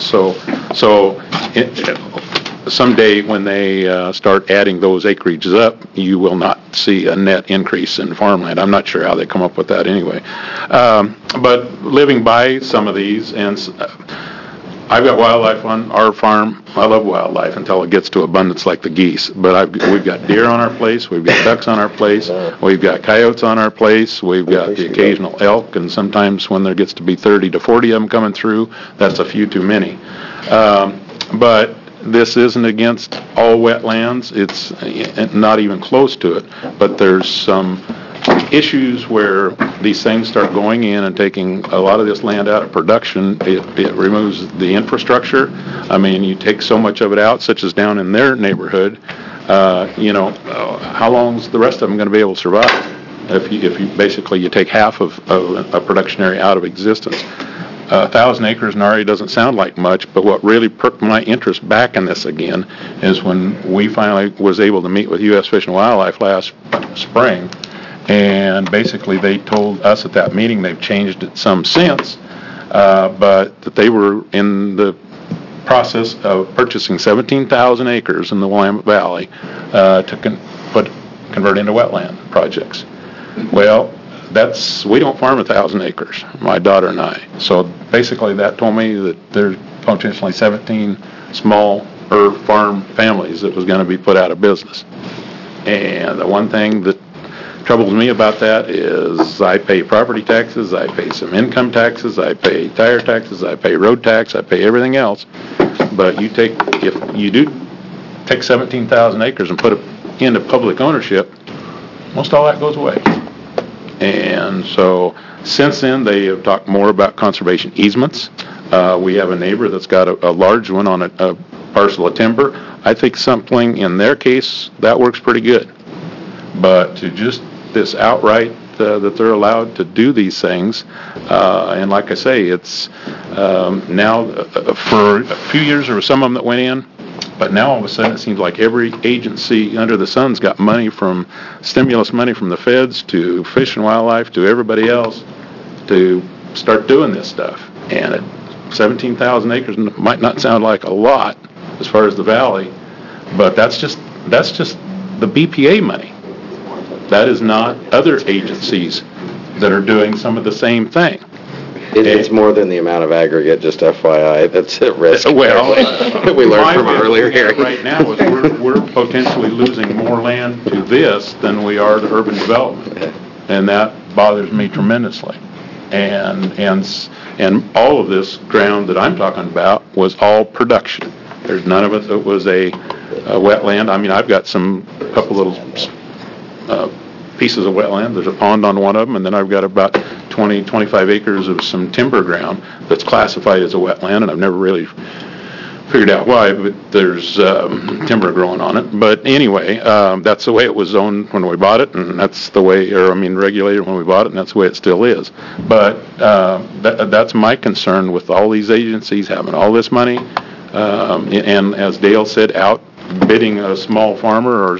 someday when they start adding those acreages up, you will not see a net increase in farmland. I'm not sure how they come up with that anyway. But living by some of these, and I've got wildlife on our farm. I love wildlife until it gets to abundance like the geese. But we've got deer on our place. We've got ducks on our place. We've got coyotes on our place. We've got the occasional elk. And sometimes when there gets to be 30 to 40 of them coming through, that's a few too many. But this isn't against all wetlands. It's not even close to it. But there's some issues where these things start going in and taking a lot of this land out of production. It removes the infrastructure. I mean, you take so much of it out, such as down in their neighborhood. How long's the rest of them going to be able to survive if you basically you take half of a production area out of existence? 1,000 acres in RA doesn't sound like much, but what really perked my interest back in this again is when we finally was able to meet with U.S. Fish and Wildlife last spring. And basically they told us at that meeting, they've changed it some since, but that they were in the process of purchasing 17,000 acres in the Willamette Valley to convert into wetland projects. Well, we don't farm 1,000 acres, my daughter and I. So basically that told me that there's potentially 17 small farm families that was going to be put out of business. And the one thing that troubles me about that is I pay property taxes, I pay some income taxes, I pay tire taxes, I pay road tax, I pay everything else. But if you do take 17,000 acres and put it into public ownership, most all that goes away. And so since then they have talked more about conservation easements. We have a neighbor that's got a large one on a parcel of timber. I think something in their case that works pretty good. But to just this outright that they're allowed to do these things, and like I say, it's now for a few years there were some of them that went in, but now all of a sudden it seems like every agency under the sun's got money from stimulus money from the feds to Fish and Wildlife to everybody else to start doing this stuff. And at 17,000 acres might not sound like a lot as far as the valley, but that's just the BPA money. That is not other agencies that are doing some of the same thing. It's more than the amount of aggregate, just FYI, that's at risk. Well, we learned from earlier hearing. Right now is we're potentially losing more land to this than we are to urban development, and that bothers me tremendously. And all of this ground that I'm talking about was all production. There's none of it that was a wetland. I mean, I've got a couple little pieces of wetland. There's a pond on one of them, and then I've got about 20, 25 acres of some timber ground that's classified as a wetland, and I've never really figured out why, but there's timber growing on it. But anyway, that's the way it was zoned when we bought it, and that's the way, regulated when we bought it, and that's the way it still is. But that's my concern with all these agencies having all this money, and as Dale said, outbidding a small farmer or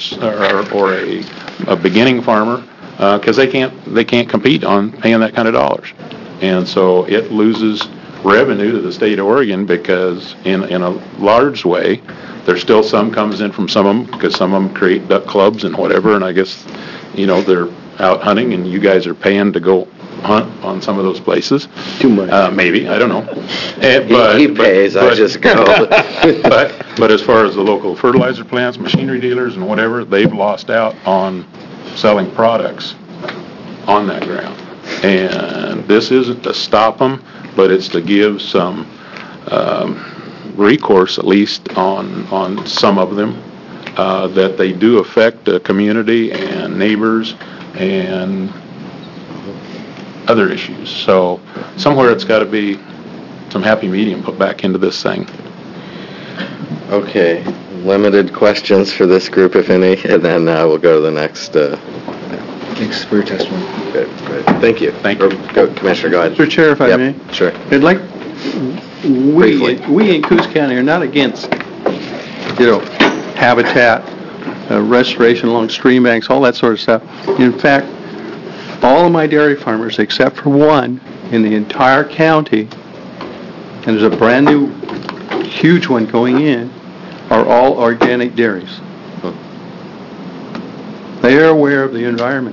a beginning farmer, because they can't compete on paying that kind of dollars. And so it loses revenue to the state of Oregon because in a large way, there's still some comes in from some of them because some of them create duck clubs and whatever, and I guess, they're out hunting and you guys are paying to go hunt on some of those places. Too much. Maybe, I don't know. He pays, I just go. But as far as the local fertilizer plants, machinery dealers and whatever, they've lost out on selling products on that ground. And this isn't to stop them, but it's to give some recourse, at least on some of them, that they do affect the community and neighbors and other issues. So somewhere it's got to be some happy medium put back into this thing. Okay, limited questions for this group, if any, and then we'll go to the next. Thanks for your testimony. Good. Thank you. Thank you. Commissioner, go ahead. Mr. Chair, if I may? Sure. I'd like, Briefly. we in Coos County are not against, habitat, restoration along stream banks, all that sort of stuff. In fact, all of my dairy farmers, except for one in the entire county, and there's a brand new, huge one going in, are all organic dairies. They are aware of the environment.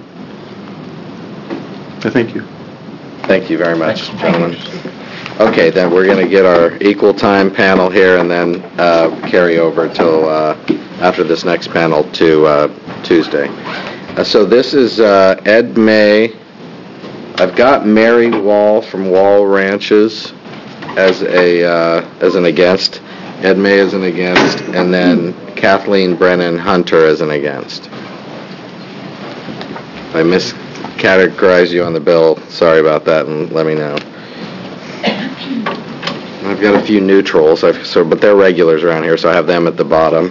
I thank you. Thank you very much, gentlemen. Okay, then we're going to get our equal time panel here and then carry over till after this next panel to Tuesday. So this is Ed May. I've got Mary Wall from Wall Ranches as an against. Ed May as an against, and then Kathleen Brennan Hunter as an against. If I miscategorized you on the bill, sorry about that, and let me know. I've got a few neutrals, but they're regulars around here, so I have them at the bottom.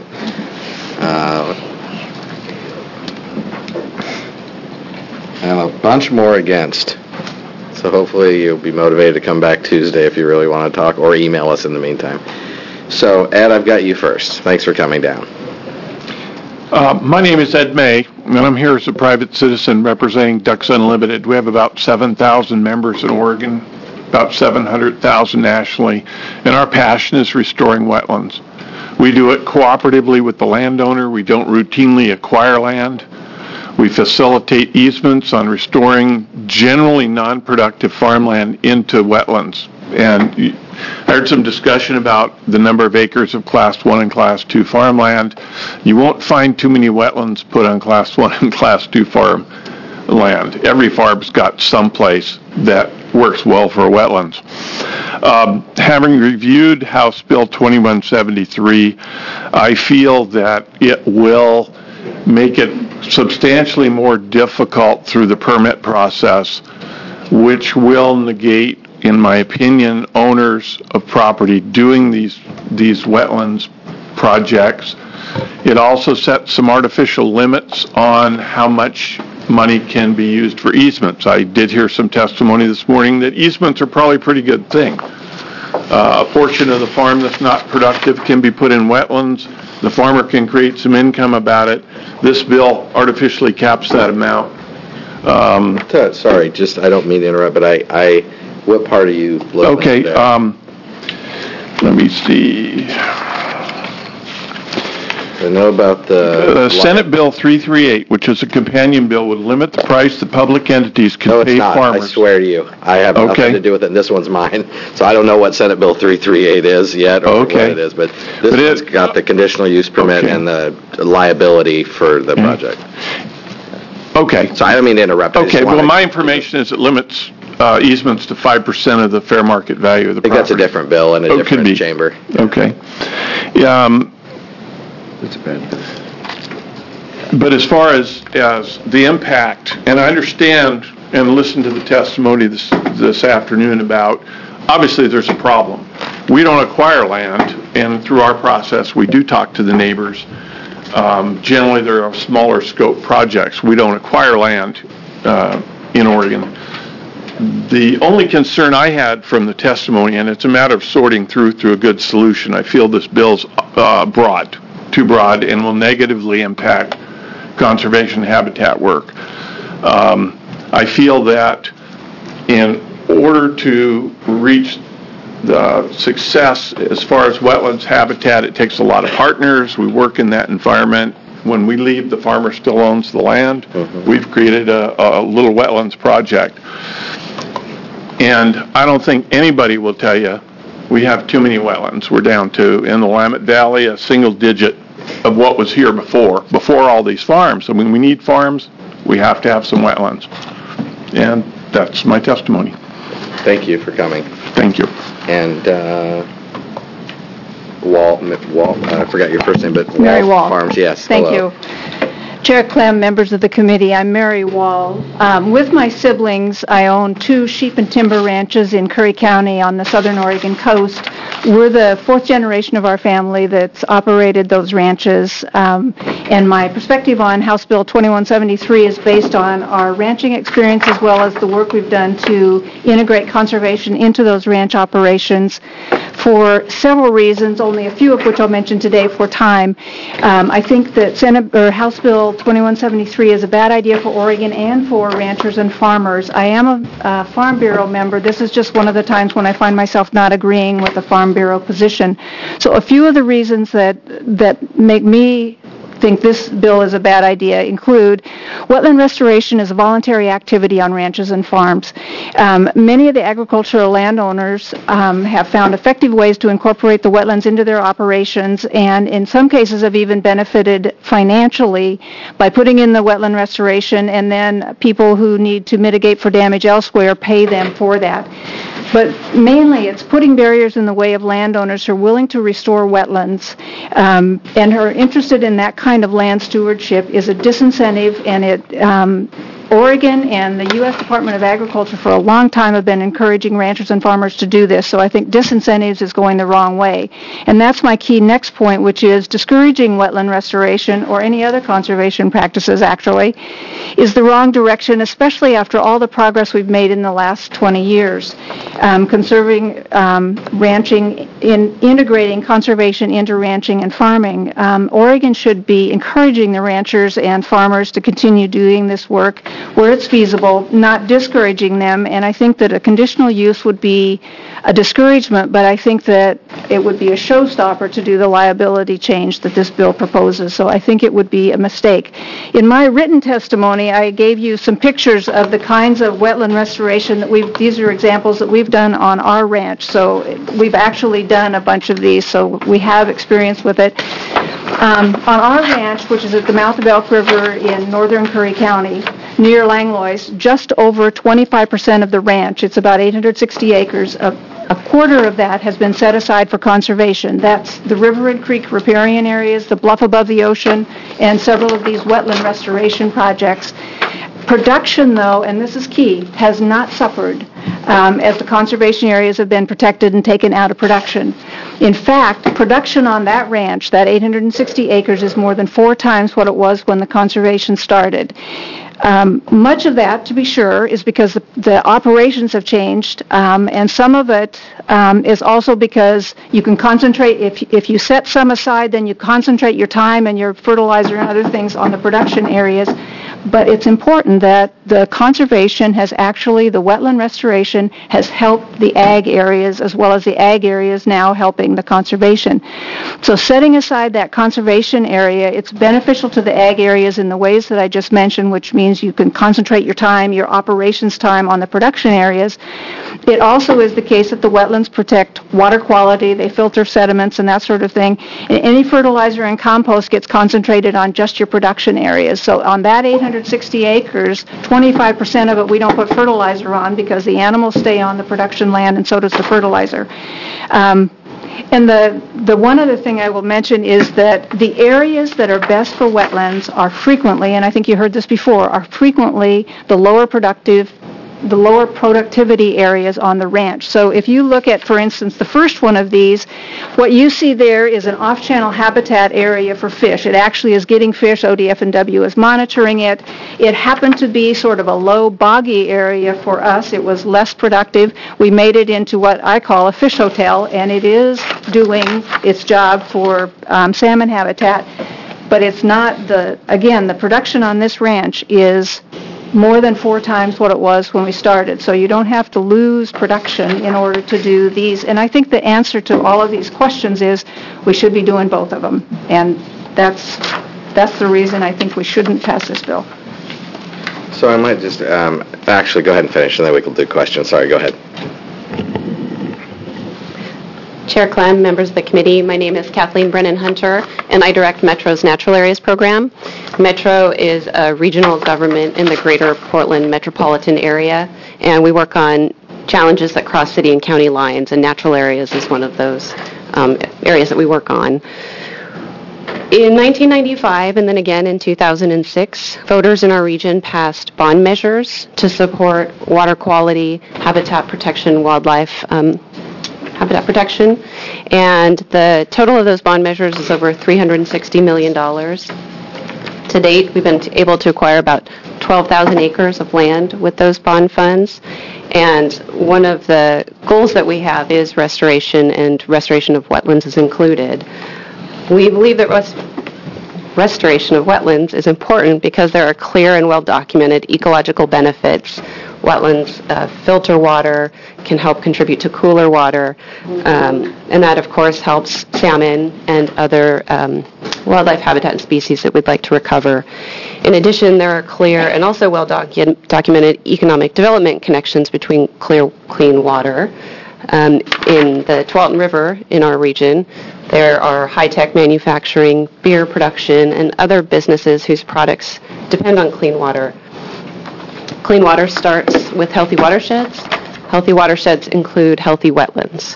And a bunch more against. So hopefully you'll be motivated to come back Tuesday if you really want to talk, or email us in the meantime. So, Ed, I've got you first. Thanks for coming down. My name is Ed May, and I'm here as a private citizen representing Ducks Unlimited. We have about 7,000 members in Oregon, about 700,000 nationally, and our passion is restoring wetlands. We do it cooperatively with the landowner. We don't routinely acquire land. We facilitate easements on restoring generally non-productive farmland into wetlands. And I heard some discussion about the number of acres of Class 1 and Class 2 farmland. You won't find too many wetlands put on Class 1 and Class 2 farmland. Every farm's got some place that works well for wetlands. Having reviewed House Bill 2173, I feel that it will make it substantially more difficult through the permit process, which will negate, in my opinion, owners of property doing these wetlands projects. It also sets some artificial limits on how much money can be used for easements. I did hear some testimony this morning that easements are probably a pretty good thing. A portion of the farm that's not productive can be put in wetlands. The farmer can create some income about it. This bill artificially caps that amount. Sorry, just I don't mean to interrupt, but what part are you looking at? Okay, let me see. I know about the Senate Bill 338, which is a companion bill, would limit the price that public entities can pay farmers. I swear to you. I have nothing to do with it, and this one's mine. So I don't know what Senate Bill 338 is yet, or what it is, but this one's got the conditional use permit and the liability for the project. Okay. So I don't mean to interrupt. Okay, well, my information is it limits easements to 5% of the fair market value of the property. I think that's a different bill in a different chamber. Okay. That's bad. But as far as the impact, and I understand and listened to the testimony this afternoon about, obviously there's a problem. We don't acquire land, and through our process we do talk to the neighbors. Generally there are smaller scope projects. We don't acquire land in Oregon. The only concern I had from the testimony, and it's a matter of sorting through a good solution, I feel this bill's too broad, and will negatively impact conservation habitat work. I feel that in order to reach the success as far as wetlands habitat, it takes a lot of partners. We work in that environment. when we leave, the farmer still owns the land. We've created a little wetlands project. And I don't think anybody will tell you we have too many wetlands. We're down to, in the Willamette Valley, a single digit of what was here before all these farms. So when we need farms, we have to have some wetlands. And that's my testimony. Thank you for coming. Thank you. And Walt, I forgot your first name, but Mary Wall. Farms, yes. Thank hello. you. Chair Clem, members of the committee, I'm Mary Wall. With my siblings, I own 2 sheep and timber ranches in Curry County on the southern Oregon coast. We're the 4th generation of our family that's operated those ranches, and my perspective on House Bill 2173 is based on our ranching experience as well as the work we've done to integrate conservation into those ranch operations for several reasons, only a few of which I'll mention today for time. I think that House Bill 2173 is a bad idea for Oregon and for ranchers and farmers. I am a Farm Bureau member. This is just one of the times when I find myself not agreeing with the Farm Bureau position. So a few of the reasons that make me think this bill is a bad idea include wetland restoration is a voluntary activity on ranches and farms. Many of the agricultural landowners have found effective ways to incorporate the wetlands into their operations, and in some cases have even benefited financially by putting in the wetland restoration, and then people who need to mitigate for damage elsewhere pay them for that. But mainly it's putting barriers in the way of landowners who are willing to restore wetlands and are interested in that kind of land stewardship is a disincentive, and Oregon and the U.S. Department of Agriculture for a long time have been encouraging ranchers and farmers to do this, so I think disincentives is going the wrong way. And that's my key next point, which is discouraging wetland restoration or any other conservation practices, actually, is the wrong direction, especially after all the progress we've made in the last 20 years. Conserving ranching, integrating conservation into ranching and farming. Oregon should be encouraging the ranchers and farmers to continue doing this work where it's feasible, not discouraging them, and I think that a conditional use would be a discouragement, but I think that it would be a showstopper to do the liability change that this bill proposes, so I think it would be a mistake. In my written testimony, I gave you some pictures of the kinds of wetland restoration that these are examples that we've done on our ranch, so we've actually done a bunch of these, so we have experience with it. On our ranch, which is at the mouth of Elk River in northern Curry County, near Langlois, just over 25% of the ranch, it's about 860 acres, a quarter of that has been set aside for conservation. That's the river and creek riparian areas, the bluff above the ocean, and several of these wetland restoration projects. Production, though, and this is key, has not suffered as the conservation areas have been protected and taken out of production. In fact, production on that ranch, that 860 acres, is more than 4 times what it was when the conservation started. Much of that, to be sure, is because the operations have changed, and some of it is also because you can concentrate, if you set some aside, then you concentrate your time and your fertilizer and other things on the production areas. But it's important that the conservation has actually, the wetland restoration has helped the ag areas as well as the ag areas now helping the conservation. So setting aside that conservation area, it's beneficial to the ag areas in the ways that I just mentioned, which means you can concentrate your time, your operations time on the production areas. It also is the case that the wetlands protect water quality, they filter sediments and that sort of thing. And any fertilizer and compost gets concentrated on just your production areas. So on that 860 acres, 25% of it we don't put fertilizer on because the animals stay on the production land and so does the fertilizer. And the one other thing I will mention is that the areas that are best for wetlands are frequently, and I think you heard this before, are frequently the lower productivity areas on the ranch. So if you look at, for instance, the first one of these, what you see there is an off-channel habitat area for fish. It actually is getting fish. ODF&W is monitoring it. It happened to be sort of a low boggy area for us. It was less productive. We made it into what I call a fish hotel, and it is doing its job for salmon habitat. But it's not again, the production on this ranch is more than 4 times what it was when we started. So you don't have to lose production in order to do these. And I think the answer to all of these questions is we should be doing both of them. And that's that's the reason I think we shouldn't pass this bill. So I might just, actually, go ahead and finish, and then we can do questions. Sorry, go ahead. Chair Clem, members of the committee, my name is Kathleen Brennan-Hunter, and I direct Metro's Natural Areas Program. Metro is a regional government in the greater Portland metropolitan area, and we work on challenges that cross city and county lines, and natural areas is one of those areas that we work on. In 1995 and then again in 2006, voters in our region passed bond measures to support water quality, habitat protection, wildlife habitat protection, and the total of those bond measures is over $360 million. To date, we've been able to acquire about 12,000 acres of land with those bond funds, and one of the goals that we have is restoration, and restoration of wetlands is included. We believe that restoration of wetlands is important because there are clear and well-documented ecological benefits. Wetlands filter water, can help contribute to cooler water, and that, of course, helps salmon and other wildlife habitat and species that we'd like to recover. In addition, there are clear and also well-documented economic development connections between clean water. In the Tualatin River in our region, there are high-tech manufacturing, beer production, and other businesses whose products depend on clean water. Clean water starts with healthy watersheds. Healthy watersheds include healthy wetlands.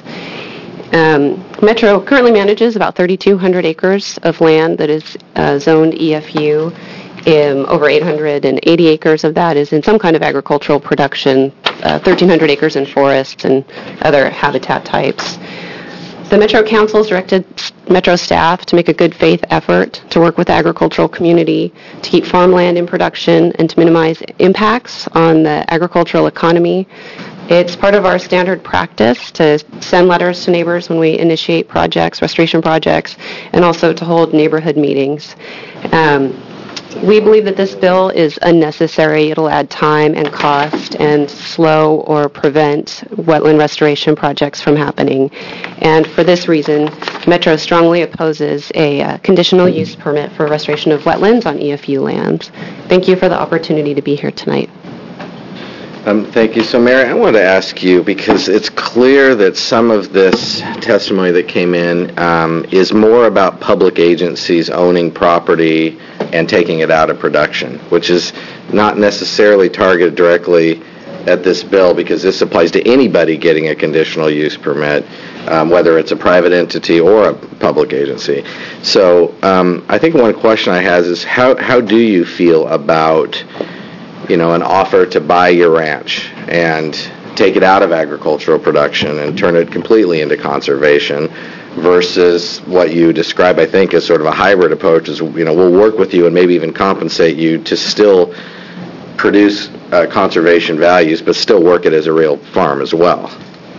Metro currently manages about 3,200 acres of land that is zoned EFU. Over 880 acres of that is in some kind of agricultural production, 1,300 acres in forests and other habitat types. The Metro Council has directed Metro staff to make a good faith effort to work with the agricultural community to keep farmland in production and to minimize impacts on the agricultural economy. It's part of our standard practice to send letters to neighbors when we initiate projects, restoration projects, and also to hold neighborhood meetings. We believe that this bill is unnecessary. It'll add time and cost and slow or prevent wetland restoration projects from happening. And for this reason, Metro strongly opposes a conditional use permit for restoration of wetlands on EFU lands. Thank you for the opportunity to be here tonight. Thank you. So, Mary, I wanted to ask you, because it's clear that some of this testimony that came in is more about public agencies owning property and taking it out of production, which is not necessarily targeted directly at this bill, because this applies to anybody getting a conditional use permit, whether it's a private entity or a public agency. So I think one question I have is how do you feel about an offer to buy your ranch and take it out of agricultural production and turn it completely into conservation versus what you describe, I think, as sort of a hybrid approach, is, we'll work with you and maybe even compensate you to still produce conservation values, but still work it as a real farm as well.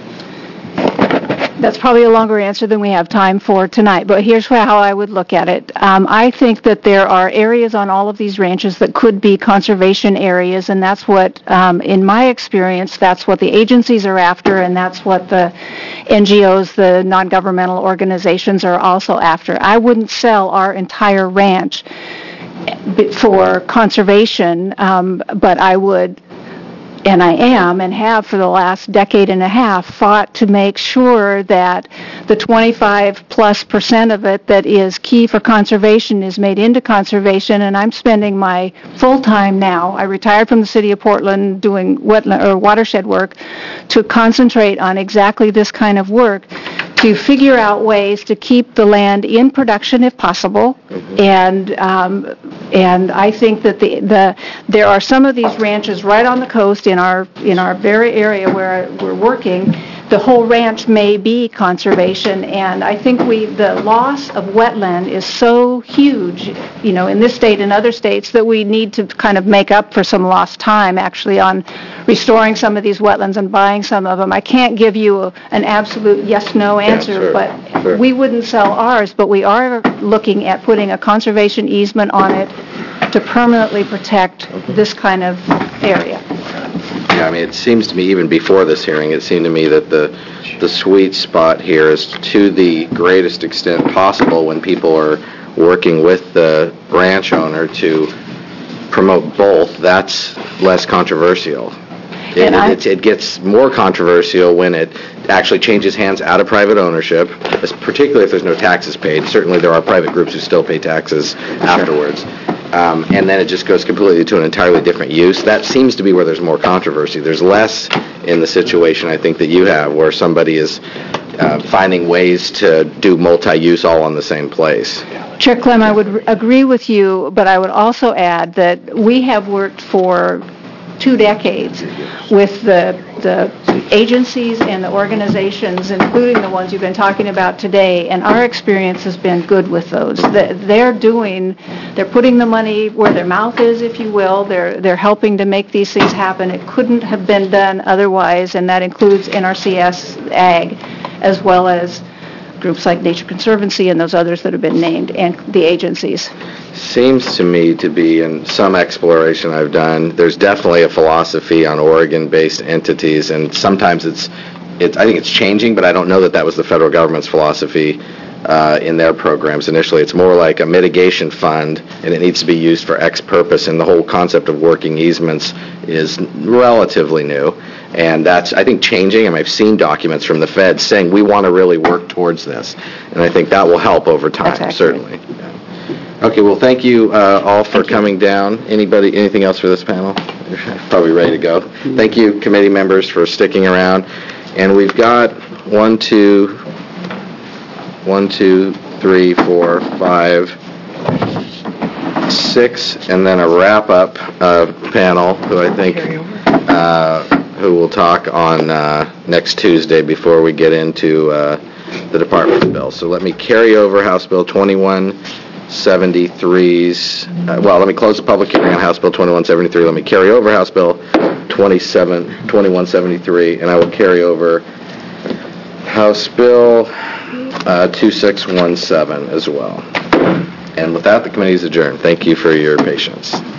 That's probably a longer answer than we have time for tonight, but here's how I would look at it. I think that there are areas on all of these ranches that could be conservation areas, and that's what, in my experience, that's what the agencies are after, and that's what the NGOs, the non-governmental organizations, are also after. I wouldn't sell our entire ranch for conservation, but I would, and I am and have for the last decade and a half, fought to make sure that the 25+% of it that is key for conservation is made into conservation, and I'm spending my full time now, I retired from the City of Portland doing watershed work, to concentrate on exactly this kind of work, to figure out ways to keep the land in production if possible, and I think that there are some of these ranches right on the coast in our very area where we're working. The whole ranch may be conservation, and I think the loss of wetland is so huge, in this state and other states, that we need to kind of make up for some lost time actually on restoring some of these wetlands and buying some of them. I can't give you an absolute yes/no answer, but we wouldn't sell ours, but we are looking at putting a conservation easement on it to permanently protect this kind of area. Yeah, it seems to me, even before this hearing, it seemed to me that the sweet spot here is, to the greatest extent possible, when people are working with the ranch owner to promote both, that's less controversial. It gets more controversial when it actually changes hands out of private ownership, particularly if there's no taxes paid. Certainly there are private groups who still pay taxes afterwards. And then it just goes completely to an entirely different use. That seems to be where there's more controversy. There's less in the situation, I think, that you have, where somebody is finding ways to do multi-use all on the same place. Chair Clem, I would agree with you, but I would also add that we have worked for 2 decades with the agencies and the organizations, including the ones you've been talking about today, and our experience has been good with those. They're putting the money where their mouth is, if you will. They're helping to make these things happen. It couldn't have been done otherwise, and that includes NRCS Ag, as well as groups like Nature Conservancy and those others that have been named, and the agencies. Seems to me to be, in some exploration I've done, there's definitely a philosophy on Oregon-based entities, and sometimes I think it's changing, but I don't know that was the federal government's philosophy in their programs. Initially, it's more like a mitigation fund, and it needs to be used for X purpose, and the whole concept of working easements is relatively new. And that's, I think, changing, and I've seen documents from the Fed saying we want to really work towards this. And I think that will help over time, certainly. Okay, well, thank you all for coming down. Anything else for this panel? Probably ready to go. Thank you, committee members, for sticking around. And we've got 1, 2, 3, 4, 5, 6, and then a wrap-up panel who I think who will talk on next Tuesday before we get into the department's bill. So let me carry over House Bill 2173's, let me close the public hearing on House Bill 2173. Let me carry over House Bill 2173, and I will carry over House Bill 2617 as well. And with that, the committee is adjourned. Thank you for your patience.